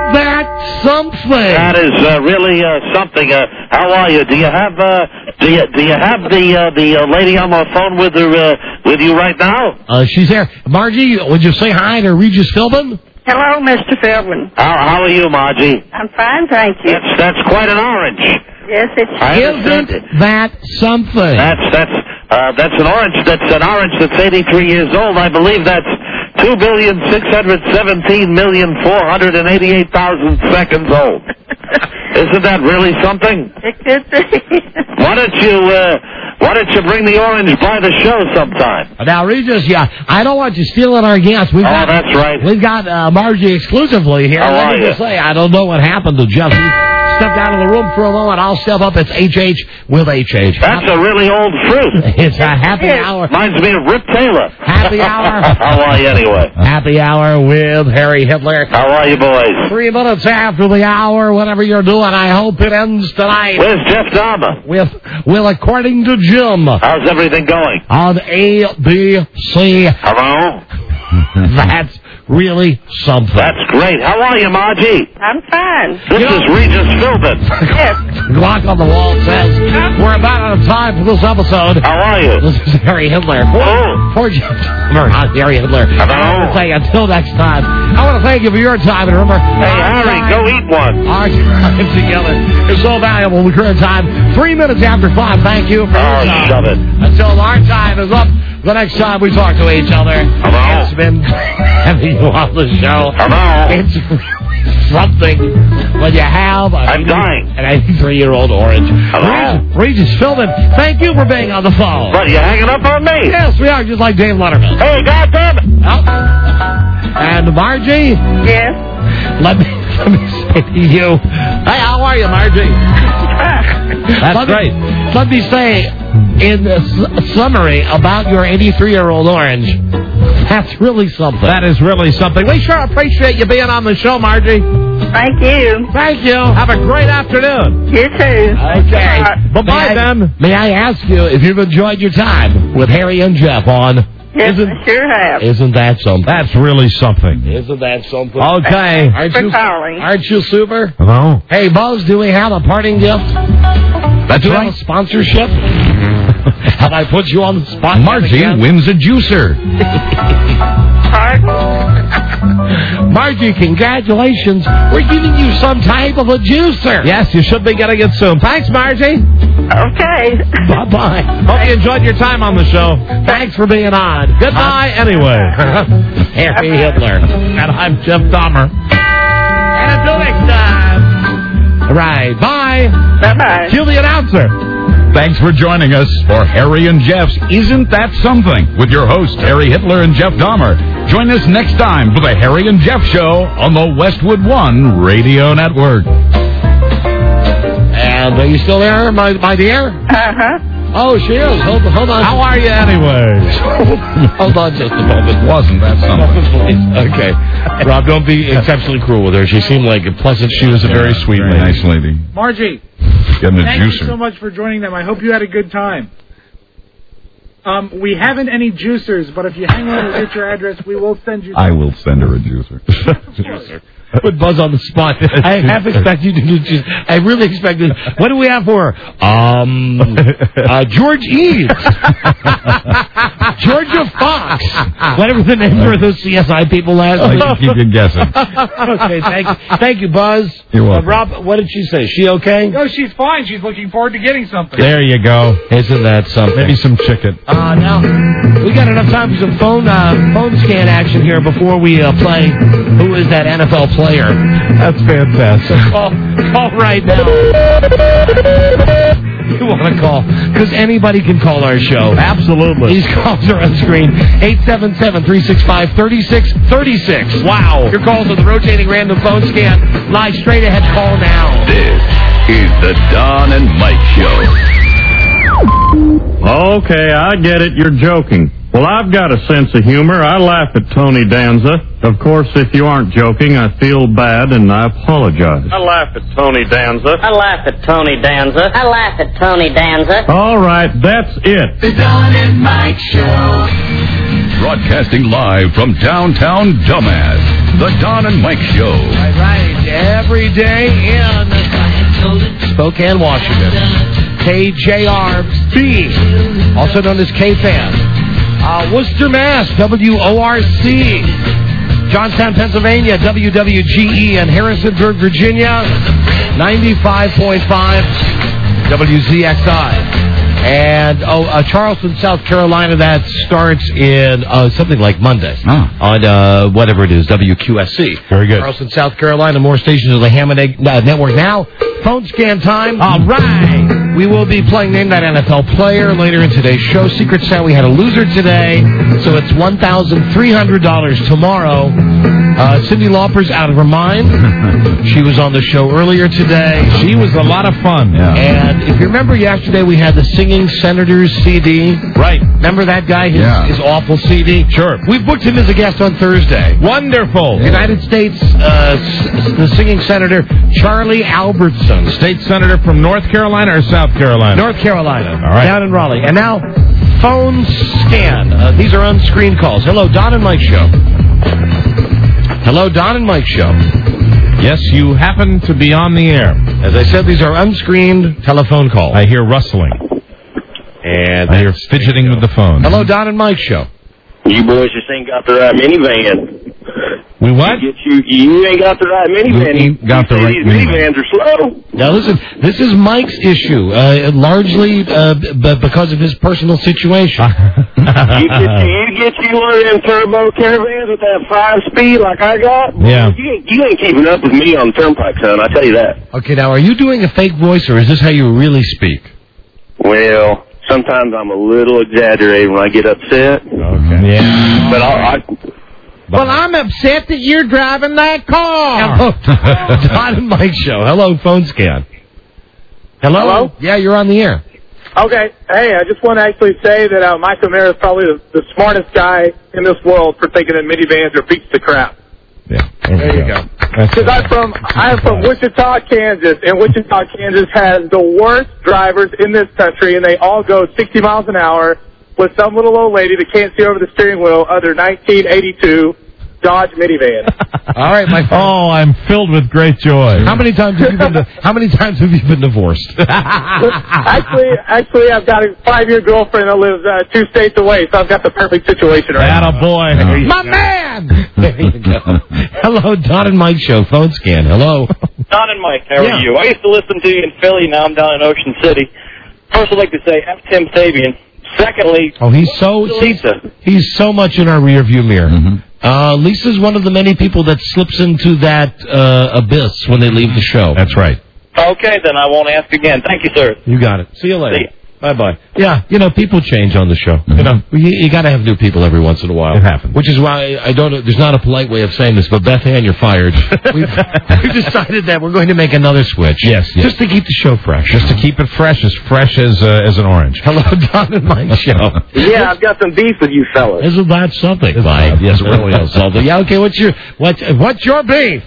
that something? That is uh, really uh, something. Uh, how are you? Do you have uh, do you do you have the uh, the uh, lady on the phone with her uh, with you right now? Uh, she's there. Margie, would you say hi to Regis Philbin? Hello, Mister Philbin. How how are you, Margie? I'm fine, thank you. That's that's quite an orange. Yes, it's. Isn't that something? That's that's uh, that's an orange. That's an orange that's eighty-three years old. I believe that's two billion six hundred seventeen million four hundred and eighty-eight thousand seconds old. Isn't that really something? It could be. Why don't you uh, Why don't you bring the orange by the show sometime? Now, Regis, yeah, I don't want you stealing our guests. We've Oh, got, that's right. We've got uh, Margie exclusively here. How Let are me you? just say, I don't know what happened to Jeff. He stepped out of the room for a moment. I'll step up. It's H H with H H. That's a really old fruit. It's a happy hour. Reminds me of Rip Taylor. Happy hour. How are you anyway? Happy hour with Harry Hitler. How are you, boys? Three minutes after the hour, whatever you're doing, I hope it ends tonight. Where's Jeff Dahmer? With, well, according to Jim. How's everything going? On A B C. Hello? That's really something. That's great. How are you, Margie? I'm fine. This You know- is Regis Philbin. Yes. Clock on the wall says we're about out of time for this episode. How are you? This is Harry Hitler. Poor, Oh. poor Jeff Dahmer, not Harry Hitler. Hello? I want to say until next time. I want to thank you for your time. And remember, Hey, our Harry, time- go eat one. Our time together is so valuable. The current time, three minutes after five. Thank you for Oh, your time. shove it. Until our time is up, the next time we talk to each other. Hello? It's been having you on the show. Hello? It's really something when you have a I'm dying. an eighty-three-year-old orange. Hello? Regis, Regis Philbin, thank you for being on the phone. What, you hanging up on me? Yes, we are, just like Dave Letterman. Hey, goddammit! Oh. And Margie, Yes. let me, let me say to you, hey, how are you, Margie? That's let me, great. Let me say, in the s- summary about your eighty-three-year-old orange, that's really something. That is really something. We sure appreciate you being on the show, Margie. Thank you. Thank you. Have a great afternoon. You too. Okay. Bye-bye, May I- then. May I ask you if you've enjoyed your time with Harry and Jeff on... Yes, isn't, I sure have. isn't that something? That's really something. Isn't that something? Okay. Aren't for you, calling. aren't you super? Hello? Hey, Buzz, do we have a parting gift? That's Do we have right. a sponsorship? Have I put you on the spot? Margie again? wins a juicer. Pardon? Margie, congratulations. We're giving you some type of a juicer. Yes, you should be getting it soon. Thanks, Margie. Okay. Bye-bye. Hope you enjoyed your time on the show. Thanks for being on. Goodbye, anyway. Harry Hitler. And I'm Jeff Dahmer. And until next time. All right. Bye. Bye-bye. Cue the announcer. Thanks for joining us for Harry and Jeff's Isn't That Something with your hosts, Harry Hitler and Jeff Dahmer. Join us next time for the Harry and Jeff Show on the Westwood One Radio Network. And are you still there, my, my dear? Uh-huh. Oh, she is. Hold, hold on. How are you anyway? Hold on just a moment. Wasn't that something? Please. Okay. Rob, don't be exceptionally cruel with her. She seemed like a pleasant... She was a very sweet, very lady. nice lady. Margie, Getting a thank juicer. you so much for joining them. I hope you had a good time. Um, we haven't any juicers, but if you hang on and get your address, we will send you. I will send her a juicer. Juicer. Put Buzz on the spot. I half expect you to do just... I really expected... What do we have for her? Um... Uh, George Eves. Georgia Fox. Whatever the name for those C S I people last I week. can keep you guessing. Okay, thank you. Thank you, Buzz. You're Uh, welcome. Rob, what did she say? She okay? No, she's fine. She's looking forward to getting something. There you go. Isn't that something? Maybe some chicken. Uh, now, we got enough time for some phone uh, phone scan action here before we uh, play Who is That N F L Player? That's fantastic. Call, call right now. You want to call? Because anybody can call our show. Absolutely. These calls are on screen. eight seven seven, three six five, three six three six. Wow. Your calls are the rotating random phone scan. Live straight ahead call now. This is the Don and Mike Show. Okay, I get it. You're joking. Well, I've got a sense of humor. I laugh at Tony Danza. Of course, if you aren't joking, I feel bad and I apologize. I laugh at Tony Danza. I laugh at Tony Danza. I laugh at Tony Danza. All right, that's it. The Don and Mike Show. Broadcasting live from downtown Dumbass, the Don and Mike Show. Right, right. Every day in Spokane, Washington. K J R B, also known as K-Fan. Uh, Worcester, Mass, W O R C. Johnstown, Pennsylvania, W W G E. And Harrisonburg, Virginia, ninety-five point five W Z X I. And oh, uh, Charleston, South Carolina, that starts in uh, something like Monday oh. on uh, whatever it is, W Q S C. Very good. Charleston, South Carolina, more stations of the Ham and Egg uh, Network now. Phone scan time. All right. We will be playing Name That N F L Player later in today's show. Secret sound, we had a loser today, so it's one thousand three hundred dollars tomorrow. Uh, Cyndi Lauper's out of her mind. She was on the show earlier today. She was a lot of fun. Yeah. And if you remember yesterday, we had the Singing Senators C D. Right. Remember that guy? His, yeah. his awful C D? Sure. We booked him as a guest on Thursday. Wonderful. United States, uh, s- the Singing Senator, Charlie Albertson. State Senator from North Carolina or South Carolina? North Carolina. All right. Down in Raleigh. And now, phone scan. Uh, these are unscreened calls. Hello, Don and Mike Show. Hello, Don and Mike Show. Yes, you happen to be on the air. As I said, these are unscreened telephone calls. I hear rustling. And I hear fidgeting with the phone. Hello, Don and Mike Show. You boys just ain't got the right minivan. We what? You, get you, you ain't got the right minivan. We ain't got the you right these minivan. minivans are slow. Now, listen, this is Mike's issue, uh, largely uh, b- because of his personal situation. you, get you, you get you one of them turbo caravans with that five speed like I got? Yeah. You ain't, you ain't keeping up with me on the turnpike, son, I tell you that. Okay, now, are you doing a fake voice, or is this how you really speak? Well, sometimes I'm a little exaggerated when I get upset. Okay. Yeah. But I... I Well, I'm upset that you're driving that car. Hello, Don and Mike Show. Hello, phone scan. Hello? Hello? Yeah, you're on the air. Okay. Hey, I just want to actually say that uh, Mike O'Meara is probably the, the smartest guy in this world for thinking that minivans are pieces of crap. Yeah. There you go. Because I'm from I'm from Wichita, Kansas, and Wichita, Kansas has the worst drivers in this country, and they all go sixty miles an hour with some little old lady that can't see over the steering wheel of their nineteen eighty-two Dodge minivan. All right, my friend. Oh, I'm filled with great joy. How many times have you been? To, how many times have you been divorced? actually, actually, I've got a five-year girlfriend that lives uh, two states away, so I've got the perfect situation right now. Attaboy. Oh. My man. There you go. Hello, Don and Mike Show. Phone scan. Hello. Don and Mike, how Yeah. are you? I used to listen to you in Philly. Now I'm down in Ocean City. First, I'd like to say F. Tim Sabian. Secondly, Oh, he's so Lisa. he's so much in our rearview mirror. Mm-hmm. Uh, Lisa's one of the many people that slips into that uh, abyss when they leave the show. That's right. Okay, then I won't ask again. Thank you, sir. You got it. See you later. See ya. Bye bye. Yeah, you know, people change on the show. Mm-hmm. You know, you, you got to have new people every once in a while. It happens. Which is why I don't know. There's not a polite way of saying this, but Beth Ann, you're fired. We've, we've decided that we're going to make another switch. Yes, yes. Just to keep the show fresh. Just to keep it fresh, as fresh as uh, as an orange. Hello, Don and Mike Show. Yeah, I've got some beef with you fellas. Isn't that something, Mike? Yes, it really is something. Yeah, okay. What's your what's what's your beef?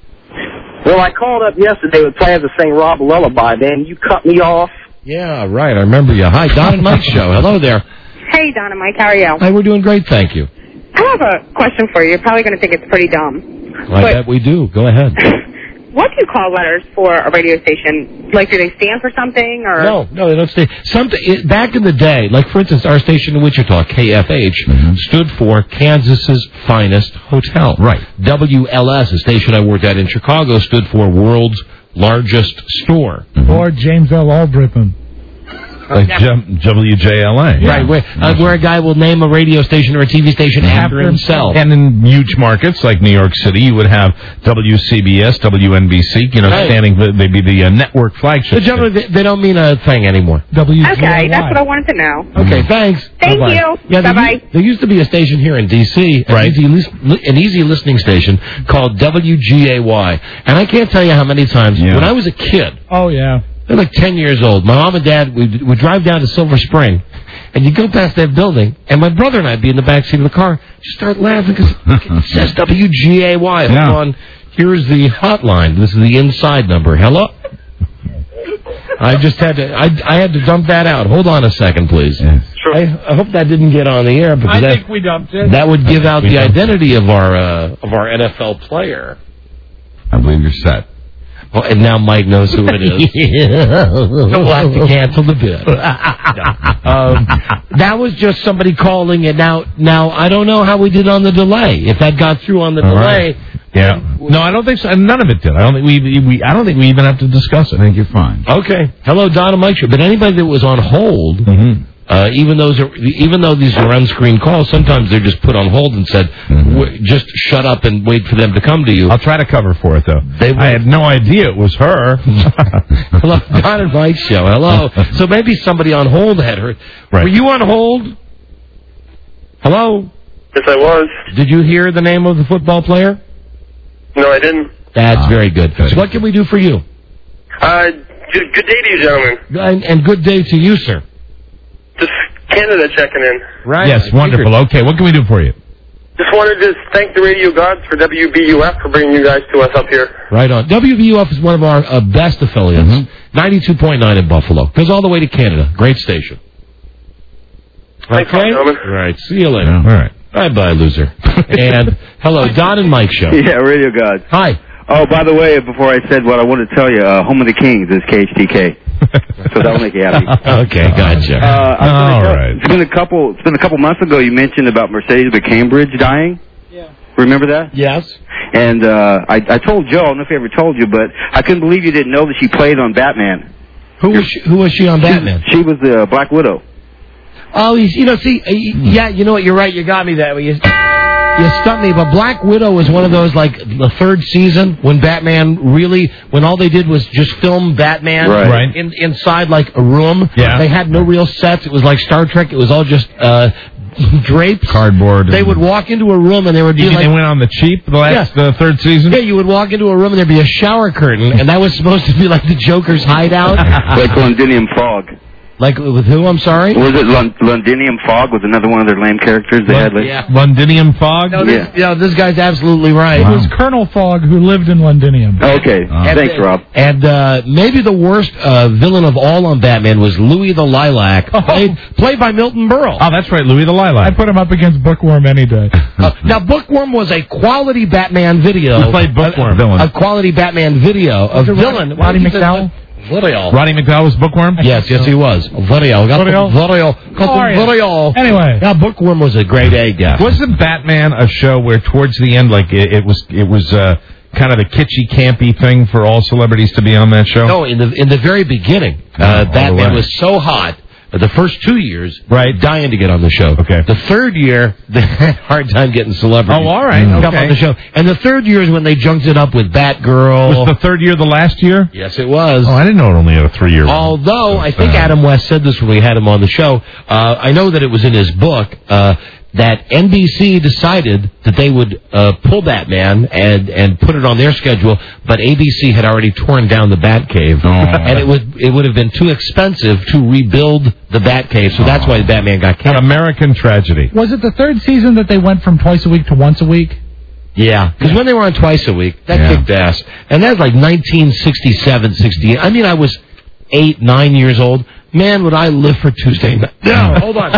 Well, I called up yesterday with plans to sing Rob Lullaby, man. You cut me off. Yeah, right. I remember you. Hi, Don and Mike Show. Hello there. Hey, Don and Mike. How are you? Hi, we're doing great. Thank you. I have a question for you. You're probably going to think it's pretty dumb. I bet we do. Go ahead. What do you call letters for a radio station? Like, do they stand for something? Or No, no, they don't stay. Something it, back in the day, like for instance, our station in Wichita, K F H, mm-hmm. stood for Kansas's Finest Hotel. Right. W L S, a station I worked at in Chicago, stood for World's Largest Store. Mm-hmm. Or James L. Albritton. Like W J L A. Right, where, uh, where a guy will name a radio station or a T V station after himself. And in huge markets like New York City, you would have W C B S, W N B C, you know, Right. standing, they'd be the uh, network flagship. But generally, they, they don't mean a thing anymore. W G L Y. Okay, that's what I wanted to know. Okay, thanks. Thank Bye-bye. you. Yeah, there, Bye-bye. used, there used to be a station here in D C, an, Right. easy, lis- an easy listening station called W G A Y. And I can't tell you how many times, Yeah. when I was a kid, Oh, yeah. they're like ten years old. My mom and dad would would drive down to Silver Spring, and you go past that building, and my brother and I'd be in the back seat of the car, just start laughing because it says W G A Y. Hold Yeah. on. Here's the hotline. This is the inside number. Hello? I just had to, I, I had to dump that out. Hold on a second, please. Yes. I, I hope that didn't get on the air because I that, think we dumped it. that would give out we the dumped identity of our uh, of our N F L player. I believe you're set. Well, and now Mike knows who it is. So we'll have to cancel the bid. um, that was just somebody calling it. Now, now I don't know how we did on the delay. If that got through on the All delay. right. Yeah. No, I don't think so. None of it did. I don't think we, we. I don't think we even have to discuss it. I think you're fine. Okay. Hello, Don and Mike Show. But anybody that was on hold, Mm-hmm. uh, even those are, even though these are on-screen calls, sometimes they're just put on hold and said, Mm-hmm. w- just shut up and wait for them to come to you. I'll try to cover for it though. They I had no idea it was her. Hello, Don and Mike Show. Hello. So maybe somebody on hold had heard. Right. Were you on hold? Hello. Yes, I was. Did you hear the name of the football player? No, I didn't. That's very good. So what can we do for you? Uh, good, good day to you, gentlemen. And, and good day to you, sir. Just Canada checking in. Right. Yes, wonderful. Okay, what can we do for you? Just wanted to thank the radio gods for W B U F for bringing you guys to us up here. Right on. W V U F is one of our uh, best affiliates. Mm-hmm. ninety-two point nine in Buffalo. Goes all the way to Canada. Great station. Thanks, Okay? gentlemen. Right. See you later. All right. Bye-bye, loser. And hello, Don and Mike Show. Yeah, Radio Gods. Hi. Oh, by the way, before I said what I wanted to tell you, uh, Home of the Kings is K H T K. So that'll make you happy. Okay, gotcha. Uh, I was gonna All tell- right. It's been a couple. It's been a couple months ago. You mentioned about Mercedes Cambridge dying. Yeah. Remember that? Yes. And uh, I, I told Joe. I don't know if he ever told you, but I couldn't believe you didn't know that she played on Batman. Who was she, who was she on Batman? She was the Black Widow. Oh, he's, you know, see, uh, y- yeah, you know what? You're right. You got me that way. You, you stumped me. But Black Widow was one of those, like, the third season when Batman really, when all they did was just film Batman Right. Right. In, inside, like, a room. Yeah. They had no real sets. It was like Star Trek. It was all just uh, drapes. Cardboard. They and- would walk into a room and there would be You think like... they went on the cheap the last the third season? Yeah, you would walk into a room and there'd be a shower curtain, and that was supposed to be like the Joker's hideout. Like Londinium Fog. Like, with who, I'm sorry? Was it Lon- Londinium Fog was another one of their lame characters they had? Like, Yeah. Londinium Fog? No, this, Yeah. no, this guy's absolutely right. It was Colonel Fogg who lived in Londinium. Okay, And, thanks, uh, Rob. And uh, maybe the worst uh, villain of all on Batman was Louis the Lilac, played, played by Milton Berle. Oh, that's right, Louis the I Lilac. put him up against Bookworm any day. Uh, now, Bookworm was a quality Batman video. He played Bookworm. A, Villain. a quality Batman video of Was it villain. Roddy McDowell? Video. Roddy McDowell was Bookworm? Yes, yes, he was. Video. Got Video? the video. Got Oh, the yeah. video. Anyway. Yeah, Bookworm was a great A guest. Wasn't Batman a show where towards the end, like, it, it was it was uh, kind of a kitschy, campy thing for all celebrities to be on that show? No, in the in the very beginning, Oh, uh, all the Batman way. was so hot. uh, The first two years, Right. dying to get on the show. Okay. The third year, they had a hard time getting celebrities. Oh, all right, to come okay. on the show. And the third year is when they junked it up with Batgirl. Was the third year the last year? Yes, it was. Oh, I didn't know it only had a three-year run. Although, I think Uh, Adam West said this when we had him on the show. Uh, I know that it was in his book uh, that N B C decided that they would uh, pull Batman and, and put it on their schedule, but A B C had already torn down the Batcave. And it would it would have been too expensive to rebuild the Batcave, so that's why the Batman got An canceled. American tragedy. Was it the third season that they went from twice a week to once a week? Yeah, because when they were on twice a week, that Yeah. kicked ass. And that's like nineteen sixty-seven, sixty-eight. I mean, I was eight, nine years old. Man, would I live for Tuesday night. No, hold on.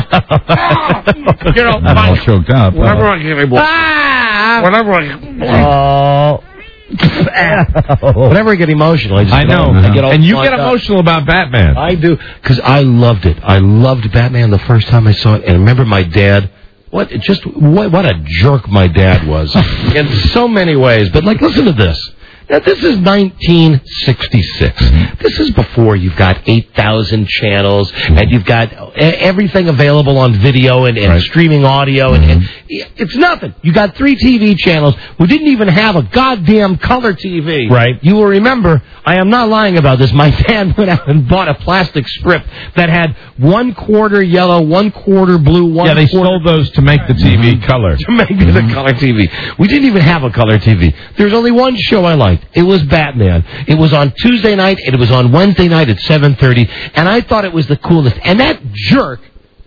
You know, I'm all Mike, choked up. whenever I get able, whenever I, whenever I get emotional, I just I know. I get all And you wound get up. emotional about Batman. I do, because I loved it. I loved Batman the first time I saw it, and I remember my dad. What just what, what a jerk my dad was in so many ways. But like, listen to this. Now, this is nineteen sixty-six. This is before you've got eight thousand channels, and you've got e- everything available on video and, and Right. streaming audio, and, and it's nothing. You got three T V channels. We didn't even have a goddamn color T V. Right. You will remember, I am not lying about this, my dad went out and bought a plastic strip that had one quarter yellow, one quarter blue, one Yeah, they quarter... sold those to make the T V color. to make it a color T V. We didn't even have a color T V. There's only one show I liked. It was Batman. It was on Tuesday night. It was on Wednesday night at seven thirty. And I thought it was the coolest. And that jerk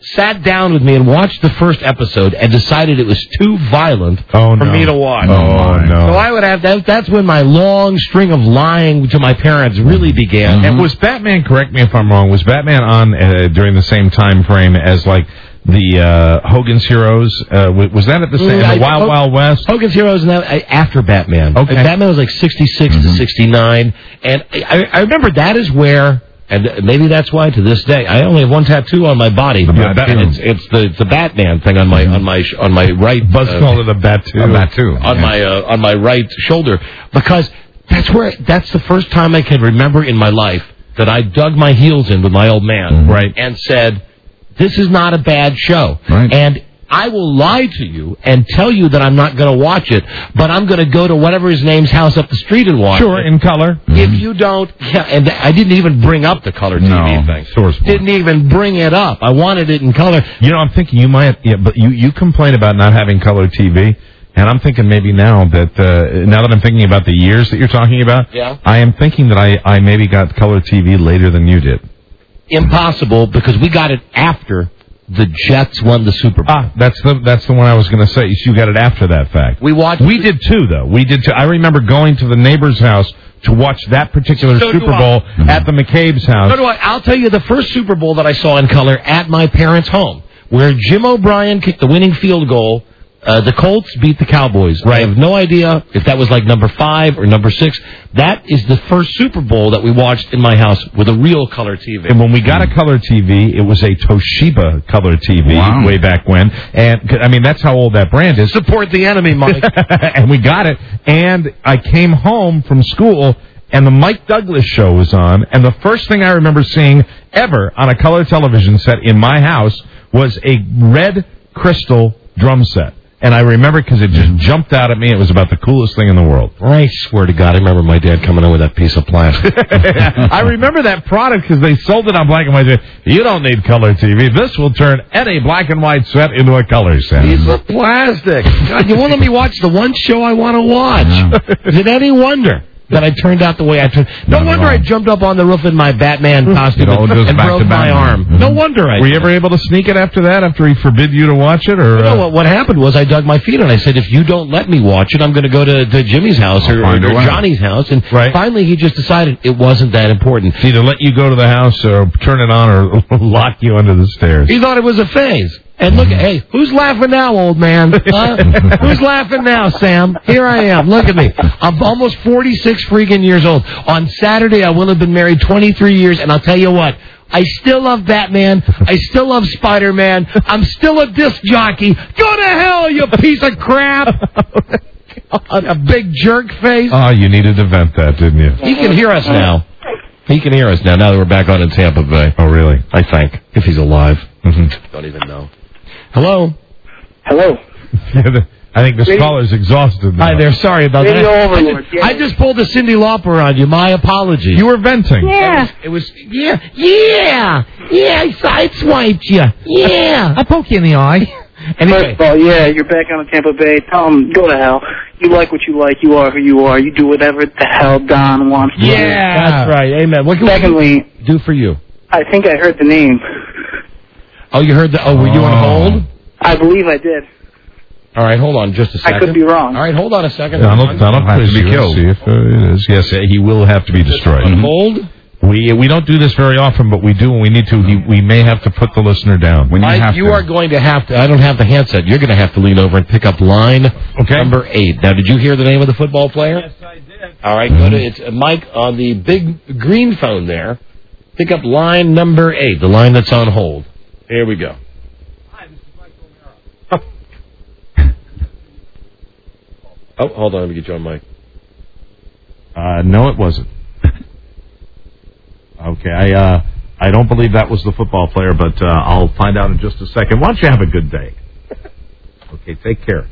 sat down with me and watched the first episode and decided it was too violent oh, for no. me to watch. Oh, no. So I would have that. That's when my long string of lying to my parents really began. Mm-hmm. And was Batman, correct me if I'm wrong, was Batman on uh, during the same time frame as, like, the uh, Hogan's Heroes? Uh, was that at the same, I, the Wild Ho- Wild West? Hogan's Heroes and that, after Batman. Okay. Batman was like sixty-six mm-hmm. to sixty-nine. And I, I remember that is where... And maybe that's why to this day I only have one tattoo on my body. Yeah, it's, it's the it's the Batman thing on my on my on my right. Buzz uh, called it a Batu. A Batu. on yeah. my uh, on my right shoulder, because that's where that's the first time I can remember in my life that I dug my heels in with my old man, mm-hmm. right, and said, "This is not a bad show," right. and I will lie to you and tell you that I'm not going to watch it, but I'm going to go to whatever his name's house up the street and watch sure, it. Sure, in color. If you don't, yeah, and I didn't even bring up the color T V no, thing. Source didn't even bring it up. I wanted it in color. You know, I'm thinking you might, yeah, but you, you complain about not having color T V, and I'm thinking maybe now that, uh, now that I'm thinking about the years that you're talking about, yeah. I am thinking that I, I maybe got color T V later than you did. Impossible, because we got it after the Jets won the Super Bowl. Ah, that's the that's the one I was going to say. You got it after that fact. We watched. We did too, though. We did too. I remember going to the neighbor's house to watch that particular so Super Bowl mm-hmm. at the McCabe's house. So do I. I'll tell you the first Super Bowl that I saw in color at my parents' home, where Jim O'Brien kicked the winning field goal. Uh, the Colts beat the Cowboys. Right. I have no idea if that was like number five or number six. That is the first Super Bowl that we watched in my house with a real color T V. And when we got a color T V, it was a Toshiba color T V wow. way back when. And, I mean, that's how old that brand is. Support the enemy, Mike. And we got it. And I came home from school, and the Mike Douglas show was on. And the first thing I remember seeing ever on a color television set in my house was a red crystal drum set. And I remember because it just jumped out at me. It was about the coolest thing in the world. I swear to God, I remember my dad coming in with that piece of plastic. I remember that product because they sold it on black and white. You don't need color T V. This will turn any black and white set into a color set. Piece of plastic. God, you won't let me watch the one show I want to watch. Yeah. Is it any wonder that I turned out the way I turned? No Not wonder I jumped up on the roof in my Batman costume and, and broke my arm. Mm-hmm. No wonder I Were did. you ever able to sneak it after that, after he forbid you to watch it? Or you know, uh... what, what happened was I dug my feet and I said, if you don't let me watch it, I'm going to go to, to Jimmy's house or, or Johnny's house. And right. finally he just decided it wasn't that important. To either let you go to the house or turn it on or lock you under the stairs. He thought it was a phase. And look, hey, who's laughing now, old man? Huh? Who's laughing now, Sam? Here I am. Look at me. I'm almost forty-six freaking years old. On Saturday, I will have been married twenty-three years, and I'll tell you what, I still love Batman. I still love Spider-Man. I'm still a disc jockey. Go to hell, you piece of crap. God, a big jerk face. Oh, you needed to vent that, didn't you? He can hear us now. He can hear us now, now that we're back on in Tampa Bay. Oh, really? I think, if he's alive. Mm-hmm. Don't even know. Hello? Hello. I think this Radio. caller's exhausted now. Hi there, sorry about Radio that. Overlord, I, just, yeah. I just pulled a Cyndi Lauper on you. My apologies. You were venting. Yeah. It was, it was yeah, yeah, yeah, I sideswiped you. Yeah. I poke you in the eye. Anyway. First of all, yeah, you're back on Tampa Bay. Tell them, go to hell. You like what you like. You are who you are. You do whatever the hell Don wants to Yeah, do. that's right. Amen. What can Secondly, we do for you? I think I heard the name. Oh, you heard the, oh, were you on hold? I believe I did. All right, hold on just a second. I could be wrong. All right, hold on a second. Donald, Donald has to be killed. See if uh, it is. Yes, uh, he will have to be destroyed. On hold? We we don't do this very often, but we do when we need to. He, we may have to put the listener down. When you I, have you to. are going to have to. I don't have the handset. You're going to have to lean over and pick up line okay. number eight. Now, did you hear the name of the football player? Yes, I did. All right, go to it's uh, Mike on the big green phone there. Pick up line number eight, the line that's on hold. Here we go. Hi, this is Mike Romero. Oh, hold on, let me get you on mic. Uh, no, it wasn't. Okay, I uh, I don't believe that was the football player, but uh, I'll find out in just a second. Why don't you have a good day? Okay, take care.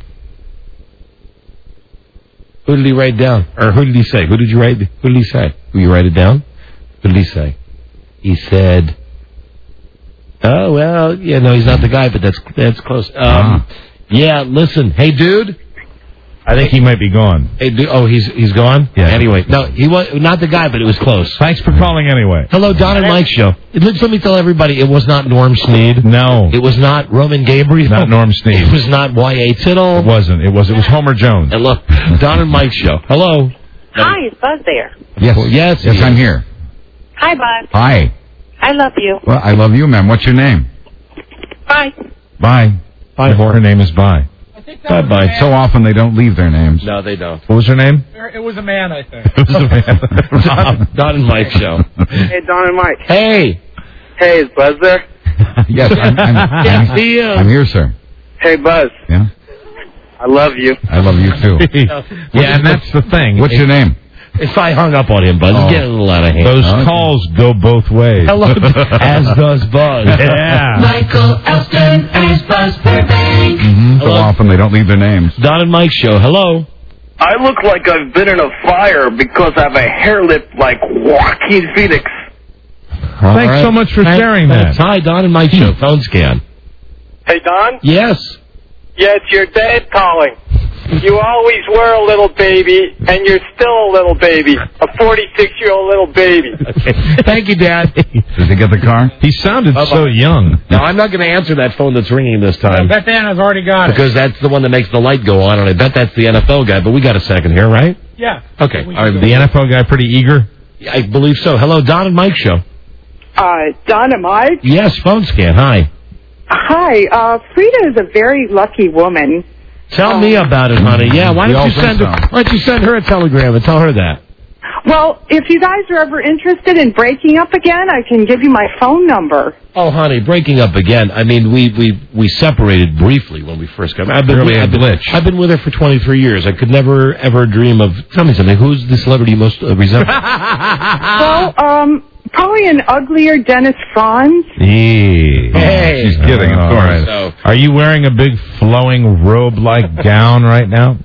Who did he write down? Or who did he say? Who did you write? Who did he say? Will you write it down? Who did he say? He said, oh, well, yeah, no, he's not the guy, but that's that's close. Um, uh-huh. Yeah, listen, hey, dude, I think he might be gone. Hey, do, oh, he's he's gone? Yeah. Anyway, no, he was not the guy, but it was close. Thanks for calling anyway. Hello, Don and Mike show. Let, let me tell everybody, it was not Norm Snead. No. It was not Roman Gabriel. Not Norm Snead. It was not Y A Tittle. It wasn't. It was. It was Homer Jones. And look, Don and Mike show. Hello. Hi, is Buzz there? Yes. Well, yes. Yes, I'm here. Hi, Buzz. Hi. I love you. Well, I love you, ma'am. What's your name? Bye. Bye. Bye. Her name is Bye. Bye bye. So often they don't leave their names. No, they don't. What was her name? It was a man, I think. It was a man. Don, Don and Mike show. Hey, Don and Mike. Hey. Hey, is Buzz there? Yes, I'm, I'm, I'm, Yes, I'm here, sir. Hey, Buzz. Yeah? I love you. I love you, too. Yeah, and that's the thing. What's your name? If I hung up on him, Buzz, Oh. it's getting a little out of hand. Those Okay. calls go both ways. Hello, as does Buzz. Yeah. Michael Elston as Buzz Burbank. Mm-hmm. So Hello? often they don't leave their names. Don and Mike show. Hello. I look like I've been in a fire because I have a hair lip like Joaquin Phoenix. All Thanks so much for Thanks- sharing thanks. that. Hi, Don and Mike show. Phone scan. Hey, Don? Yes. Yeah, it's your dad calling. You always were a little baby, and you're still a little baby. A forty-six-year-old little baby. Thank you, Dad. Does he get the car? He sounded so young. Now, I'm not going to answer that phone that's ringing this time. Beth Ann has already got it. Because that's the one that makes the light go on, and I bet that's the N F L guy, but we got a second here, right? Yeah. Okay. All right. The N F L guy pretty eager? I believe so. Hello, Don and Mike show. Uh, Don and Mike? Yes, phone scan. Hi. Hi, uh, Frida is a very lucky woman. Tell me about it, honey. Yeah, why We don't all you think send her, so. why don't you send her a telegram and tell her that? Well, if you guys are ever interested in breaking up again, I can give you my phone number. Oh, honey, breaking up again. I mean, we we we separated briefly when we first got married. I've been, Really a I've, been, glitch. I've been with her for twenty-three years. I could never ever dream of. Tell me something. Who's the celebrity you most uh, resemble? Well, um, probably an uglier Dennis Franz. Yeah. Hey. She's kidding, of All course. right, so- Are you wearing a big flowing robe-like gown right now?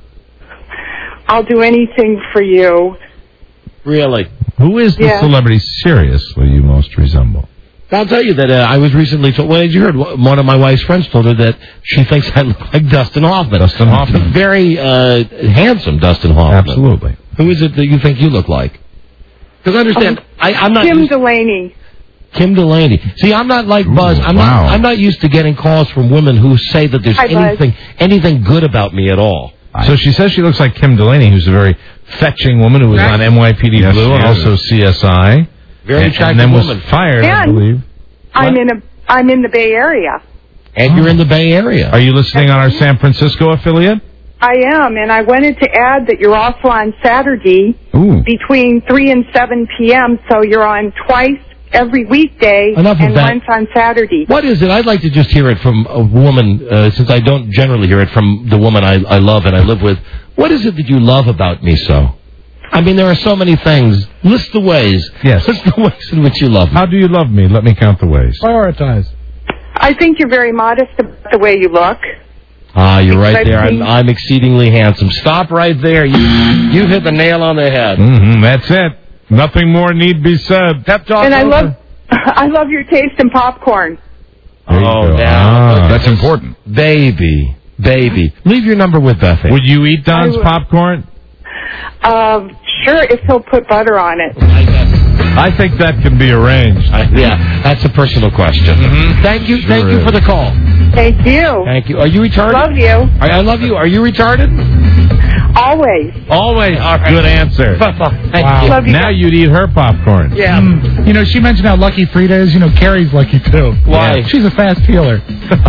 I'll do anything for you. Really? Who is the Yeah. celebrity seriously you most resemble? I'll tell you that uh, I was recently told. Well, you heard one of my wife's friends told her that she thinks I look like Dustin Hoffman. Dustin Hoffman. Very uh, handsome Dustin Hoffman. Absolutely. Who is it that you think you look like? Because understand, I, I'm not Kim used- Delaney. Kim Delaney. See, I'm not like Buzz. I'm wow. not. I'm not used to getting calls from women who say that there's Hi, Buzz. anything anything good about me at all. So she says she looks like Kim Delaney, who's a very fetching woman who was Right. on N Y P D Yes, Blue she and is. also C S I. Very and, attractive and then woman. was fired, I And- believe. I'm What? in a I'm in the Bay Area. And you're in the Bay Area. Are you listening on our San Francisco affiliate? I am, and I wanted to add that you're also on Saturday Ooh. between three and seven p.m., so you're on twice every weekday Enough of and that. once on Saturday. What is it? I'd like to just hear it from a woman, uh, since I don't generally hear it from the woman I, I love and I live with. What is it that you love about me so? I mean, there are so many things. List the ways. Yes. List the ways in which you love me. How do you love me? Let me count the ways. Prioritize. I think you're very modest about the way you look. Ah, you're right I've there. I'm, seen- I'm exceedingly handsome. Stop right there. You, you've hit the nail on the head. Mm-hmm, that's it. Nothing more need be said. Pep talk and I over. love I love your taste in popcorn. There you Oh, go. now. Ah. That's important. Baby. Baby. Leave your number with Bethany. Would you eat Don's I would. popcorn? Um, sure, if he'll put butter on it. I think that can be arranged. I, yeah, that's a personal question. Mhm. Thank you. Sure thank you is. for the call. Thank you. Thank you. Are you retarded? Love you. I, I love you. Are you retarded? Always. Always. Good answer. Thank Wow. you. Love you. Now you'd eat her popcorn. Yeah. Mm. You know, she mentioned how lucky Frida is. You know, Carrie's lucky, too. Why? She's a fast healer.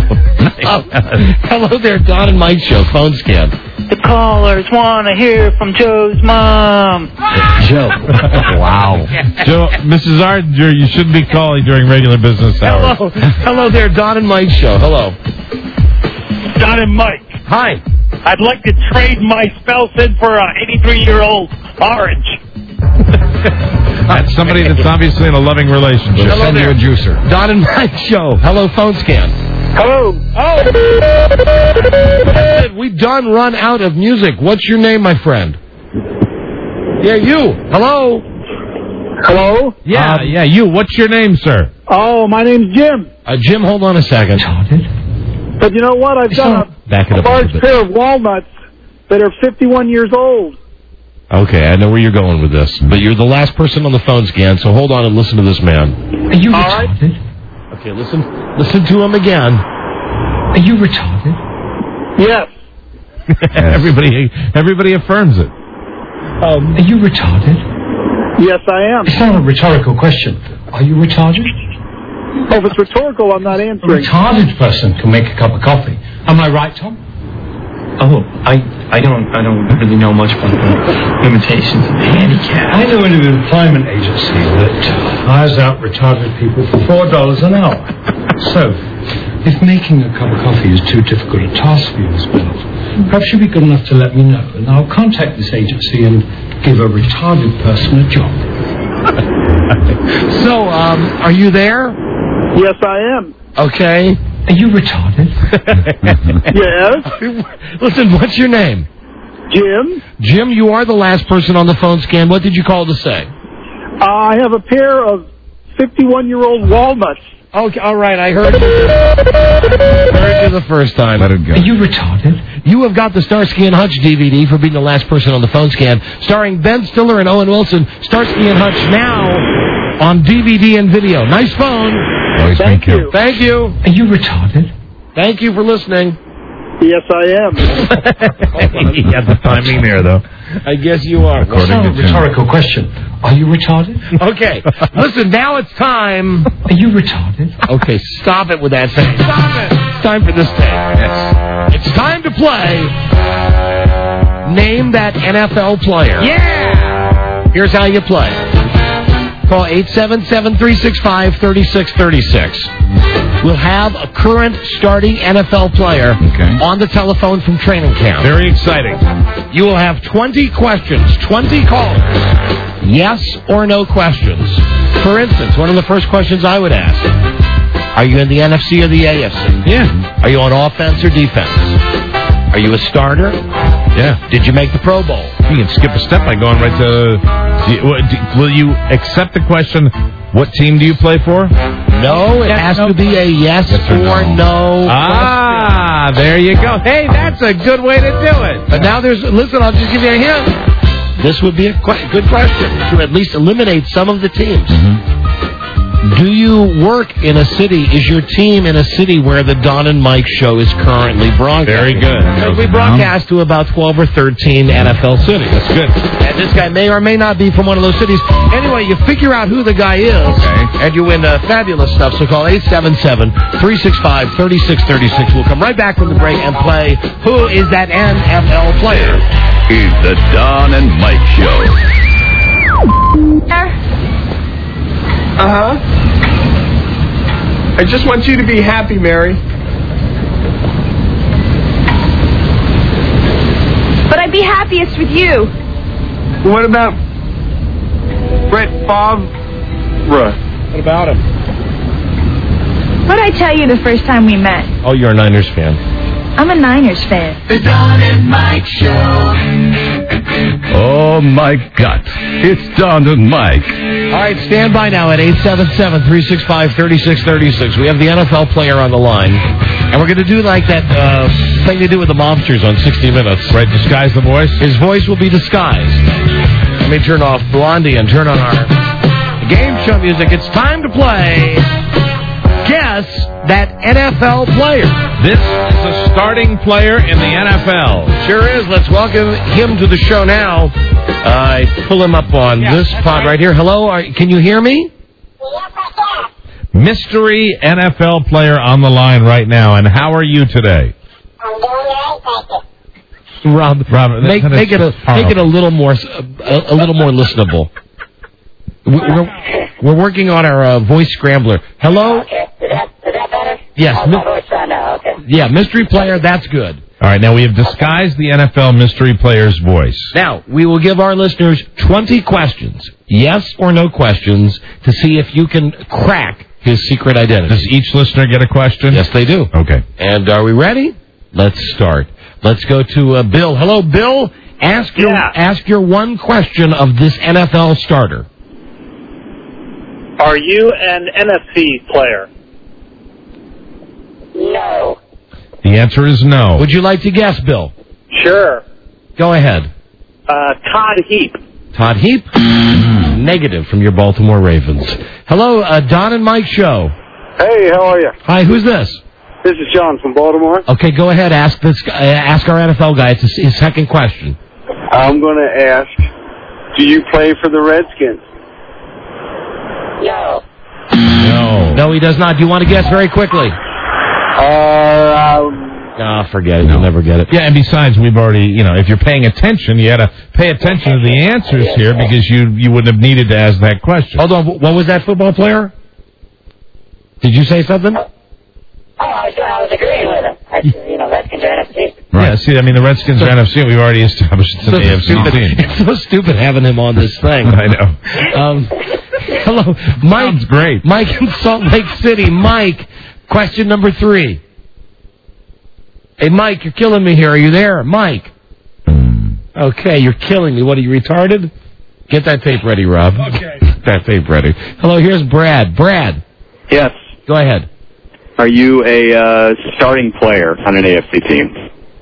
Oh, hello there, Don and Mike show. Phone scan. The callers want to hear from Joe's mom. Joe. Wow. Joe, Missus Ardinger, you shouldn't be calling during regular business hours. Hello. Hello there, Don and Mike show. Hello. Don and Mike, Hi. I'd like to trade my spouse in for an eighty-three-year-old orange. That's somebody that's obviously in a loving relationship. Hello Send you there. a juicer. Don and Mike show. Hello, phone scan. Hello. Oh. That's it. We done run out of music. What's your name, my friend? Yeah, you. Hello. Hello? Yeah, Um, yeah, you. What's your name, sir? Oh, my name's Jim. Uh, Jim, hold on a second. But you know what? I've done Back it a, a up a large little bit. pair of walnuts that are fifty-one years old. Okay, I know where you're going with this, but you're the last person on the phone scan, so hold on and listen to this man. Are you All retarded? right. Okay, listen, listen to him again. Are you retarded? Yes. everybody, everybody affirms it. Um, are you retarded? Yes, I am. It's not a rhetorical question. Are you retarded? Oh, if it's rhetorical, I'm not A answering. retarded person can make a cup of coffee. Am I right, Tom? Oh, I I don't I don't really know much about the limitations of the handicap. I know an employment agency that hires out retarded people for four dollars an hour. So, if making a cup of coffee is too difficult a task for you, Miss Bennett, perhaps you'd be good enough to let me know, and I'll contact this agency and give a retarded person a job. So, um, are you there? Yes, I am. Okay. Are you retarded? Yes. Listen, what's your name? Jim. Jim, you are the last person on the phone scan. What did you call to say? Uh, I have a pair of fifty-one-year-old walnuts. Okay, all right, I heard you. heard you the first time. Let it go. Are you retarded? You have got the Starsky and Hutch D V D for being the last person on the phone scan, starring Ben Stiller and Owen Wilson. Starsky and Hutch now on D V D and video. Nice phone. Always Thank you. you. Thank you. Are you retarded? Thank you for listening. Yes, I am. He had the timing there, though. I guess you are. It's not a rhetorical question. Are you retarded? Okay. Listen, now it's time. Are you retarded? Okay, stop it with that thing. Stop it. It's time for this thing. Yes. It's time to play Name That N F L Player. Yeah! Here's how you play. Call eight seven seven, three six five, three six three six. We'll have a current starting N F L player Okay. on the telephone from training camp. Very exciting. You will have twenty questions, twenty callers. Yes or no questions. For instance, one of the first questions I would ask, are you in the N F C or the A F C? Yeah. Are you on offense or defense? Are you a starter? Yeah. Did you make the Pro Bowl? You can skip a step by going right to... do you- what- do- Will you accept the question, what team do you play for? No, it has to be a yes, Yes or or no. no. Ah, there you go. Hey, that's a good way to do it. But now there's, listen, I'll just give you a hint. This would be a qu- good question to at least eliminate some of the teams. Mm-hmm. Do you work in a city? Is your team in a city where the Don and Mike show is currently broadcast? Very good. Because we broadcast to about twelve or thirteen N F L cities. That's good. And this guy may or may not be from one of those cities. Anyway, you figure out who the guy is, Okay. and you win uh, fabulous stuff. So call eight seven seven, three six five, three six three six. We'll come right back from the break and play Who is That N F L Player? Is the Don and Mike Show. Uh-huh. I just want you to be happy, Mary. But I'd be happiest with you. What about Brett Favre? What about him? What did I tell you the first time we met? Oh, you're a Niners fan. I'm a Niners fan. The Don and Mike Show. Oh, my God. It's Don and Mike. All right, stand by now at eight seven seven, three six five, three six three six. We have the N F L player on the line. And we're going to do like that uh, thing they do with the mobsters on sixty minutes. Right, disguise the voice? His voice will be disguised. Let me turn off Blondie and turn on our game show music. It's time to play Guess That N F L Player. This is a starting player in the N F L. Sure is. Let's welcome him to the show now. Uh, I pull him up on Yeah, this that's pod right. right here. Hello, are, can you hear me? Mystery N F L player on the line right now. And how are you today? Rob, Rob, make, that is make it a horrible. make it a little more a, a little more listenable. We're, we're working on our uh, voice scrambler. Hello. Yes. mi- Yeah, mystery player. That's good. All right, now we have disguised the N F L mystery player's voice. Now we will give our listeners twenty questions, yes or no questions, to see if you can crack his secret identity. Does each listener get a question? Yes, they do. Okay. And are we ready? Let's start. Let's go to uh, Bill. Hello, Bill. Ask your Yeah. ask your one question of this N F L starter. Are you an N F C player? No. The answer is no. Would you like to guess, Bill? Sure. Go ahead. Uh, Todd Heap. Todd Heap? Negative from your Baltimore Ravens. Hello, uh, Don and Mike Show. Hey, how are you? Hi, who's this? This is John from Baltimore. Okay, go ahead. Ask this. Uh, ask our N F L guy. It's his, his second question. I'm going to ask, do you play for the Redskins? No. No. No, he does not. Do you want to guess very quickly? Uh, um, Ah, oh, forget it. You'll never get it. Yeah, and besides, we've already, you know, if you're paying attention, you had to pay attention to the answers here because you you wouldn't have needed to ask that question. Hold on. What was that football player? Did you say something? Oh, I was, I was agreeing with him. I, you know, Redskins are N F C. Right. Yeah, see, I mean, the Redskins are N F C. We've already established it's an so A F C stupid. team. It's so stupid having him on this thing. I know. Um, hello, Mike. Sounds great. Mike in Salt Lake City. Mike, question number three. Hey, Mike, you're killing me here. Are you there? Mike. Okay, you're killing me. What, are you retarded? Get that tape ready, Rob. Okay. Get that tape ready. Hello, here's Brad. Brad. Yes. Go ahead. Are you a uh, starting player on an A F C team?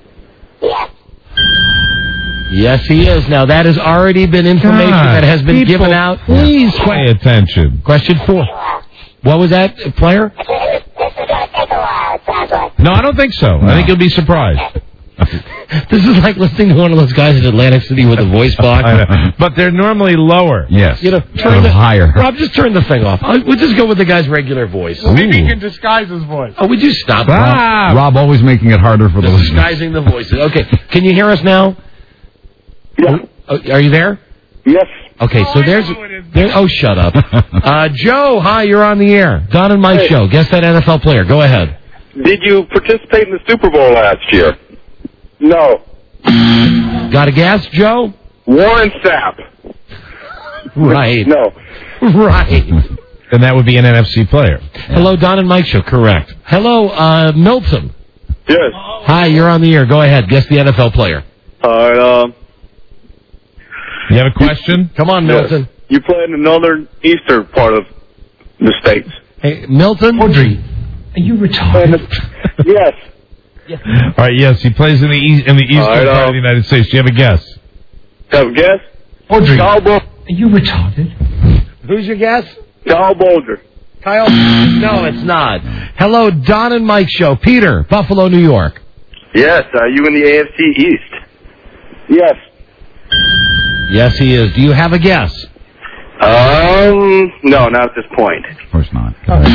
Yes, he is. Now, that has already been information God, that has been people, given out. Please pay attention. Question four. What was that, player? No, I don't think so. I think you'll be surprised. This is like listening to one of those guys in Atlantic City with a voice box. I know. But they're normally lower. Yes. You know, turn the, higher. Rob, just turn the thing off. I'll, we'll just go with the guy's regular voice. See if he can disguise his voice. Oh, would you stop? Rob, Rob always making it harder for the listeners. Disguising the voices. Okay, can you hear us now? Yeah. Oh, are you there? Yes. Okay, so there's... There, oh, shut up. uh, Joe, hi, you're on the air. Don and Mike Hey. Show. Guess that N F L player. Go ahead. Did you participate in the Super Bowl last year? No. Got a guess, Joe? Warren Sapp. Right. No. Right. And that would be an N F C player. Hello, Don and Mike Show. Correct. Hello, uh, Milton. Yes. Hi, you're on the air. Go ahead. Guess the N F L player. All right, um... You have a question? Come on, Milton. Yes. You play in the northern eastern part of the states. Hey, Milton? Audrey, are you retarded? Yes. All right, yes, he plays in the east, in the eastern All right, part uh, of the United States. Do you have a guess? Have a guess? Audrey, Kyle Bo- are you retarded? Who's your guess? Kyle Bolger. Kyle? No, it's not. Hello, Don and Mike Show. Peter, Buffalo, New York. Yes, are you in the A F C East? Yes. Yes, he is. Do you have a guess? Um, no, not at this point. Of course not.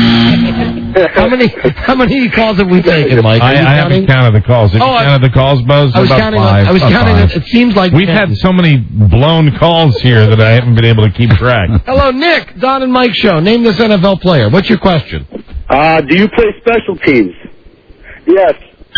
How many how many calls have we taken, Mike? Are I, you I counting? haven't counted the calls. Have Oh, you I- counted the calls, Buzz? I was About counting. five. I was About counting. five. It seems like We've ten. had so many blown calls here that I haven't been able to keep track. Hello, Nick. Don and Mike Show. Name this N F L player. What's your question? Uh, do you play special teams? Yes.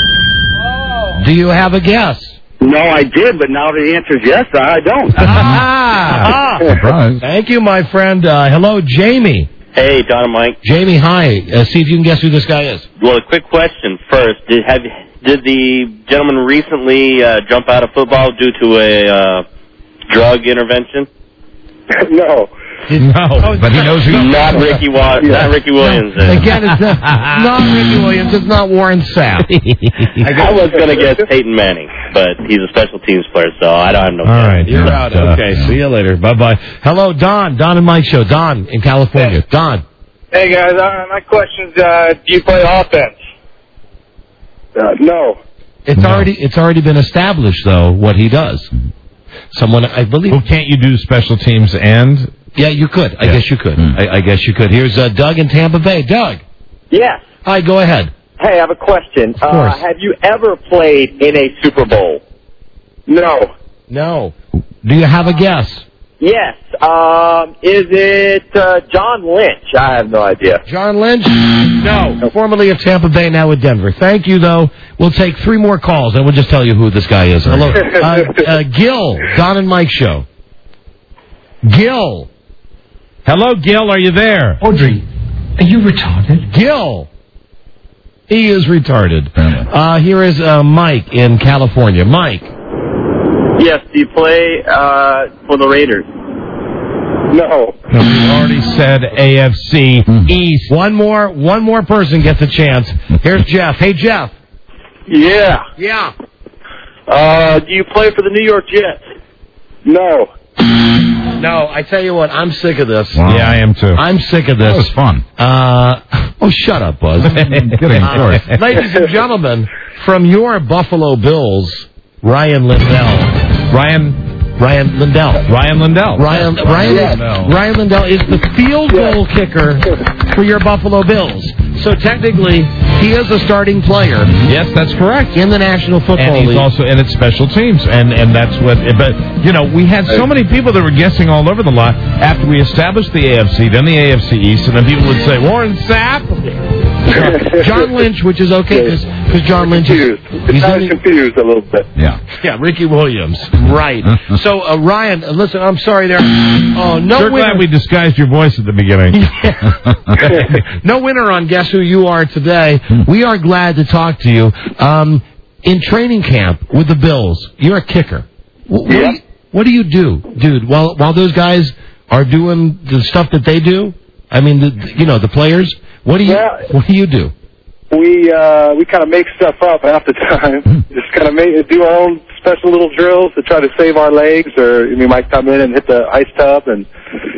Do you have a guess? No, I did, but now the answer is yes. I don't. Ah, Surprise. Thank you, my friend. Uh, hello, Jamie. Hey, Don and Mike. Jamie, hi. Uh, see if you can guess who this guy is. Well, a quick question first. Did have did the gentleman recently uh, jump out of football due to a uh, drug intervention? No. No, but he knows who. Not Ricky Wa- Not Ricky Williams. No, then. again, it's not, not Ricky Williams. It's not Warren Sapp. I was going to guess Peyton Manning, but he's a special teams player, so I don't have no. All right, You're yeah, out. uh, Okay, see you later. Bye-bye. Hello, Don. Don and Mike Show. Don in California. Don. Hey, guys, uh, my question's, uh, do you play offense? Uh, no. It's No. already it's already been established, though, what he does. Someone, I believe... Well, can't you do special teams and... Yeah, you could. I Yeah. guess you could. Hmm. I, I guess you could. Here's uh, Doug in Tampa Bay. Doug. Yes. Hi, go ahead. Hey, I have a question. Of course. Uh, have you ever played in a Super Bowl? No. No. Do you have a guess? Yes. Um, is it uh, John Lynch? I have no idea. John Lynch? No. Formerly of Tampa Bay, now with Denver. Thank you, though. We'll take three more calls, and we'll just tell you who this guy is. Hello. Uh, uh, Gil, Don and Mike Show. Gil. Hello, Gil, are you there? Audrey, are you retarded? Gil. He is retarded. Uh, here is uh, Mike in California. Mike. Yes. Do you play uh, for the Raiders? No. No, we already said A F C East. One more, one more person gets a chance. Here's Jeff. Hey, Jeff. Yeah. Yeah. Uh, do you play for the New York Jets? No. No, I tell you what, I'm sick of this. Wow. Yeah, I am too. I'm sick of this. That was fun. Uh, oh, shut up, Buzz. Kidding, of course. Uh, ladies and gentlemen, from your Buffalo Bills, Ryan Lindell. Ryan... Ryan Lindell. Ryan Lindell. Ryan Ryan, Yes. Ryan Lindell is the field goal kicker for your Buffalo Bills. So technically, he is a starting player. Yes, that's correct. In the National Football and he's League. also and it's special teams, and and that's what. But you know, we had so many people that were guessing all over the lot after we established the A F C, then the A F C East, and then people would say Warren Sapp. John Lynch, which is okay because John Lynch is he's kind of confused a little bit. Yeah. Yeah, Ricky Williams. Right. So, uh, Ryan, uh, listen, I'm sorry there. Oh, no Sure winner. glad we disguised your voice at the beginning. No winner on Guess Who You Are today. We are glad to talk to you. Um, in training camp with the Bills, you're a kicker. What, Yeah. what, do you, what do you do, dude? While while those guys are doing the stuff that they do, I mean, the, you know, the players. What do you Yeah. What do you do? We uh, we kind of make stuff up half the time. Just kind of make do our own special little drills to try to save our legs, or we might come in and hit the ice tub and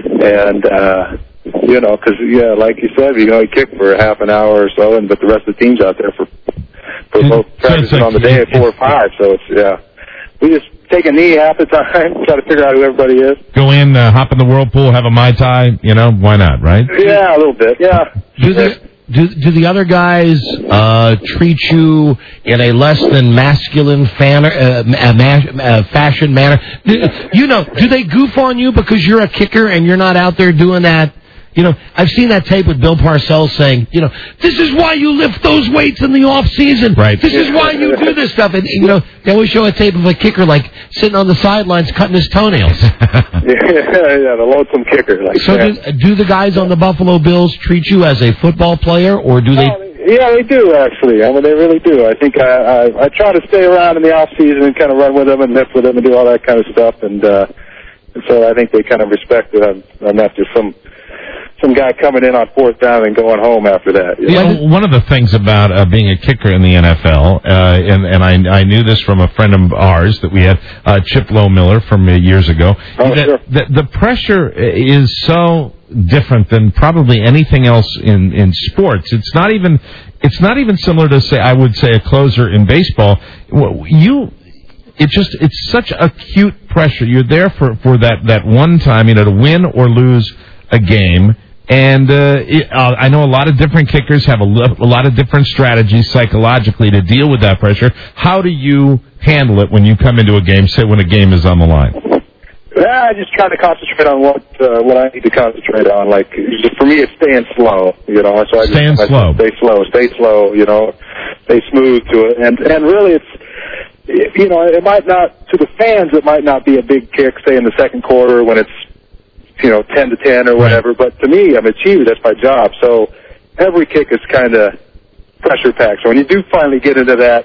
and uh, you know, because yeah, like you said, you can only kick for half an hour or so, and but the rest of the team's out there for for both practicing on the day at four or five. So it's yeah, we just take a knee half the time, try to figure out who everybody is. Go in, uh, hop in the whirlpool, have a Mai Tai. You know, why not, right? Yeah, a little bit. Yeah. Do the do, do the other guys uh, treat you in a less than masculine fan, uh, ma- ma- uh, fashion manner? Do, you know, do they goof on you because you're a kicker and you're not out there doing that? You know, I've seen that tape with Bill Parcells saying, you know, this is why you lift those weights in the off season. Right. This is why you do this stuff. And, you know, they always show a tape of a kicker, like, sitting on the sidelines cutting his toenails. yeah, yeah, the lonesome kicker. Like So that. do, do the guys on the Buffalo Bills treat you as a football player, or do they... Yeah, they do actually. I mean, they really do. I think I, I I try to stay around in the off season and kind of run with them and lift with them and do all that kind of stuff. And uh, so I think they kind of respect that I'm, I'm not just some some guy coming in on fourth down and going home after that. You know? Yeah, one of the things about uh, being a kicker in the N F L, uh, and, and I, I knew this from a friend of ours that we had, uh, Chip Low Miller from uh, years ago, Oh, that, sure. that the pressure is so different than probably anything else in, in sports. It's not even it's not even similar to, say, I would say, a closer in baseball. Well, You... It just, it's such acute pressure. You're there for, for that, that one time, you know, to win or lose a game. And uh, it, uh, I know a lot of different kickers have a, lo- a lot of different strategies psychologically to deal with that pressure. How do you handle it when you come into a game, say when a game is on the line? Yeah, I just try to concentrate on what uh, what I need to concentrate on. Like just for me, it's staying slow. You know, so I just Staying I slow. Stay slow. Stay slow. You know, stay smooth to it. And and really, it's. You know, it might not, to the fans, it might not be a big kick, say, in the second quarter when it's, you know, ten to ten or whatever. Right. But to me, I'm a achiever. That's my job. So every kick is kind of pressure packed. So when you do finally get into that,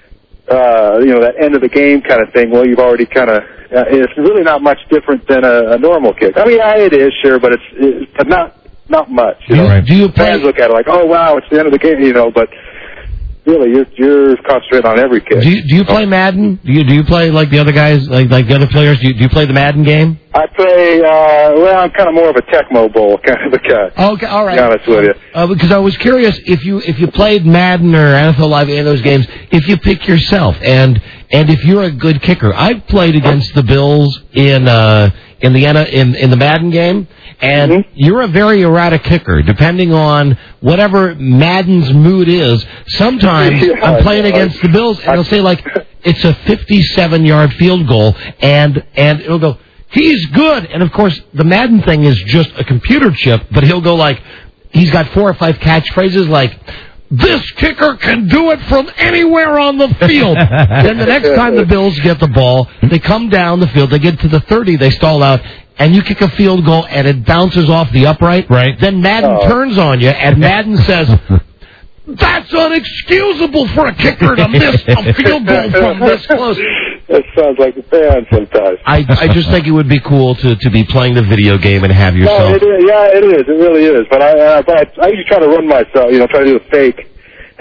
uh, you know, that end of the game kind of thing, well, you've already kind of, uh, it's really not much different than a, a normal kick. I mean, yeah, it is, sure, but it's, it's but not, not much. You know, do you play? Fans look at it like, oh, wow, it's the end of the game, you know, but really, you're you're concentrating on every kick. Do you, do you play Madden? Do you do you play like the other guys, like like the other players? Do you, do you play the Madden game? I play. Uh, well, I'm kind of more of a Tecmo Bowl kind of a guy. Okay, all right. To be honest with you. Uh, because I was curious if you if you played Madden or N F L Live, any of those games, if you pick yourself and and if you're a good kicker. I've played against the Bills in uh, in the in in the Madden game. And mm-hmm. you're a very erratic kicker, depending on whatever Madden's mood is. Sometimes yeah, I'm playing against the Bills, and they'll say, like, it's a fifty-seven-yard field goal, and and it'll go, he's good. And, of course, the Madden thing is just a computer chip, but he'll go, like, he's got four or five catchphrases, like, this kicker can do it from anywhere on the field. Then the next time the Bills get the ball, they come down the field, they get to the thirty, they stall out, and you kick a field goal, and it bounces off the upright. Right. Then Madden oh. turns on you, and Madden says, that's unexcusable for a kicker to miss a field goal from this close. That sounds like a fan sometimes. I I just think it would be cool to, to be playing the video game and have yourself. No, it is, yeah, it is. It really is. But I uh, but I, I usually try to run myself, you know, try to do a fake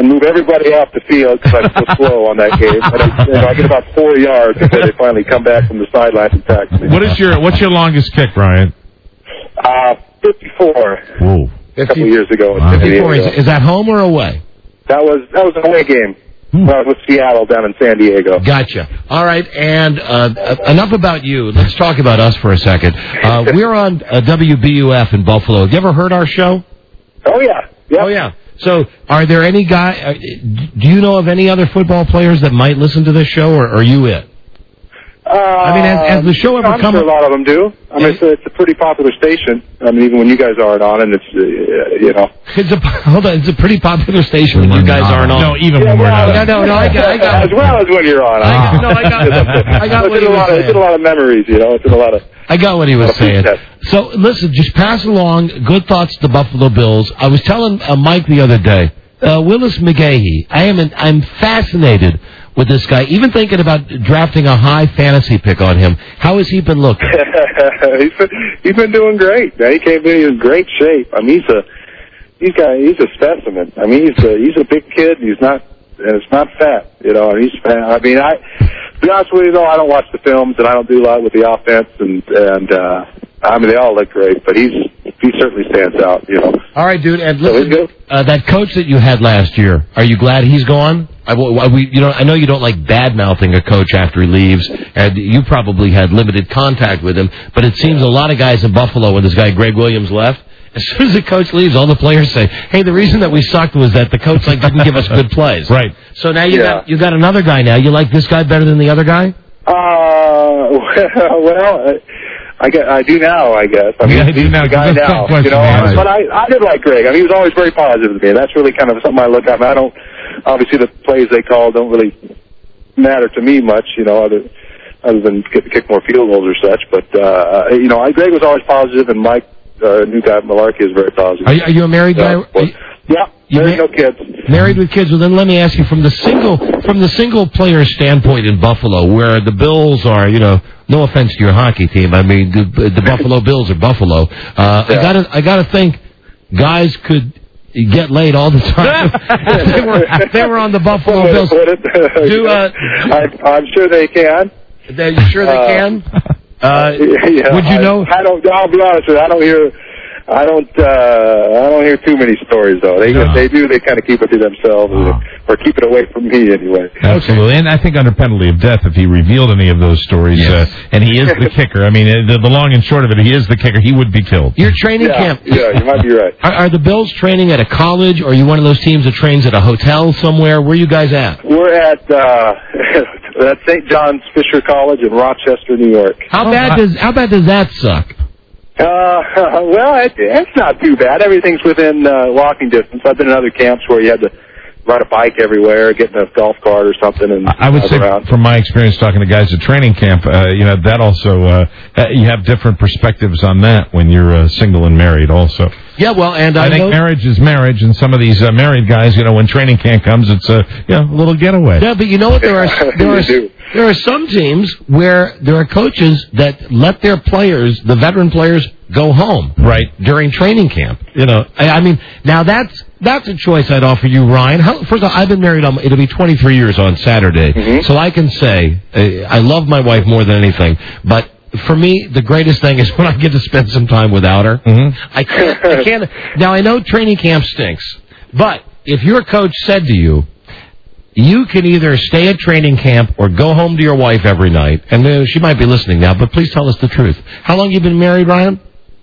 and move everybody off the field because I'm so slow on that game. And I, you know, I get about four yards before they finally come back from the sideline and tackle me. What is your What's your longest kick, Ryan? Uh, fifty-four. Whoa. A couple of years ago. Wow. fifty-four. Is, is that home or away? That was that was an away game. Hmm. Well, with Seattle down in San Diego. Gotcha. All right, and uh, enough about you. Let's talk about us for a second. Uh, we're on uh, W B U F in Buffalo. Have you ever heard our show? Oh, yeah. Yep. Oh, yeah. So are there any guy, uh, do you know of any other football players that might listen to this show, or are you it? Uh, I mean, has, has the show ever I'm come... sure a lot of them do. I mean, it's a, it's a pretty popular station. I mean, even when you guys aren't on it, it's, uh, you know. It's a, hold on, it's a pretty popular station when you guys aren't on. No, even yeah, when we're well, not. No, no, no, I got, I got As well as when you're on. I got, no, I got, I got what it's he in a was lot of, saying. It's in a lot of memories, you know. It's in a lot of... I got what he was saying. So, listen, just pass along good thoughts to the Buffalo Bills. I was telling uh, Mike the other day, uh, Willis McGahee, I am an, I'm fascinated with this guy, even thinking about drafting a high fantasy pick on him. How has he been looking? he's, been, he's been doing great. Man. He came in in great shape. I mean, he's a he's got he's a specimen. I mean, he's a he's a big kid. And he's not and it's not fat. You know, and he's fat. I mean, I to be honest with you though, I don't watch the films and I don't do a lot with the offense and and uh, I mean they all look great, but he's he certainly stands out. You know. All right, dude. And so listen, uh, that coach that you had last year, are you glad he's gone? I, we, you know, I know you don't like bad-mouthing a coach after he leaves, and you probably had limited contact with him, but it seems a lot of guys in Buffalo, when this guy Greg Williams left, as soon as the coach leaves, all the players say, hey, the reason that we sucked was that the coach like didn't give us good plays. Right. So now you yeah. got you got another guy now. You like this guy better than the other guy? Uh, well, I, guess, I do now, I guess. I mean, yeah, he's now, the guy now, you know. Right. But I, I did like Greg. I mean, he was always very positive to me. That's really kind of something I look at. I, mean, I don't, obviously the plays they call don't really matter to me much, you know, other, other than get, kick more field goals or such. But, uh, you know, I, Greg was always positive, and Mike, uh, new guy, Malarkey, is very positive. Are you, are you a married guy? So, well, yeah, married, no kids. Married with kids. Well, then let me ask you, from the single from the single player standpoint in Buffalo, where the Bills are, you know, no offense to your hockey team, I mean the, the Buffalo Bills are Buffalo. Uh, yeah. I gotta I gotta think guys could get laid all the time. they were they were on the Buffalo Bills. Do, uh, I, I'm sure they can. Are you sure they uh, can? Uh, yeah, would you know? I, I don't. I'll be honest with you. I don't hear. I don't. Uh, I don't hear too many stories though. They no. they do. They kind of keep it to themselves, oh. or, or keep it away from me anyway. Absolutely, and I think under penalty of death, if he revealed any of those stories, yes. uh, and he is the kicker. I mean, the, the long and short of it, he is the kicker. He would be killed. Your training yeah, camp. Yeah, you might be right. Are, are the Bills training at a college, or are you one of those teams that trains at a hotel somewhere? Where are you guys at? We're at. Uh, At Saint John's Fisher College in Rochester, New York. How oh, bad I, does how bad does that suck? Uh, well, it, it's not too bad. Everything's within uh, walking distance. I've been in other camps where you had to ride a bike everywhere, get in a golf cart or something, and I would say, around. From my experience talking to guys at training camp, uh, you know that also uh, you have different perspectives on that when you're uh, single and married, also. Yeah, well, and I, I think know... marriage is marriage, and some of these uh, married guys, you know, when training camp comes, it's a you know, a little getaway. Yeah, but you know what? There are there are there are some teams where there are coaches that let their players, the veteran players, go home right during training camp. You know, I, I mean, now that's that's a choice I'd offer you, Ryan. How, first of all, I've been married. On, it'll be twenty-three years on Saturday, mm-hmm. so I can say uh, I love my wife more than anything, but. For me, the greatest thing is when I get to spend some time without her. Mm-hmm. I can't. I can't. Now I know training camp stinks, but if your coach said to you, "You can either stay at training camp or go home to your wife every night," and uh, she might be listening now, but please tell us the truth. How long have you been married, Ryan?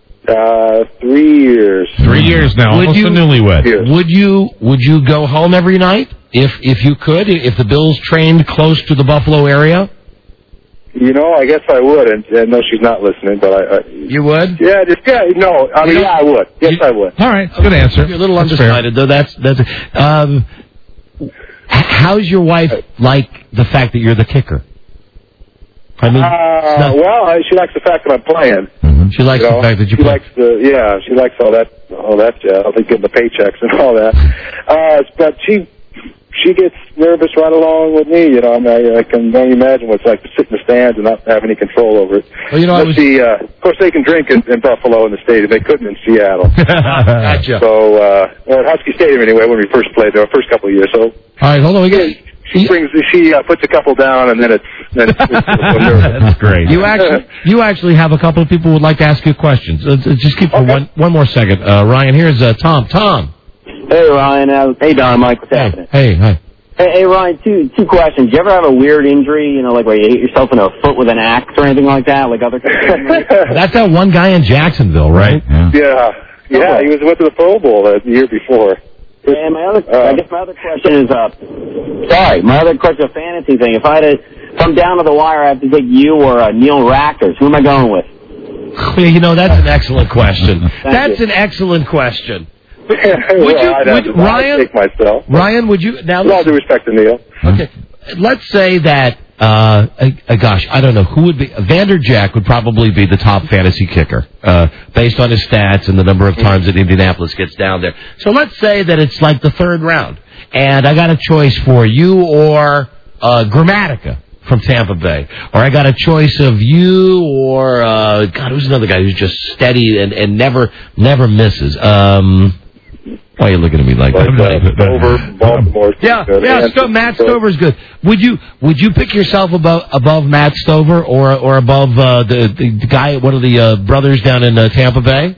Uh, three years. Three years now, would almost you, a newlywed. Years. Would you Would you go home every night if if you could? If the Bills trained close to the Buffalo area? You know, I guess I would, and I know she's not listening, but I... I you would? Yeah, just, yeah, no, I mean, you know, yeah, I would. Yes, you, I would. All right, good answer. You're a little that's undecided, fair. though. That's, that's, um, how's your wife like the fact that you're the kicker? I mean, uh, well, she likes the fact that I'm playing. Mm-hmm. She likes you know? the fact that you she play. likes the, yeah, she likes all that, all that, uh, I think getting the paychecks and all that. Uh, but she, she gets nervous right along with me. You know, I, mean, I, I can only imagine what it's like to sit in the stands and not have any control over it. Well, you know, I was... the, uh, of course, they can drink in, in Buffalo in the stadium. They couldn't in Seattle. Gotcha. So, uh, or at Husky Stadium anyway, when we first played there, the first couple of years. So, all right, hold on. We get. She brings. She uh, puts a couple down, and then it's. Then it's, it's That's great. You actually, you actually have a couple of people who would like to ask you questions. Uh, just keep for okay. one, one more second. Uh, Ryan, here's uh, Tom. Tom. Hey, Ryan. Uh, hey, Don. Mike. What's happening? Hey, hi. Hey, hey, Ryan. Two two questions. You ever have a weird injury? You know, like where you hit yourself in the foot with an axe or anything like that? Like other. That's that one guy in Jacksonville, right? Yeah. Yeah. yeah he was went to the Pro Bowl the year before. And my other, uh, I guess my other question is, uh, sorry, my other question, a fantasy thing. If I had to come down to the wire, I have to take you or uh, Neil Rackers. Who am I going with? You know, that's an excellent question. That's you. an excellent question. Would well, you, I'd would, to, Ryan? I'd take myself. Ryan, would you now? With all due respect to Neil. Okay, let's say that. Uh, uh, gosh, I don't know who would be. Vander Jack would probably be the top fantasy kicker, uh, based on his stats and the number of times that Indianapolis gets down there. So let's say that it's like the third round, and I got a choice for you or uh, Grammatica from Tampa Bay, or I got a choice of you or uh, God, who's another guy who's just steady and, and never never misses. Um, Why are you looking at me like like that? Uh, Stover, Baltimore. Yeah, good. yeah. Sto- Matt Stover's good. Would you would you pick yourself above above Matt Stover or or above uh, the, the the guy, one of the uh, brothers down in uh, Tampa Bay?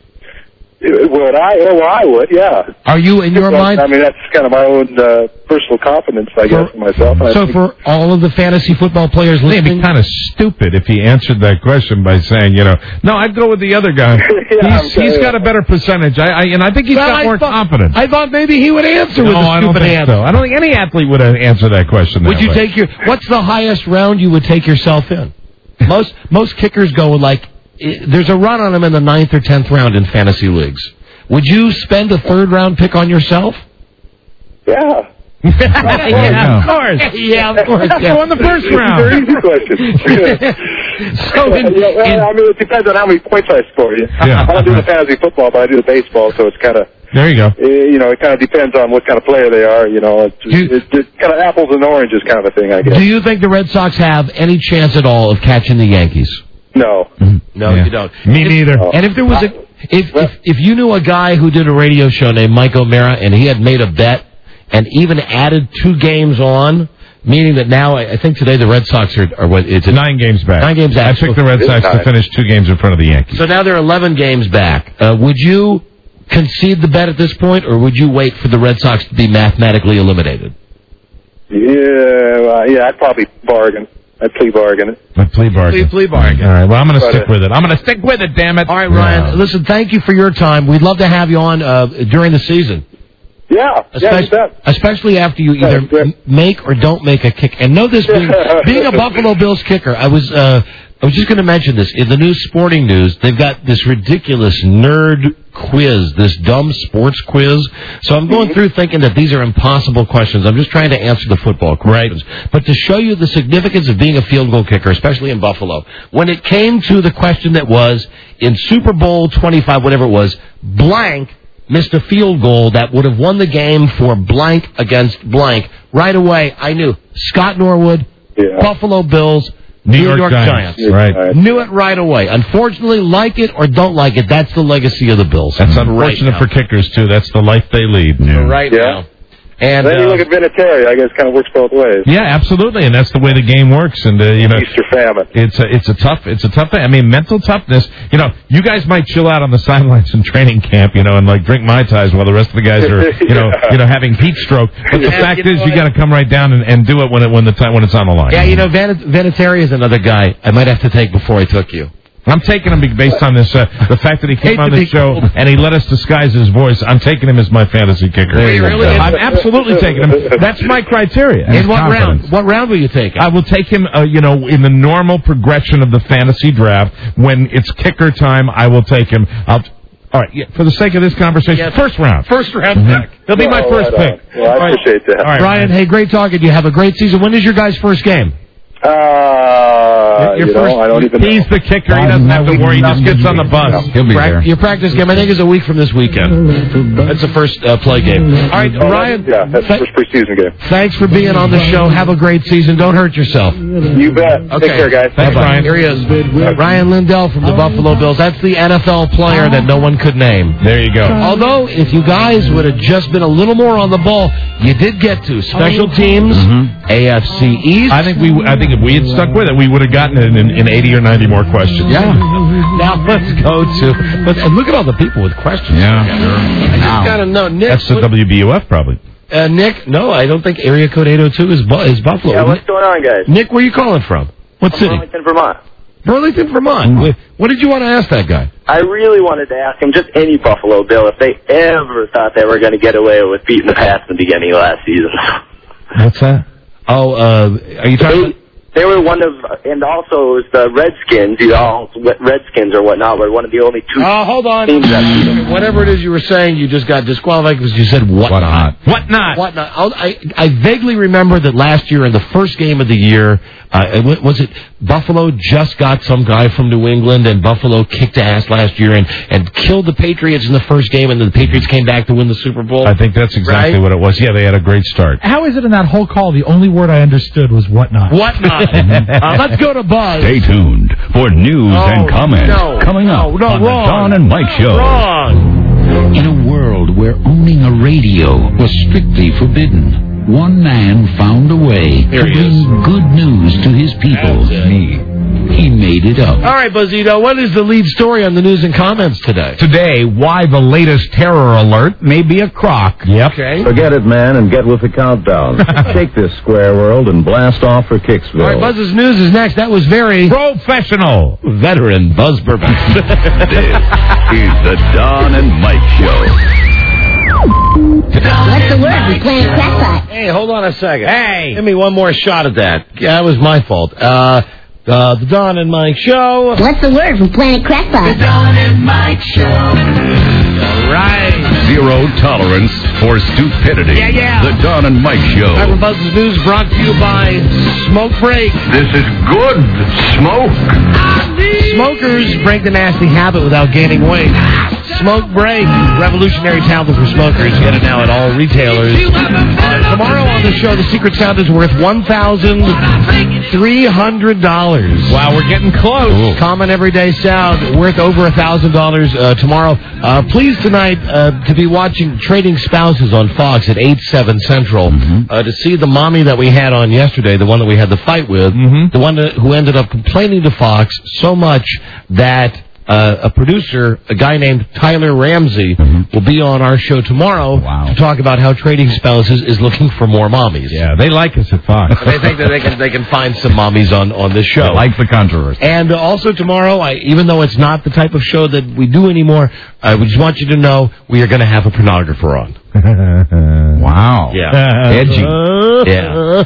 Would I? Oh, well, I would. Yeah. Are you in your well, mind? I mean, that's kind of my own uh, personal confidence, I guess, for myself. And So for all of the fantasy football players listening, it'd be kind of stupid if he answered that question by saying, you know, no, I'd go with the other guy. yeah, he's he's got a better percentage, I, I and I think he's well, got I more thought, confidence. I thought maybe he would answer no, with a I don't stupid think answer. so. I don't think any athlete would answer that question. That Would you way. take your? What's the highest round you would take yourself in? Most most kickers go with like. There's a run on them in the ninth or tenth round in fantasy leagues. Would you spend a third round pick on yourself? Yeah. yeah, of course. Yeah, of course. Yeah. Go in the first round. Very easy question. so in, yeah, well, in, I mean, it depends on how many points I score. Yeah. I don't do the fantasy football, but I do the baseball, so it's kind of. There you go. Uh, you know, it kind of depends on what kind of player they are. You know, it's, you, it's, it's kind of apples and oranges kind of a thing, I guess. Do you think the Red Sox have any chance at all of catching the Yankees? No. No, yeah. you don't. Me if, neither. And if there was a, if, if if you knew a guy who did a radio show named Mike O'Mara and he had made a bet and even added two games on, meaning that now I, I think today the Red Sox are, are what it's nine games back. Nine games back. I picked the Red Sox to finish two games in front of the Yankees. So now they're eleven games back. Uh, would you concede the bet at this point, or would you wait for the Red Sox to be mathematically eliminated? Yeah, uh, yeah, I'd probably bargain. I'd plea bargain it. I'd plea bargain. Plea, plea bargain. All right, well, I'm going to But, stick uh, with it. I'm going to stick with it, damn it. All right, Ryan, Yeah. listen, thank you for your time. We'd love to have you on uh, during the season. Yeah, yeah, you Especially, bet. especially after you either Yeah, m- make or don't make a kick. And know this, being, being a Buffalo Bills kicker, I was uh, I was just going to mention this. In the new sporting news, they've got this ridiculous nerd quiz, this dumb sports quiz. So I'm going through thinking that these are impossible questions. I'm just trying to answer the football questions. Right. But to show you the significance of being a field goal kicker, especially in Buffalo, when it came to the question that was, in Super Bowl twenty-five, whatever it was, blank missed a field goal that would have won the game for blank against blank. Right away, I knew Scott Norwood, Yeah. Buffalo Bills, New New York York, Giants. Giants. Right. Knew it right away. Unfortunately, like it or don't like it, that's the legacy of the Bills. That's right unfortunate now. for kickers, too. That's the life they lead. For right Yeah. now. And then you uh, look at Vinatieri, I guess it kind of works both ways. Yeah, absolutely, and that's the way the game works. And uh, you know, Easter famine. it's a it's a tough it's a tough thing. I mean, mental toughness. You know, you guys might chill out on the sidelines in training camp, you know, and like drink Mai Tais while the rest of the guys are, you know, Yeah. you know, having heat stroke. But the Yeah, fact you know is, you what? got to come right down and, and do it when it when the time when it's on the line. yeah, you know, Van- Vinatieri is another guy I might have to take before I took you. I'm taking him based on this, uh, the fact that he came Hate on to the be show cold. and he let us disguise his voice. I'm taking him as my fantasy kicker. There you really? I'm absolutely taking him. That's my criteria. In what Confidence. round? What round will you take? I will take him, uh, you know, in the normal progression of the fantasy draft. When it's kicker time, I will take him. I'll. All right, yeah, for the sake of this conversation, Yeah. first round. First round Mhm. pick. He'll be my Well, first right pick. on. Well, I All right. appreciate that. All right, Ryan, hey, great talking to you. Have a great season. When is your guys' first game? Uh, Uh, Your you first- know, I don't even He's know. the kicker. He doesn't have to worry. He just gets on the bus. He'll be Prac- there. Your practice game, I think, is a week from this weekend. That's the first uh, play game. All right, Oh, Ryan. Yeah, that's the first preseason game. Thanks for being on the show. Have a great season. Don't hurt yourself. You bet. Okay. Take care, guys. Thanks, Ryan. Here he is. Ryan Lindell from the Buffalo Bills. That's the N F L player that no one could name. There you go. Although, if you guys would have just been a little more on the ball, you did get to special teams, A F C East. I think we. I think if we had stuck with it, we would have gotten it in, in eighty or ninety more questions. Yeah. Now let's go to. Let's, and look at all the people with questions. Yeah. I just Wow. gotta know, Nick. That's the what- W B U F probably. uh, Nick, no, I don't think area code eight oh two is Bu- is Buffalo. Yeah, what's going on, guys? Nick, where are you calling from? What city? Burlington, Vermont. Burlington, Vermont. Wait, what did you want to ask that guy? I really wanted to ask him, just any Buffalo Bill, if they ever thought they were going to get away with beating the Pats in the beginning of last season. What's that? Oh, uh, are you talking? They, they were one of, and also it was the Redskins, you know, Redskins or whatnot, were one of the only two Oh, hold on. teams that beat them. Whatever it is you were saying, you just got disqualified because you said what, What not. not? What not? What not? I'll- I, I vaguely remember that last year in the first game of the year, uh, was it Buffalo just got some guy from New England, and Buffalo kicked ass last year and, and killed the Patriots in the first game, and then the Patriots came back to win the Super Bowl? I think that's exactly Right? what it was. Yeah, they had a great start. How is it in that whole call the only word I understood was whatnot? Whatnot. uh, let's go to Buzz. Stay tuned for news Oh, and comments no. coming up No, no, on wrong. the Don and Mike Show. Wrong. In a world where owning a radio was strictly forbidden, one man found a way Here to he bring is. good news to his people. That's it. Me. He made it up. All right, Buzzito, what is the lead story on the news and comments today? Today, why the latest terror alert may be a crock. Yep. Okay. Forget it, man, and get with the countdown. Take this square world and blast off for Kicksville. All right, Buzz's news is next. That was very Professional. veteran Buzz Burbank. This is the Don and Mike Show. What's the word? We're playing crackpot. Hey, hold on a second. Hey. Give me one more shot at that. Yeah, that was my fault. Uh, uh, the Don and Mike Show. What's the word from Planet Crackpot? Don and Mike Show. All right. Zero tolerance for stupidity. Yeah, yeah. The Don and Mike Show. All right, Buzz's news brought to you by Smoke Break. This is good smoke. Smokers break the nasty habit without gaining weight. Smoke Break, revolutionary tablet for smokers. Get it now at all retailers. Uh, tomorrow on the show, the secret sound is worth one thousand three hundred dollars. Wow, we're getting close. Common everyday sound worth over one thousand dollars uh, tomorrow. Uh, pleased tonight uh, to be watching Trading Spouses on Fox at eight, seven Central uh, to see the mommy that we had on yesterday, the one that we had the fight with, the one that, who ended up complaining to Fox so much that uh, a producer, a guy named Tyler Ramsey, will be on our show tomorrow to talk about how Trading Spouses is looking for more mommies. Yeah, they like us at Fox. They think that they can they can find some mommies on, on this show. I like the controversy. And uh, also tomorrow, I, even though it's not the type of show that we do anymore, I would just want you to know we are going to have a pornographer on. Wow. Yeah. Edgy. Yeah.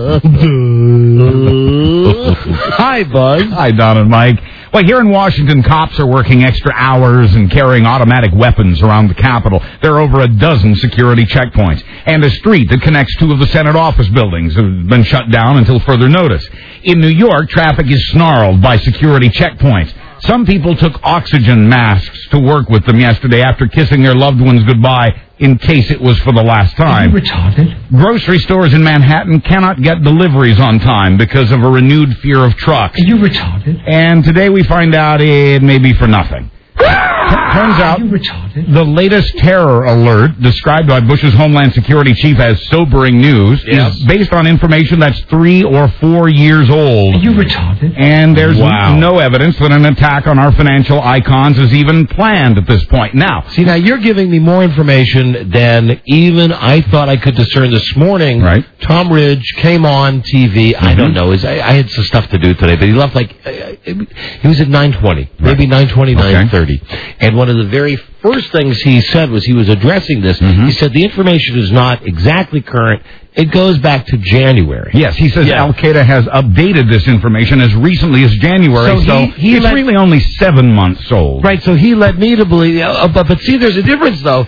Hi, Buzz. Hi, Don and Mike. Well, here in Washington, cops are working extra hours and carrying automatic weapons around the Capitol. There are over a dozen security checkpoints. And a street that connects two of the Senate office buildings has been shut down until further notice. In New York, traffic is snarled by security checkpoints. Some people took oxygen masks to work with them yesterday after kissing their loved ones goodbye in case it was for the last time. Are you retarded? Grocery stores in Manhattan cannot get deliveries on time because of a renewed fear of trucks. Are you retarded? And today we find out it may be for nothing. Turns out the latest terror alert, described by Bush's Homeland Security chief as sobering news, Yes. is based on information that's three or four years old. Are you retarded? And there's Wow. no evidence that an attack on our financial icons is even planned at this point. Now, See, now you're giving me more information than even I thought I could discern this morning. Right. Tom Ridge came on T V. I don't know. His, I, I had some stuff to do today, but he left like, uh, he was at nine twenty, maybe nine twenty, nine thirty. And one of the very first things he said was he was addressing this. He said the information is not exactly current. It goes back to January. yes, he says Yeah. Al-Qaeda has updated this information as recently as January, So so, he- he it's let- really only seven months old. Right, so he led me to believe, uh, but, but see, there's a difference, though. Yeah.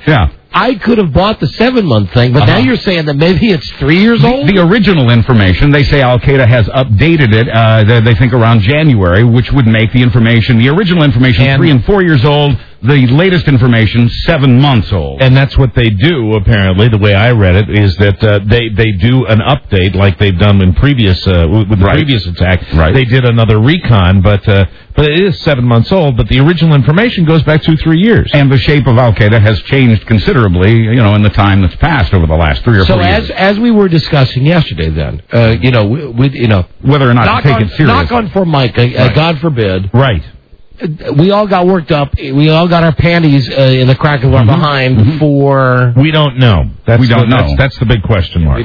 I could have bought the seven-month thing, but uh-huh. now you're saying that maybe it's three years the, old? The original information, they say Al-Qaeda has updated it, uh, they, they think around January, which would make the information, the original information, and three and four years old, the latest information, seven months old. And that's what they do, apparently, the way I read it, is that uh, they, they do an update like they've done in previous, uh, with the right. previous attack. Right. They did another recon, but uh, but it is seven months old, but the original information goes back two, three years. And the shape of Al-Qaeda has changed considerably, you know, in the time that's passed over the last three or so four as, years. So as we were discussing yesterday then, uh, you know, with, you know... Whether or not to take on, it seriously. Knock on for Mike, uh, right. God forbid. Right. We all got worked up. We all got our panties uh, in the crack of our mm-hmm. behind mm-hmm. for... We don't know. That's we don't the, know. That's, that's the big question mark.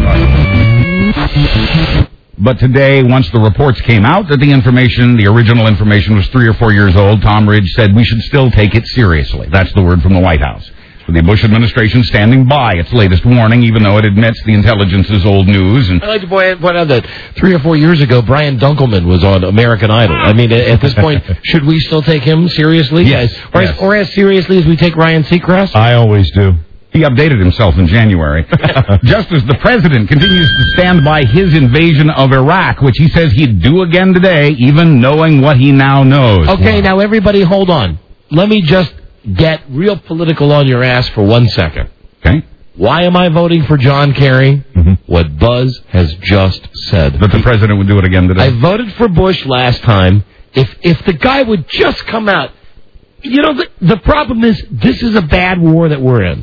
But today, once the reports came out that the information, the original information was three or four years old, Tom Ridge said we should still take it seriously. That's the word from the White House. So the Bush administration standing by its latest warning, even though it admits the intelligence is old news. And I like to point out that three or four years ago, Brian Dunkelman was on American Idol. I mean, at this point, should we still take him seriously? Yes. Or, yes. As, or as seriously as we take Ryan Seacrest? I always do. He updated himself in January. Just as the president continues to stand by his invasion of Iraq, which he says he'd do again today, even knowing what he now knows. Okay, wow. Now everybody hold on. Let me just get real political on your ass for one second. Okay. Why am I voting for John Kerry? Mm-hmm. What Buzz has just said. That the president would do it again today. I voted for Bush last time. If if the guy would just come out. You know, the, the problem is this is a bad war that we're in.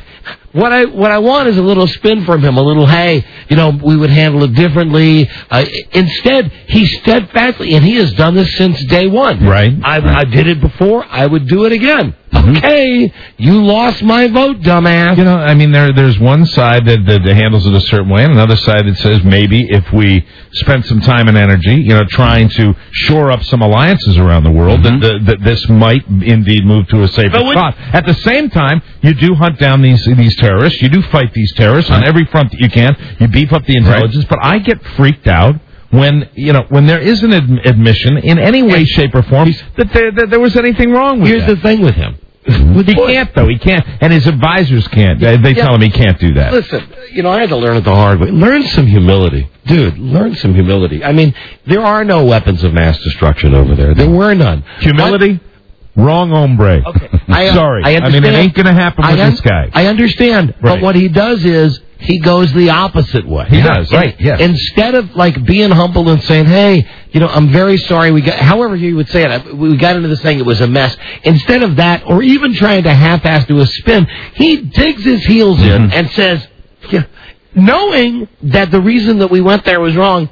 What I what I want is a little spin from him, a little, hey, you know, we would handle it differently. Uh, instead, he steadfastly, and he has done this since day one. Right. I, right. I did it before. I would do it again. Mm-hmm. Okay, you lost my vote, dumbass. You know, I mean, there there's one side that, that handles it a certain way, and another side that says maybe if we spent some time and energy, you know, trying to shore up some alliances around the world, mm-hmm. that, that this might indeed move to a safer spot. At the same time, you do hunt down these these terrorists. You do fight these terrorists on every front that you can. You beef up the intelligence, right. But I get freaked out when, you know, when there is an ad- admission in any way, shape, or form that there, that there was anything wrong with Here's that. the thing with him. He can't, though. He can't. And his advisors can't. They, they yeah. tell him he can't do that. Listen, you know, I had to learn it the hard way. Learn some humility. Dude, learn some humility. I mean, there are no weapons of mass destruction over there. There were none. Humility? What? Wrong hombre. Okay. I, Sorry. I, I mean, it ain't going to happen with un- this guy. I understand. Right. But what he does is he goes the opposite way. He does, right. Yes. Instead of, like, being humble and saying, hey, you know, I'm very sorry. We got, however you would say it, we got into this thing, it was a mess. Instead of that, or even trying to half-ass do a spin, he digs his heels in mm-hmm. and says, yeah, knowing that the reason that we went there was wrong,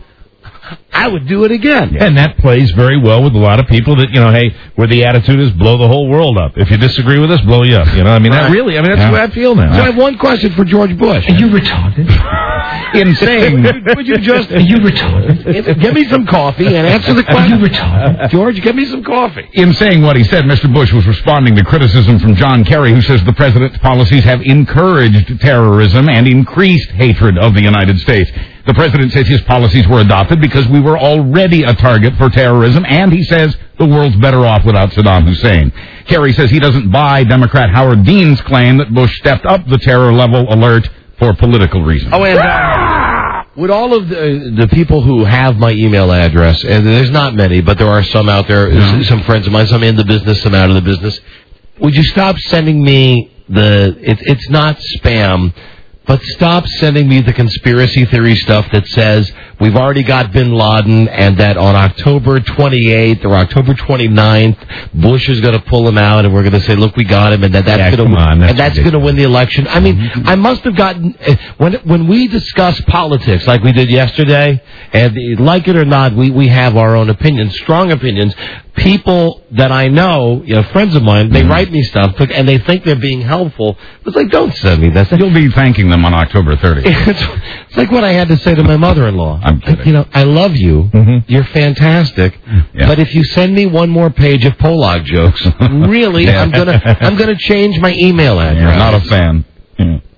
I would do it again. Yeah. And that plays very well with a lot of people that, you know, hey, where the attitude is blow the whole world up. If you disagree with us, blow you up. You know, I mean, right. that really, I mean, that's yeah. the way I feel now. So I have one question for George Bush. Are you retarded? Insane. would, would you just... Are you retarded? Give me some coffee and answer the question. Are you retarded? George, give me some coffee. In saying what he said, Mister Bush was responding to criticism from John Kerry, who says the president's policies have encouraged terrorism and increased hatred of the United States. The president says his policies were adopted because we were already a target for terrorism, and he says the world's better off without Saddam Hussein. Kerry says he doesn't buy Democrat Howard Dean's claim that Bush stepped up the terror level alert for political reasons. Oh, and uh, with all of the, the people who have my email address, and there's not many, but there are some out there, mm-hmm. some friends of mine, some in the business, some out of the business, would you stop sending me the, it, it's not spam, but stop sending me the conspiracy theory stuff that says we've already got bin Laden and that on October twenty-eighth or October twenty-ninth, Bush is going to pull him out and we're going to say, look, we got him, and that that's yeah, going to win, and that's going to win the election. I mean, mm-hmm. I must have gotten when when we discuss politics like we did yesterday, and like it or not, we we have our own opinions, strong opinions. People that I know, you know, friends of mine, they mm-hmm. write me stuff and they think they're being helpful. It's like, don't send me that. You'll be thanking them on October thirtieth. It's, it's like what I had to say to my mother-in-law. I'm kidding. You know, I love you. Mm-hmm. You're fantastic. Yeah. But if you send me one more page of Polak jokes, really, yeah. I'm gonna I'm gonna change my email address. You're not a fan. Yeah.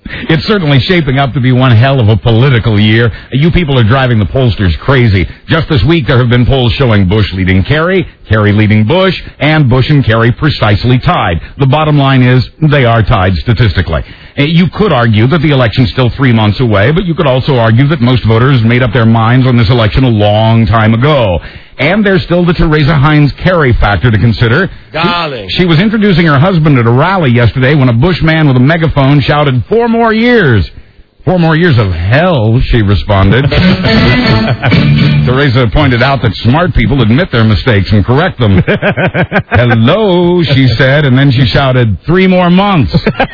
It's certainly shaping up to be one hell of a political year. You people are driving the pollsters crazy. Just this week, there have been polls showing Bush leading Kerry, Kerry leading Bush, and Bush and Kerry precisely tied. The bottom line is they are tied statistically. You could argue that the election's still three months away, but you could also argue that most voters made up their minds on this election a long time ago. And there's still the Teresa Heinz Kerry factor to consider. Darling. She, she was introducing her husband at a rally yesterday when a Bush man with a megaphone shouted, "Four more years." Four more years of hell, she responded. Teresa pointed out that smart people admit their mistakes and correct them. Hello, she said, and then she shouted, "Three more months."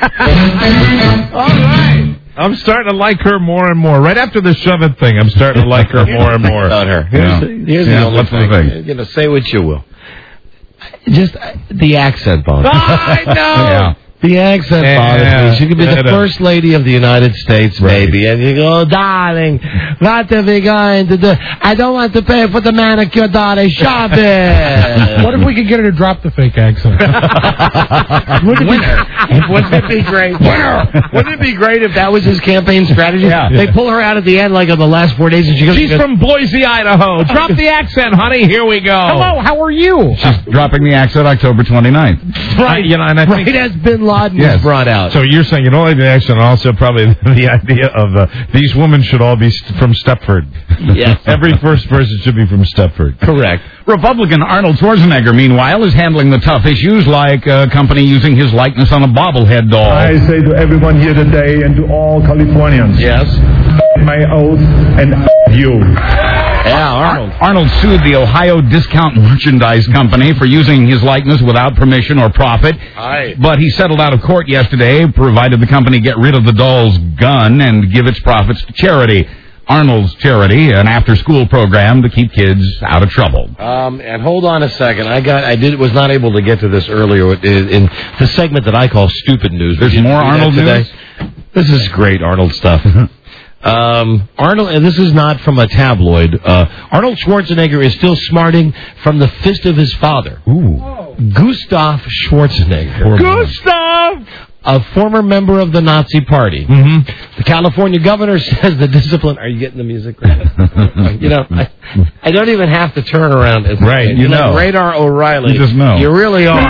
All right. I'm starting to like her more and more. Right after the shove it thing, I'm starting to like her more and more. About her. Here's, Yeah. the, here's Yeah, the only what's the thing. thing? You know, say what you will. Just uh, the accent bothers me. I know. Yeah. The accent Yeah. bothers me. She could be the Yeah. first lady of the United States, Right. maybe. And you go, "Oh, darling, what are we going to do? I don't want to pay for the manicure, darling. Shop it." What if we could get her to drop the fake accent? Wouldn't it, wouldn't it be great? Wouldn't it be great if that was his campaign strategy? Yeah. They pull her out at the end, like on the last four days, and she goes, She's from Boise, Idaho. Drop the accent, honey. Here we go. Hello, how are you? She's dropping the accent October twenty-ninth. Right. You know, and I think, right as Bin Laden Yes. was brought out. so you're saying you don't like the accent, and also probably the idea of uh, these women should all be st- from Stepford. Yes. Every first person should be from Stepford. Correct. Republican Arnold Schwarzenegger, meanwhile, is handling the tough issues like a company using his likeness on a bobblehead doll. I say to everyone here today and to all Californians, Yes. my oath and you. Yeah, Arnold. Arnold sued the Ohio Discount Merchandise Company for using his likeness without permission or profit. Aye. But he settled out of court yesterday, provided the company get rid of the doll's gun and give its profits to charity. Arnold's Charity, an after-school program to keep kids out of trouble. Um, and hold on a second. I got. I did. Was not able to get to this earlier in, in the segment that I call Stupid News. There's We didn't more do that Arnold today. news? This is great Arnold stuff. Um, Arnold, and this is not from a tabloid. Uh, Arnold Schwarzenegger is still smarting from the fist of his father. Ooh. Gustav Schwarzenegger. Gustav! A former member of the Nazi Party. Mm-hmm. The California governor says the discipline. Are you getting the music? You know, I, I don't even have to turn around. And, Right, and you like know. Radar O'Reilly. You just know. You really are.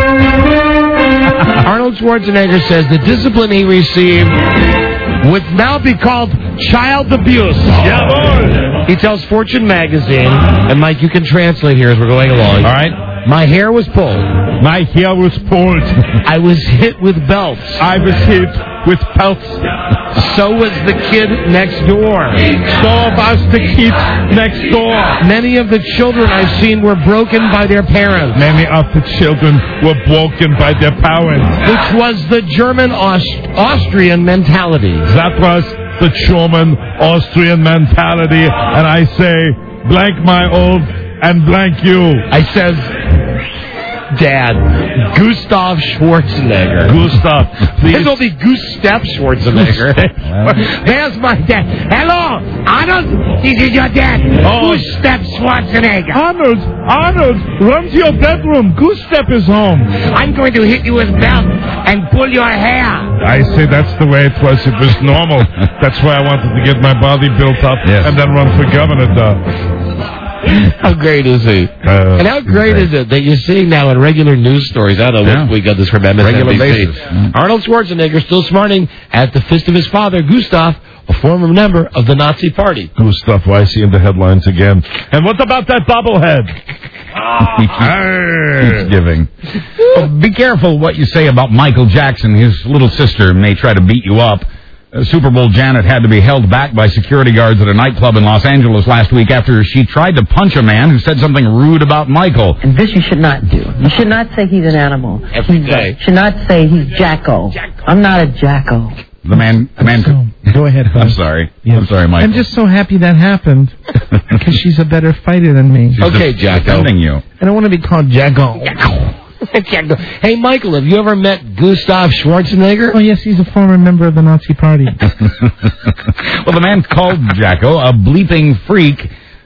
Arnold Schwarzenegger says the discipline he received would now be called child abuse. He tells Fortune magazine, and Mike, you can translate here as we're going along. All right. My hair was pulled. My hair was pulled. I was hit with belts. I was hit with pelts. So was the kid next door. So was the kid next door. Many of the children I've seen were broken by their parents. Many of the children were broken by their parents. Which was the German Aust- Austrian mentality. That was the German Austrian mentality, and I say, blank my oath and blank you. I says, Dad, Gustav Schwarzenegger. Gustav, please. There's only Gustav Schwarzenegger. There's my dad. Hello, Arnold. This is your dad, Oh. Gustav Schwarzenegger. Arnold, Arnold, run to your bedroom. Gustav is home. I'm going to hit you with belt and pull your hair. I say that's the way it was. It was normal. That's why I wanted to get my body built up Yes. and then run for governor. Though. How great is he? Uh, and how great is it that you're seeing now in regular news stories? I don't know Yeah. what we got this from M S N B C. Regular basis. Mm. Arnold Schwarzenegger still smarting at the fist of his father, Gustav, a former member of the Nazi Party. Gustav, why is he in the headlines again? And what about that bobblehead? Keeps giving. Well, be careful what you say about Michael Jackson. His little sister may try to beat you up. Uh, Super Bowl Janet had to be held back by security guards at a nightclub in Los Angeles last week after she tried to punch a man who said something rude about Michael. And this you should not do. You should not say he's an animal. Every He's- day. You should not say he's Jacko. I'm not a Jacko. The man, the man. So, go ahead, hon. I'm sorry. I'm sorry, Michael. I'm just so happy that happened because she's a better fighter than me. She's Okay, just Jacko. defending you. I don't want to be called Jacko. Hey, Michael, have you ever met Gustav Schwarzenegger? Oh, yes, he's a former member of the Nazi Party. Well, the man called Jacko a bleeping freak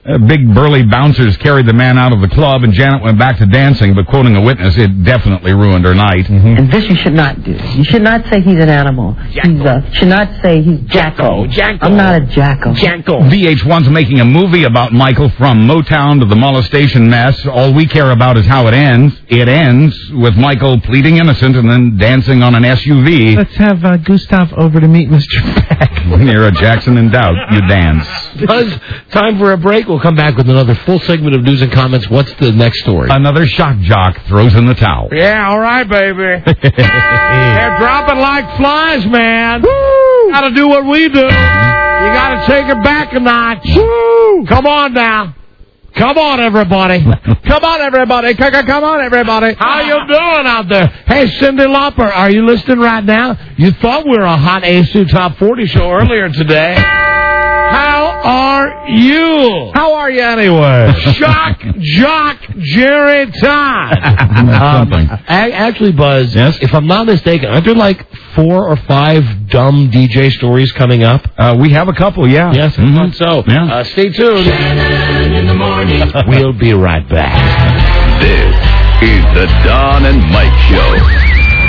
Uh, big burly bouncers carried the man out of the club, and Janet went back to dancing, but quoting a witness, it definitely ruined her night. Mm-hmm. And this you should not do. You should not say he's an animal. Jacko. He's a, should not say he's Jacko. Jacko. I'm not a Jacko. Jacko. V H one's making a movie about Michael from Motown to the molestation mess. All we care about is how it ends. It ends with Michael pleading innocent and then dancing on an S U V. Let's have uh, Gustav over to meet Mister Beck. When you're a Jackson in doubt, you dance. Buzz, time for a break. We'll come back with another full segment of news and comments. What's the next story? Another shock jock throws in the towel. Yeah, all right, baby. They're dropping like flies, man. Woo! Gotta do what we do. You gotta take it back a notch. Woo! Come on now. Come on, everybody. Come on, everybody. Come on, everybody. How you doing out there? Hey, Cyndi Lauper, are you listening right now? You thought we were a hot A S U Top forty show earlier today. How are you? How are you anyway? Shock Jock Jerry Todd. Um, a- actually, Buzz, yes? If I'm not mistaken, aren't there like four or five dumb D J stories coming up? Uh, we have a couple, yeah. Yes, I thought so. Yeah. Uh, stay tuned. Shannon in the morning. We'll be right back. This is the Don and Mike Show.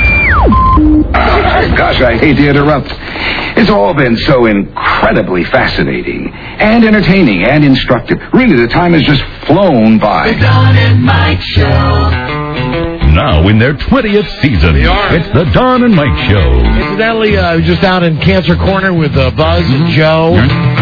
Uh, gosh, I hate to interrupt. It's all been so incredibly fascinating and entertaining and instructive. Really, the time has just flown by. The Don and Mike Show. Now in their twentieth season, it's the Don and Mike Show. Incidentally, uh, I was just out in Cancer Corner with uh, Buzz and Joe.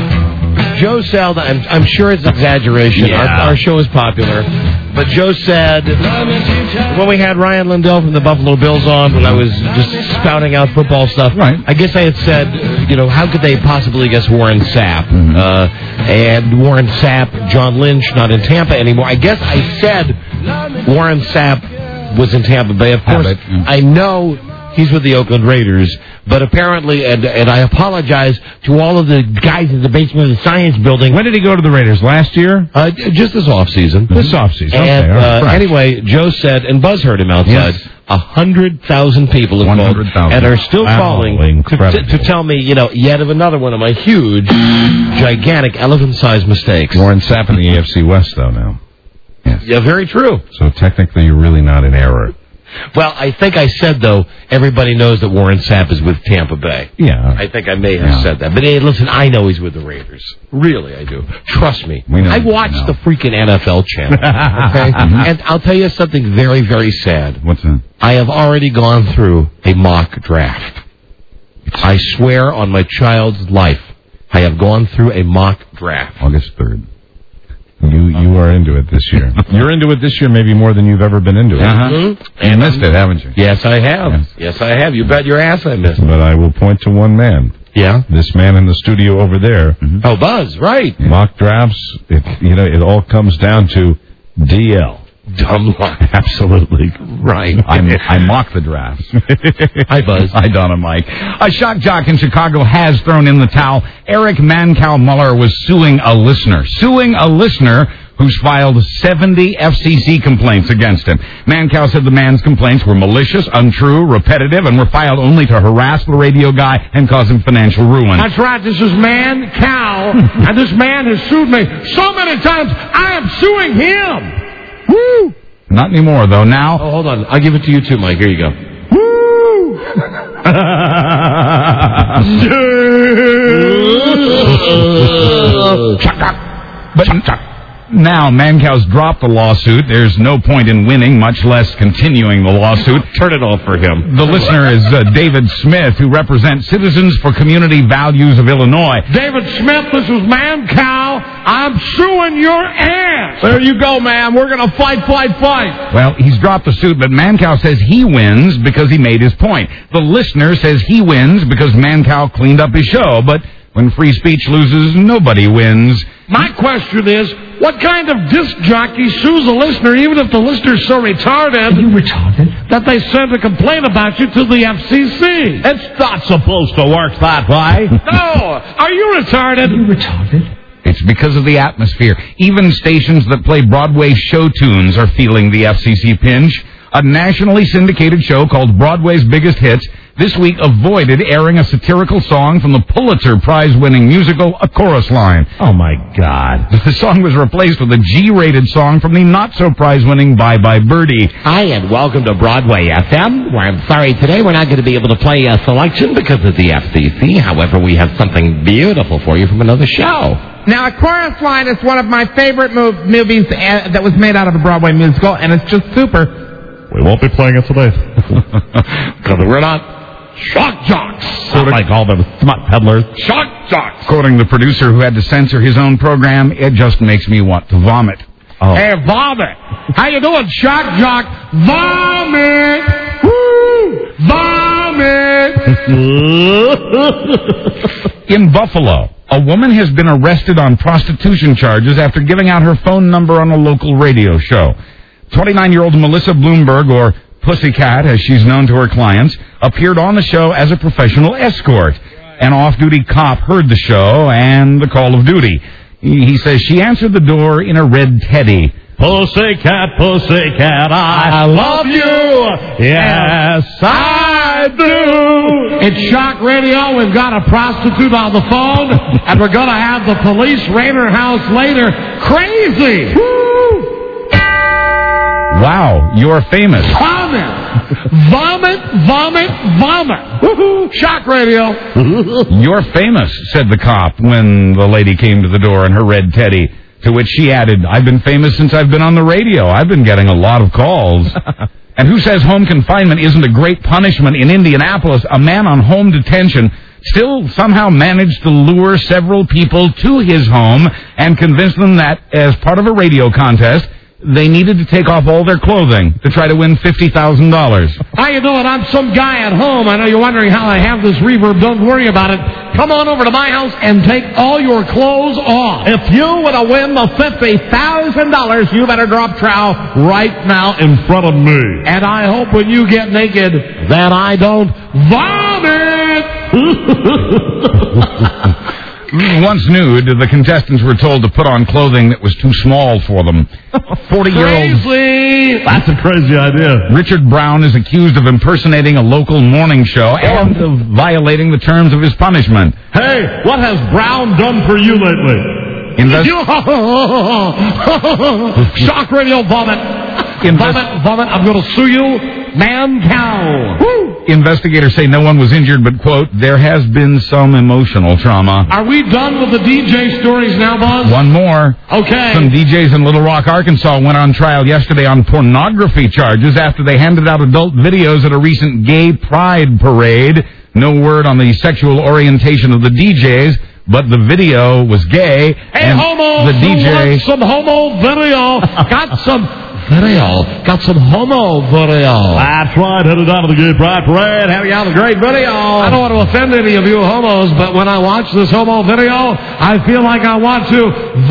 Joe said, I'm, I'm sure it's exaggeration. Yeah. Our, our show is popular. But Joe said, when we had Ryan Lindell from the Buffalo Bills on, when I was just spouting out football stuff, right. I guess I had said, you know, how could they possibly guess Warren Sapp? Mm-hmm. Uh, and Warren Sapp, John Lynch, not in Tampa anymore. I guess I said Warren Sapp was in Tampa Bay. Of course, I know he's with the Oakland Raiders, but apparently, and, and I apologize to all of the guys in the basement of the Science Building. When did he go to the Raiders? Last year? Uh, just this offseason. Mm-hmm. This offseason. Okay, And all right, uh, fresh. anyway, Joe said, and Buzz heard him outside, Yes. a hundred thousand people involved, one hundred thousand. and are still Wow, calling to, incredible. to, to tell me, you know, yet of another one of my huge, gigantic, elephant-sized mistakes. Warren Sapp in the A F C West, though, now. Yes. Yeah, very true. So technically, you're really not in error. Well, I think I said, though, everybody knows that Warren Sapp is with Tampa Bay. Yeah. I think I may have Yeah. said that. But hey, listen, I know he's with the Raiders. Really, I do. Trust me. We know I you watch know. the freaking N F L channel. Okay? And I'll tell you something very, very sad. What's that? I have already gone through a mock draft. I swear on my child's life, I have gone through a mock draft. August third. You you are into it this year. You're into it this year maybe more than you've ever been into it. Uh-huh. Mm-hmm. You missed it, haven't you? Yes, I have. Yes. Yes, I have. You bet your ass I missed it. But I will point to one man. Yeah? This man in the studio over there. Mm-hmm. Oh, Buzz, right. Mock drafts, it, you know, it all comes down to D L. Dumb luck. Absolutely. Right. I, I mock the drafts. Hi, Buzz. Hi, Donna Mike. A shock jock in Chicago has thrown in the towel. Eric Mancow Muller was suing a listener. Suing a listener who's filed seventy F C C complaints against him. Mancow said the man's complaints were malicious, untrue, repetitive, and were filed only to harass the radio guy and cause him financial ruin. That's right. This is Man Cow, and this man has sued me so many times. I am suing him. Woo! Not anymore, though. Now... Oh, hold on. I'll give it to you, too, Mike. Here you go. Woo! But now Mancow's dropped the lawsuit. There's no point in winning, much less continuing the lawsuit. Turn it off for him. The listener is uh, David Smith, who represents Citizens for Community Values of Illinois. David Smith, this is Man Cow. I'm suing your ass. There you go, man. We're going to fight, fight, fight. Well, he's dropped the suit, but Mancow says he wins because he made his point. The listener says he wins because Mancow cleaned up his show, but when free speech loses, nobody wins. My question is, what kind of disc jockey sues a listener, even if the listener's so retarded... Are you retarded? ...that they send a complaint about you to the F C C? It's not supposed to work that way. No! Are you retarded? Are you retarded? It's because of the atmosphere. Even stations that play Broadway show tunes are feeling the F C C pinch. A nationally syndicated show called Broadway's Biggest Hits this week avoided airing a satirical song from the Pulitzer Prize-winning musical A Chorus Line. Oh, my God. The song was replaced with a G-rated song from the not-so-prize-winning Bye Bye Birdie. Hi, and welcome to Broadway F M, where I'm sorry today we're not going to be able to play a selection because of the F C C. However, we have something beautiful for you from another show. Now, A Chorus Line is one of my favorite mov- movies uh, that was made out of a Broadway musical, and it's just super. We won't be playing it today. Because we're not shock jocks. Not like all the smut peddlers. Shock jocks. Quoting the producer who had to censor his own program, it just makes me want to vomit. Oh. Hey, vomit. How you doing, shock jock? Vomit. Woo! Vomit. In Buffalo, a woman has been arrested on prostitution charges after giving out her phone number on a local radio show. twenty-nine-year-old Melissa Bloomberg, or Pussycat, as she's known to her clients, appeared on the show as a professional escort. An off-duty cop heard the show and the call of duty. He says she answered the door in a red teddy. Pussycat, pussycat, I love you. Yes, I do. It's Shock Radio. We've got a prostitute on the phone, and we're going to have the police raid her house later. Crazy. Woo! Wow, you're famous. Vomit. Vomit, vomit, vomit. Woo-hoo. Shock Radio. You're famous, said the cop when the lady came to the door in her red teddy. To which she added, I've been famous since I've been on the radio. I've been getting a lot of calls. And who says home confinement isn't a great punishment? In Indianapolis, a man on home detention still somehow managed to lure several people to his home and convince them that, as part of a radio contest, they needed to take off all their clothing to try to win fifty thousand dollars. How you doing? I'm some guy at home. I know you're wondering how I have this reverb. Don't worry about it. Come on over to my house and take all your clothes off. If you want to win the fifty thousand dollars, you better drop trow right now in front of me. And I hope when you get naked that I don't vomit. Once nude, the contestants were told to put on clothing that was too small for them. forty-year-old... Crazy! That's a crazy idea. Richard Brown is accused of impersonating a local morning show and of violating the terms of his punishment. Hey, what has Brown done for you lately? Invest- Shock Radio vomit. Invest- vomit, vomit. I'm going to sue you, man, cow. Woo! Investigators say no one was injured, but, quote, there has been some emotional trauma. Are we done with the D J stories now, Buzz? One more. Okay. Some D Js in Little Rock, Arkansas went on trial yesterday on pornography charges after they handed out adult videos at a recent gay pride parade. No word on the sexual orientation of the D Js, but the video was gay. Hey, and homo, the D J... some homo video. Got some... Video. Got some homo video. That's right. Headed down to the gay pride parade. Having out a great video. I don't want to offend any of you homos, but when I watch this homo video, I feel like I want to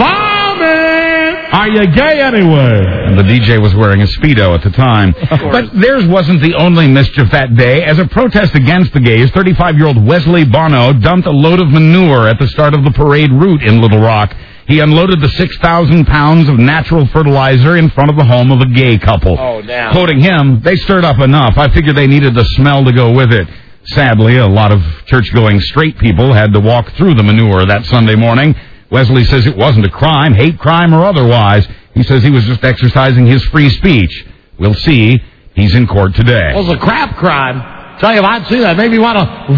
vomit. Are you gay anyway? And the D J was wearing a Speedo at the time. But theirs wasn't the only mischief that day. As a protest against the gays, thirty-five-year-old Wesley Bono dumped a load of manure at the start of the parade route in Little Rock. He unloaded the six thousand pounds of natural fertilizer in front of the home of a gay couple. Oh, damn. Quoting him, they stirred up enough. I figured they needed the smell to go with it. Sadly, a lot of church-going straight people had to walk through the manure that Sunday morning. Wesley says it wasn't a crime, hate crime or otherwise. He says he was just exercising his free speech. We'll see. He's in court today. It was a crap crime. Tell you if I'd see that, made me want to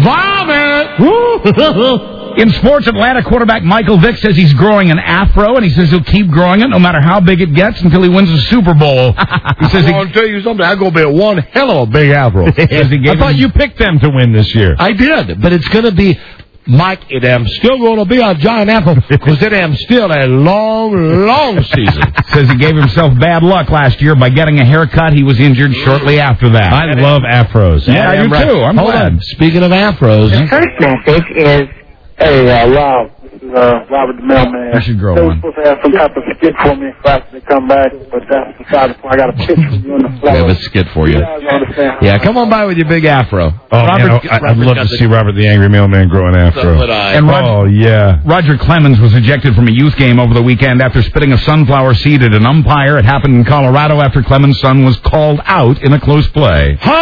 vomit. In sports, Atlanta quarterback Michael Vick says he's growing an afro, and he says he'll keep growing it no matter how big it gets until he wins the Super Bowl. He says I'm going to tell you something. I'm going to be one hell of a big afro. I thought you picked them to win this year. I did, but it's going to be... Mike, it am still going to be a giant afro because it am still a long, long season. Says he gave himself bad luck last year by getting a haircut. He was injured shortly after that. I love afros. Yeah, I do right. too. I'm Hold glad. on. Speaking of afros. The first message is... Hey, uh, Rob. This is uh, Robert the Mailman. You should grow they one. They were supposed to have some type of skit for me after they come back, but that's beside the point. I got a picture of you on the floor. We have a skit for you. You guys understand? Yeah, come on by with your big afro. Oh, Robert, man, I, I'd Robert love got to the- see Robert the Angry Mailman grow an afro. So would I. And Roger, Oh, yeah. Roger Clemens was ejected from a youth game over the weekend after spitting a sunflower seed at an umpire. It happened in Colorado after Clemens' son was called out in a close play. Hump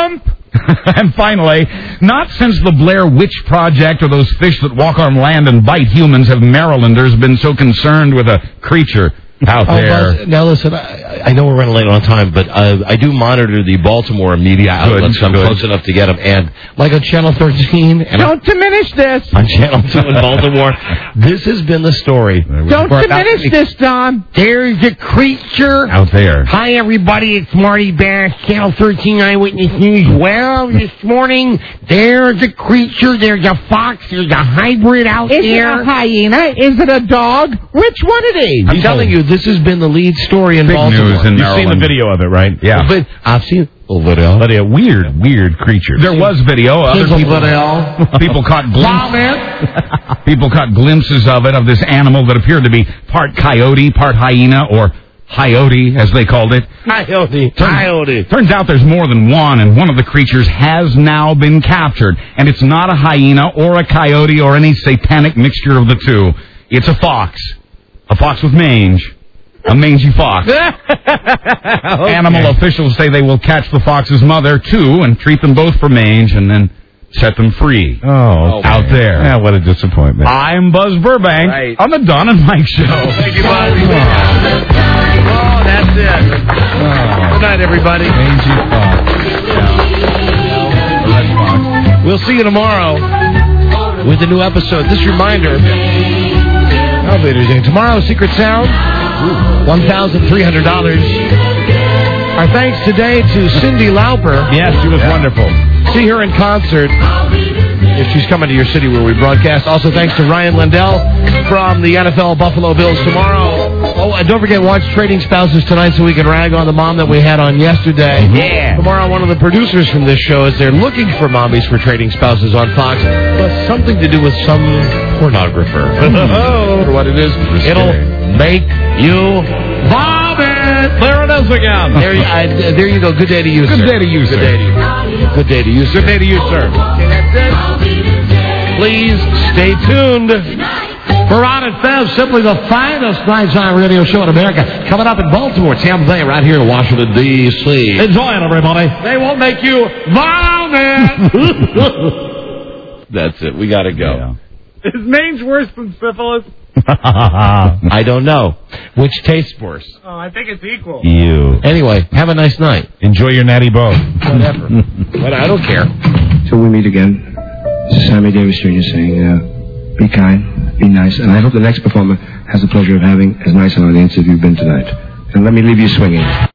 And finally, not since the Blair Witch Project or those fish that walk on land and bite humans have Marylanders been so concerned with a creature out Oh, there. Buzz, now listen, I, I know we're running late on time, but uh, I do monitor the Baltimore media outlets. Good, I'm good. close enough to get them. And like on Channel thirteen, and Don't diminish this. on Channel two in Baltimore, this has been the story. Don't For about diminish three- this, Don. There's a creature. Out there. Hi, everybody. It's Marty Bass, Channel thirteen Eyewitness News. Well, this morning, there's a creature. There's a fox. There's a hybrid out Is there. it a hyena? Is it a dog? Which one it is? I'm telling you, this has been the lead story in Big Baltimore. news in You've seen the Maryland. video of it, right? Yeah. But I've seen a video. But a weird, weird creature. There was video. Other Sizzle people, video. people caught glimpses. People caught glimpses of it, of this animal that appeared to be part coyote, part hyena, or Coyote, as they called it. Coyote. Coyote. Turns out there's more than one, and one of the creatures has now been captured. And it's not a hyena or a coyote or any satanic mixture of the two. It's a fox. A fox with mange. A mangy fox. Okay. Animal officials say they will catch the fox's mother, too, and treat them both for mange, and then set them free. Oh, out there. Yeah, what a disappointment. I'm Buzz Burbank Right. on the Don and Mike Show. Thank you, Buzz. Oh, that's it. Good night, everybody. Mangy fox. Red fox. We'll see you tomorrow with a new episode. This reminder, elevators in. Tomorrow, Secret Sound, one thousand three hundred dollars. Our thanks today to Cyndi Lauper. Yes, she was wonderful. See her in concert if she's coming to your city where we broadcast. Also, thanks to Ryan Lindell from the N F L Buffalo Bills tomorrow. Oh, and don't forget, watch Trading Spouses tonight so we can rag on the mom that we had on yesterday. Yeah. Tomorrow, one of the producers from this show is there looking for mommies for Trading Spouses on Fox, plus something to do with some pornographer. For what it is, it'll make you vomit. There it is again. There, you- I, there you go. Good day to you, Good sir. day to you, Good sir. day to you. Good day to you, sir. Good day to you, sir. Okay, that's it. Please stay tuned. For Ron and Fev, simply the finest nighttime radio show in America. Coming up in Baltimore, Tampa Bay, right here in Washington, D C Enjoy it, everybody. They won't make you vomit. That's it. We got to go. Is mange worse than syphilis? I don't know. Which tastes worse? Oh, I think it's equal. You. Anyway, have a nice night. Enjoy your natty bow. Whatever. But I don't care. Till we meet again, this is Sammy Davis Junior saying, uh, be kind, be nice, and I hope the next performer has the pleasure of having as nice an audience as you've been tonight. And let me leave you swinging.